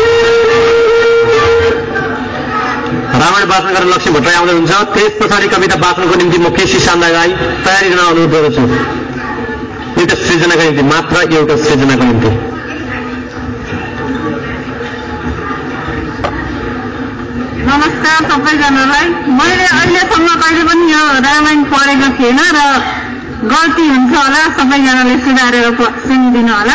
रामायण वाचन गरेर लक्ष्मी भट्टराई आउँदै हुन्छ। त्यस पछाडि कविता वाचनको निम्ति म केसी सान्दागाई तयारी गर्न अनुरोध गर्दछु। एउटा सृजनाका निम्ति मात्र, एउटा सृजनाको निम्ति। नमस्कार सबैजनालाई। मैले अहिलेसम्म कहिले पनि यो रामायण पढेको थिएन र गल्ती हुन्छ होला, सबैजनाले सुधारेर सुनिदिनु होला।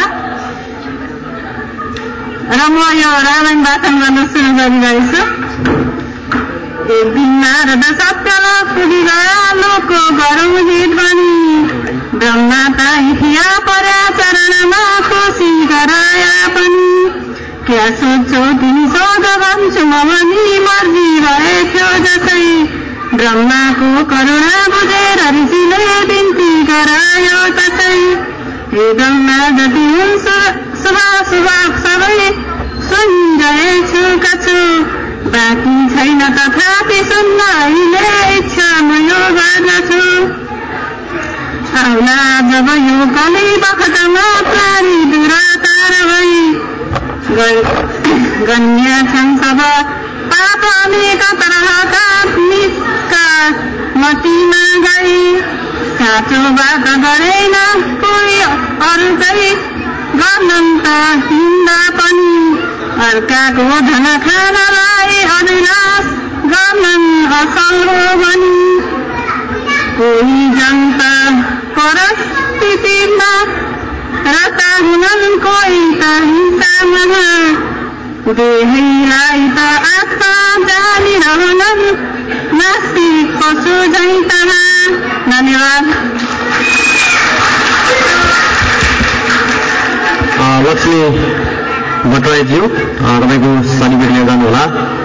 र म यो रामायण वाचन गर्न सुरु गरिरहेछु। एक दिन नारद सत्कल पुगी गया लोक गरौँ हित बनी, ब्रह्मा ताई थिया पर्या चरणमा खुसी गराया पनि। क्या सोध्छौ तिमी सोध भन्छु म भनी, मर्जी भएथ्यो जसै। ब्रह्माको करुणा बुझेर ऋषिले बिन्ती गरायो तसै। हे ब्रह्मा जति हुन् शुभ शुभ सबै सुनिरहेछु कछु, बाँकी छैन तथापि सुन्न अहिले इच्छा म यो गर्दछु। आउला जब यो कली बखतमा प्राणी दुराचार भई, गण्य छन् सब पाप अनेक तरहका निष्का मतीमा गई। साँचो बात गरेन कोही अरूकै, गर्नन् त हिन्दा पनि। अर्काको धन खानलाई अभिलाष, गर्नन् असल हो भनी। कोही जनता परस्थितिमा रता हुनन्, कोही त हिंसामा। देहीलाई त आत्मा जानिरहन नास्तिक पशु झैँ तहाँ। धन्यवाद। लक्ष्मी भट्टराईज्यू तपाईँको सर्टिफिकेट लिएर जानुहोला।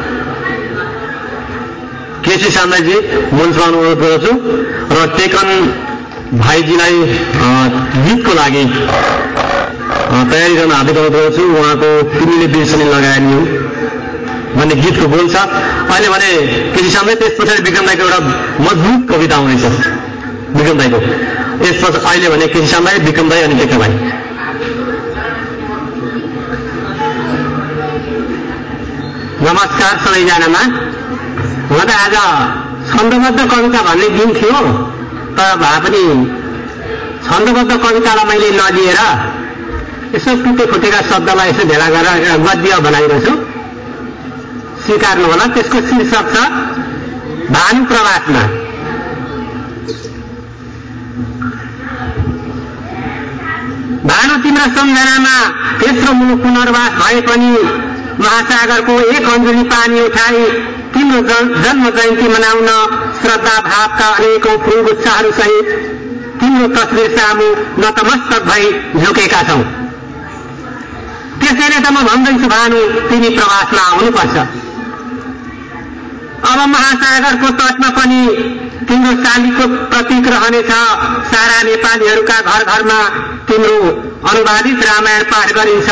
केसी सान्दाईजी मञ्चमा अनुरोध गर्दछु र टेकन भाइजीलाई गीतको लागि तयारी गर्न हार्दिक अनुरोध गर्दछु। उहाँको तिमीले बिर्सनी लगाए नि भन्ने गीतको बोल छ। अहिले भने केसी सान्दाई, त्यस पछाडि विक्रम दाईको एउटा मजबुत कविता आउनेछ विक्रम दाईको। यसपछि अहिले भने केसी सान्दाई, विक्रम दाई अनि टेका भाइ। नमस्कार सबैजनामा। म त आज छन्दबद्ध कविता भन्ने दिन थियो, तर भए पनि छन्दबद्ध कवितालाई मैले नलिएर यसो टुटे फुटेका शब्दलाई यसो भेला गरेर एउटा गद्य बनाइरहेछु, स्वीकार्नु होला। त्यसको शीर्षक छ भानु प्रवासमा। भानु, तिम्रो सम्झनामा तेस्रो मुलुक पुनर्वास भए पनि महासागरको एक अञ्जुली पानी उठाई तिम्रो जन्म जयन्ती मनाउन श्रद्धा भावका अनेकौं फूलगुच्छाहरू सहित तिम्रो तस्बिर सामु नतमस्तक भई झुकेका छौं। त्यसैले त म भन्दैछु भानु, तिमी प्रवासमा आउनुपर्छ। अब महासागरको तटमा पनि तिम्रो शालीको प्रतीक रहनेछ। सारा नेपालीहरूका घर घरमा तिम्रो अनुवादित रामायण पाठ गरिन्छ।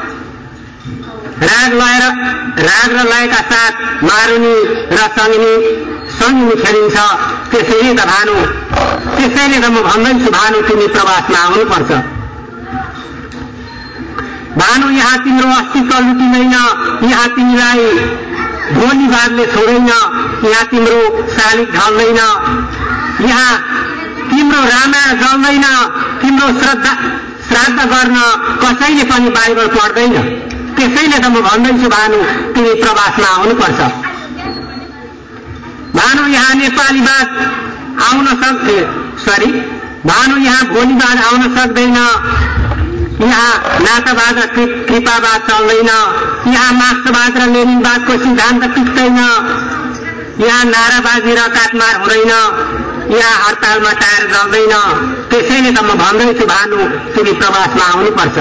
राग लएर राग र लयका साथ मारुनी र सङ्गिनी सङ्गिनी खेलिन्छ। त्यसैले त भानु त्यसैले त म भन्दैछु भानु, तिमी प्रवासमा आउनुपर्छ। भानु, यहाँ तिम्रो अस्तित्व लुटिँदैन, यहाँ तिमीलाई भोलिवादले छोड्दैन, यहाँ तिम्रो शालिग ढल्दैन, यहाँ तिम्रो रामायण जल्दैन, तिम्रो श्रद्धा श्राद्ध गर्न कसैले पनि बाइबल पढ्दैन। त्यसैले त म भन्दैछु भानु, तिमी प्रवासमा आउनुपर्छ। भानु, यहाँ नेपालीवाद आउन सक्थे सरी भानु, यहाँ भोलिवाद आउन सक्दैन, यहाँ नातावाद र कृपावाद चल्दैन, यहाँ मार्क्सवाद र लेनिनवादको सिद्धान्त टिक्दैन, यहाँ नाराबाजी र काटमार हुँदैन, यहाँ हडतालमा टायर जल्दैन। त्यसैले त म भन्दैछु भानु, तिमी प्रवासमा आउनुपर्छ।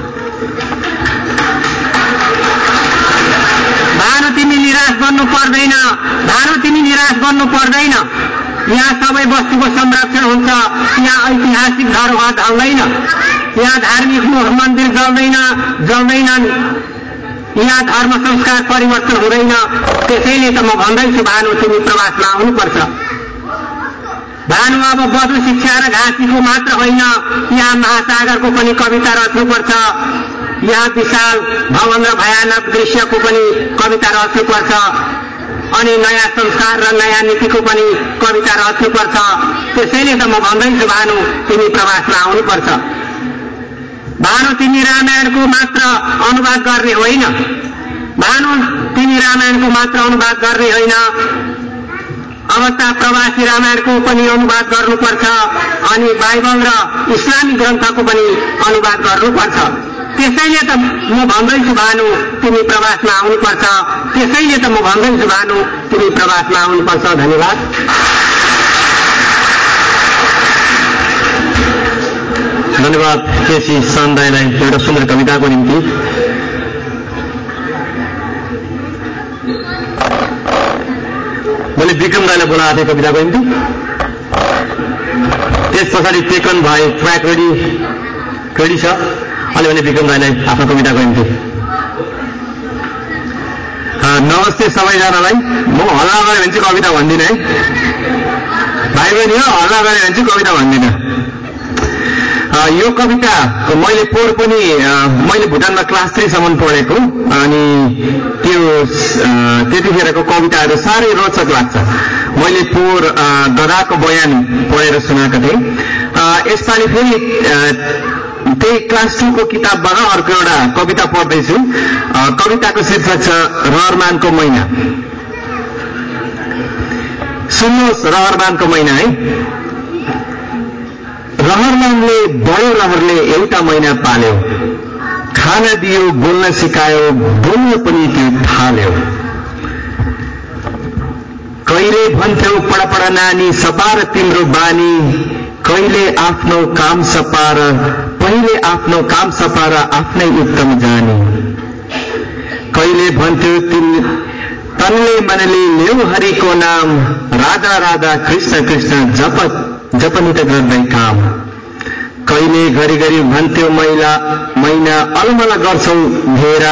भानु, तिमी निराश बन्नु पर्दैन। भानु, तिमी निराश बन्नु पर्दैन। यहाँ सबै वस्तुको संरक्षण हुन्छ। यहाँ ऐतिहासिक धरोहर ढल्दैन, यहाँ धार्मिक मन्दिर जल्दैन जल्दैनन्, यहाँ धर्म संस्कार परिवर्तन हुँदैन। त्यसैले त म भन्दैछु भानु, तिमी प्रवासमा आउनुपर्छ। भानु, अब बधु शिक्षा र घाँसीको मात्र होइन, यहाँ महासागरको पनि कविता रच्नुपर्छ। यहाँ विशाल भवन र भयानक दृश्यको पनि कविता रच्नुपर्छ अनि नयाँ संस्कार र नयाँ नीतिको पनि कविता रच्नुपर्छ। त्यसैले त म भन्दैछु भानु, तिमी प्रवासमा आउनुपर्छ। भानु, तिमी रामायणको मात्र अनुवाद गर्ने होइन। भानु, तिमी रामायणको मात्र अनुवाद गर्ने होइन, अब त प्रवासी रामायणको पनि अनुवाद गर्नुपर्छ अनि बाइबल र इस्लामी ग्रन्थको पनि अनुवाद गर्नुपर्छ। त्यसैले त म भन्दैछु भानु, तिमी प्रवासमा आउनुपर्छ। त्यसैले त म भन्दैछु भानु, तिमी प्रवासमा आउनुपर्छ। धन्यवाद। धन्यवाद केसी सान्दाईलाई एउटा सुन्दर कविताको निम्ति। मैले विक्रम दाईलाई बोलाएको थिएँ कविताको निम्ति। त्यस पछाडि टेकन भाइ ट्र्याक रेडी रेडी छ। अहिले भने विक्रम दाईलाई आफ्नो कविताको निम्ति। नमस्ते सबैजनालाई। म हल्ला गऱ्यो भने चाहिँ कविता भन्दिनँ है भाइ बहिनी हो, हल्ला गऱ्यो भने चाहिँ कविता भन्दिनँ। यो कविता मैले पोहोर पनि मैले भुटानमा क्लास थ्रीसम्म पढेको अनि त्यो त्यतिखेरको कविताहरू साह्रै रोचक लाग्छ। मैले पोहोर ददाको बयान पढेर सुनाएको थिएँ। यसपालि फेरि त्यही क्लास टूको किताबबाट अर्को एउटा कविता पढ्दैछु। कविताको शीर्षक छ रहरमानको महिना। सुन्नुहोस्, रहरमानको महिना है। रहरमानले बडो रहरले एउटा महिना पाल्यो। खाना दियो बोल्न सिकायो बोल्न पनि त्यो थाल्यो कहिले भन्थ्यौ पढपढ नानी सपार तिम्रो बानी कहिले आफ्नो काम सपार पहिले आफ्नो काम सपार आफ्नै उत्तम जानी कहिले भन्थ्यौ तिम तनले मनले ल्याउ हरिको नाम राधा राधा कृष्ण कृष्ण जप जपनी त गर्दै काम कहिले घरिघरि भन्थ्यौ महिला महिना अलमल गर्छौ धेर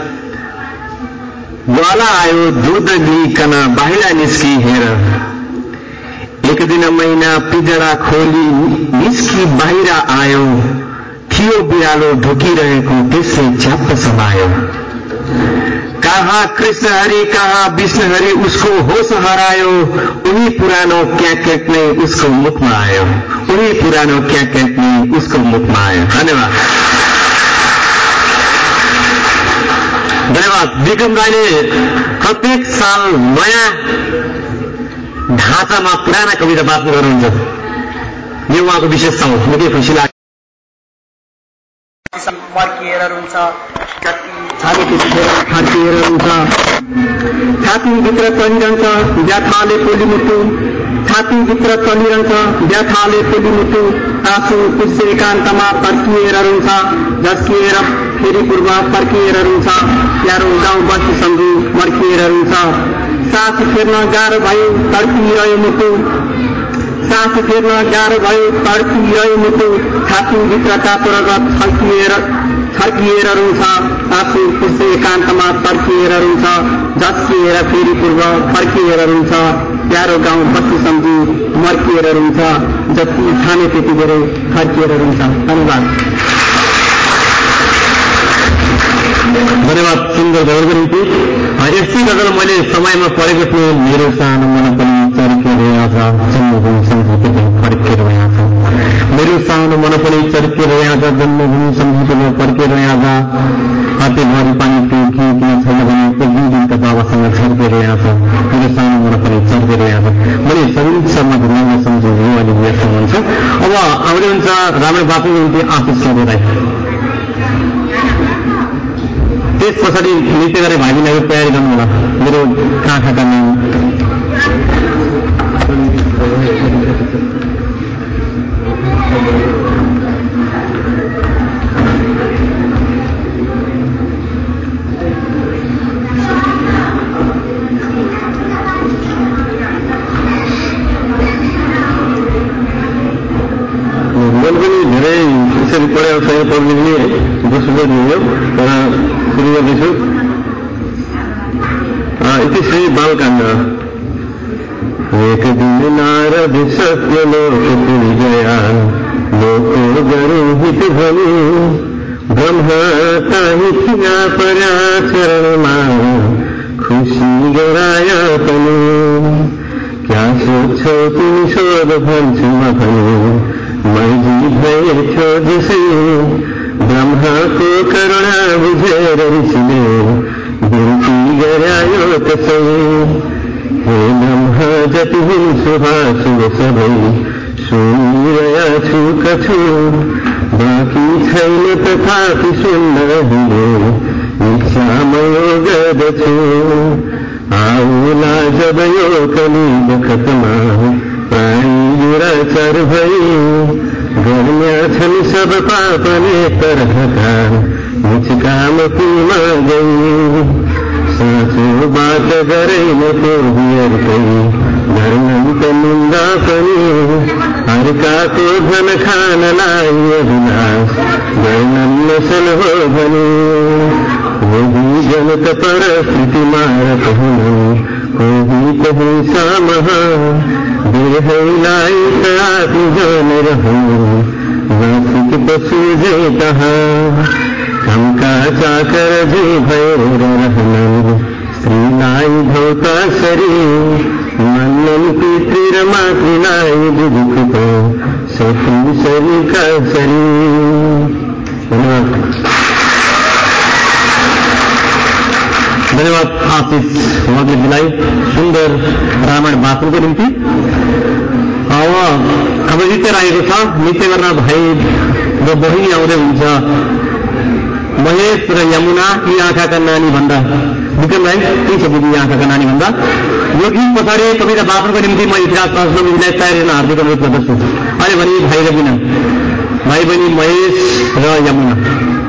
ग्वाला आयो दुध लिकन बाहिर निस्की हेर एक दिन महिना पिजडा खोली निस्की बाहिर आयो थियो बिरालो ढुकिरहेको त्यसै च्याप्प समायो कहाँ कृष्ण हरि कहाँ विष्णु हरि उसको होश हरायो उही पुरानो क्याकेट नै उसको मुखमा आयो उही पुरानो क्याकेट नै उसको मुखमा आयो धन्यवाद धन्यवाद विक्रम राईले प्रत्येक साल नयाँ ढाँचामा पुराना कविता वाचन गर्नुहुन्छ यो उहाँको विशेषता हो निकै खुसी लाग्छ मर्किएर रुन्छ जति छाती त्यतिखेर खाटिएर रुन्छ छातीभित्र चलिरहन्छ व्याथाले पोलिमुटु छातीभित्र चलिरहन्छ व्याथाले पोलिमुटु आँसु पुष्य एकान्तमा पर्किएर रुन्छ झस्किएर फेरि पूर्व पर्किएर रुन्छ प्यारो गाउँ बस्ती सम्झी मर्किएर रुन्छ सास फेर्न गाह्रो भयो तड्पिरह्यो मुटु सास फेर्न गाह्रो भयो तड्पिरह्यो मुटु छातीभित्र तातो रगत छल्किएर छर्किएर रुन्छ आँसु पुष्य एकान्तमा पर्किएर रुन्छ झस्किएर फेरि पूर्व फर्किएर रुन्छ प्यारो गाउँ बस्ती सम्झी मर्किएर रुन्छ जति छाने त्यति धेरै फर्किएर रुन्छ धन्यवाद धन्यवाद सुन्दर गजलको निम्ति यस्तै गजल मैले समयमा पढेको थिएँ मेरो सानो मन पनि चर्किएर यहाँ छ जन्मभूमि सम्झिएको फर्किएर यहाँ छ मेरो सानो मन पनि चर्किएर यहाँ छ जन्मभूमि सम्झिएको फर्किएर यहाँ छ हातेभरि पानी पिउ के किन छैन भने एक दुई दिनका बाबासँग छर्केर यहाँ छ मेरो सानो मन पनि चर्केर यहाँ छ मैले सङ्गीत शर्मा ढुङ्गामा सम्झेँ यो अहिले व्यस्त हुन्छ अब आउने हुन्छ रामायण बापुको निम्ति आशिष राई त्यस पछाडि नृत्य गरेर भागीलाई तयारी गर्नुहोला मेरो काँखाका नाम मन पनि धेरै यसरी पढाइ छैन पढ्ने पनि दोस्रो दियो तर सुरु गर्दैछु यति श्री बालकाण्ड एक दिन नारद सत्य लोक पुरी गया लोको गरु हित भनी ब्रह्मा ताहि थिया पर्या चरणमा खुसी गराया पनि क्या सोच्छौ तिमी सोध भन्छु म पनि मैजी भएथ्यो जसै ब्रह्माको करुणा बुझेर ऋषिले बिन्ती गरायो त्यसै हे ब्रह्मा जति हुन्छु हाँसु सबै सुनिरया छु कछु बाँकी छैन तथापि सुन्न हिले इच्छामा यो गर्दछु आउला जब यो कली बखतमा प्राणी दुराचार भई गर्म्या छन् सब पापले तरहका मुचकाम कुलमा गई साँचो बात गरेन तो बियर्कै धर्मन त निन्दा पनि अर्काको धन खानलाई अभिलाष गर्नन् नसल हो भने होगी जनत परिस्थिति मारत हुनु होगी त हिंसा महा देहैलाई त आफू जान रहु नासिक पशु जे तहाँ हमका चाकर जे भएर रहनु स्त्रीलाई धौता शरीर मन्नन पितृ र मातृलाई दुःख शत्रु शरीरका शरीर धन्यवाद आशिष मगलीलाई सुन्दर रामायण वाचनको निम्ति अब अब नृत्य रहेको छ नृत्य गर्न भाइ र बहिनी आउँदै हुन्छ महेश र यमुना यी आँखाका नानी भन्दा विक्रम राई त्यही छ बुझी आँखाका नानी भन्दा यो गीत पछाडि कविता वाचनको निम्ति म इतिहास विजय सायरन हार्दिक अनुरोध गर्दछु। अहिले भने भाइ र बिना भाइ बहिनी महेश र यमुना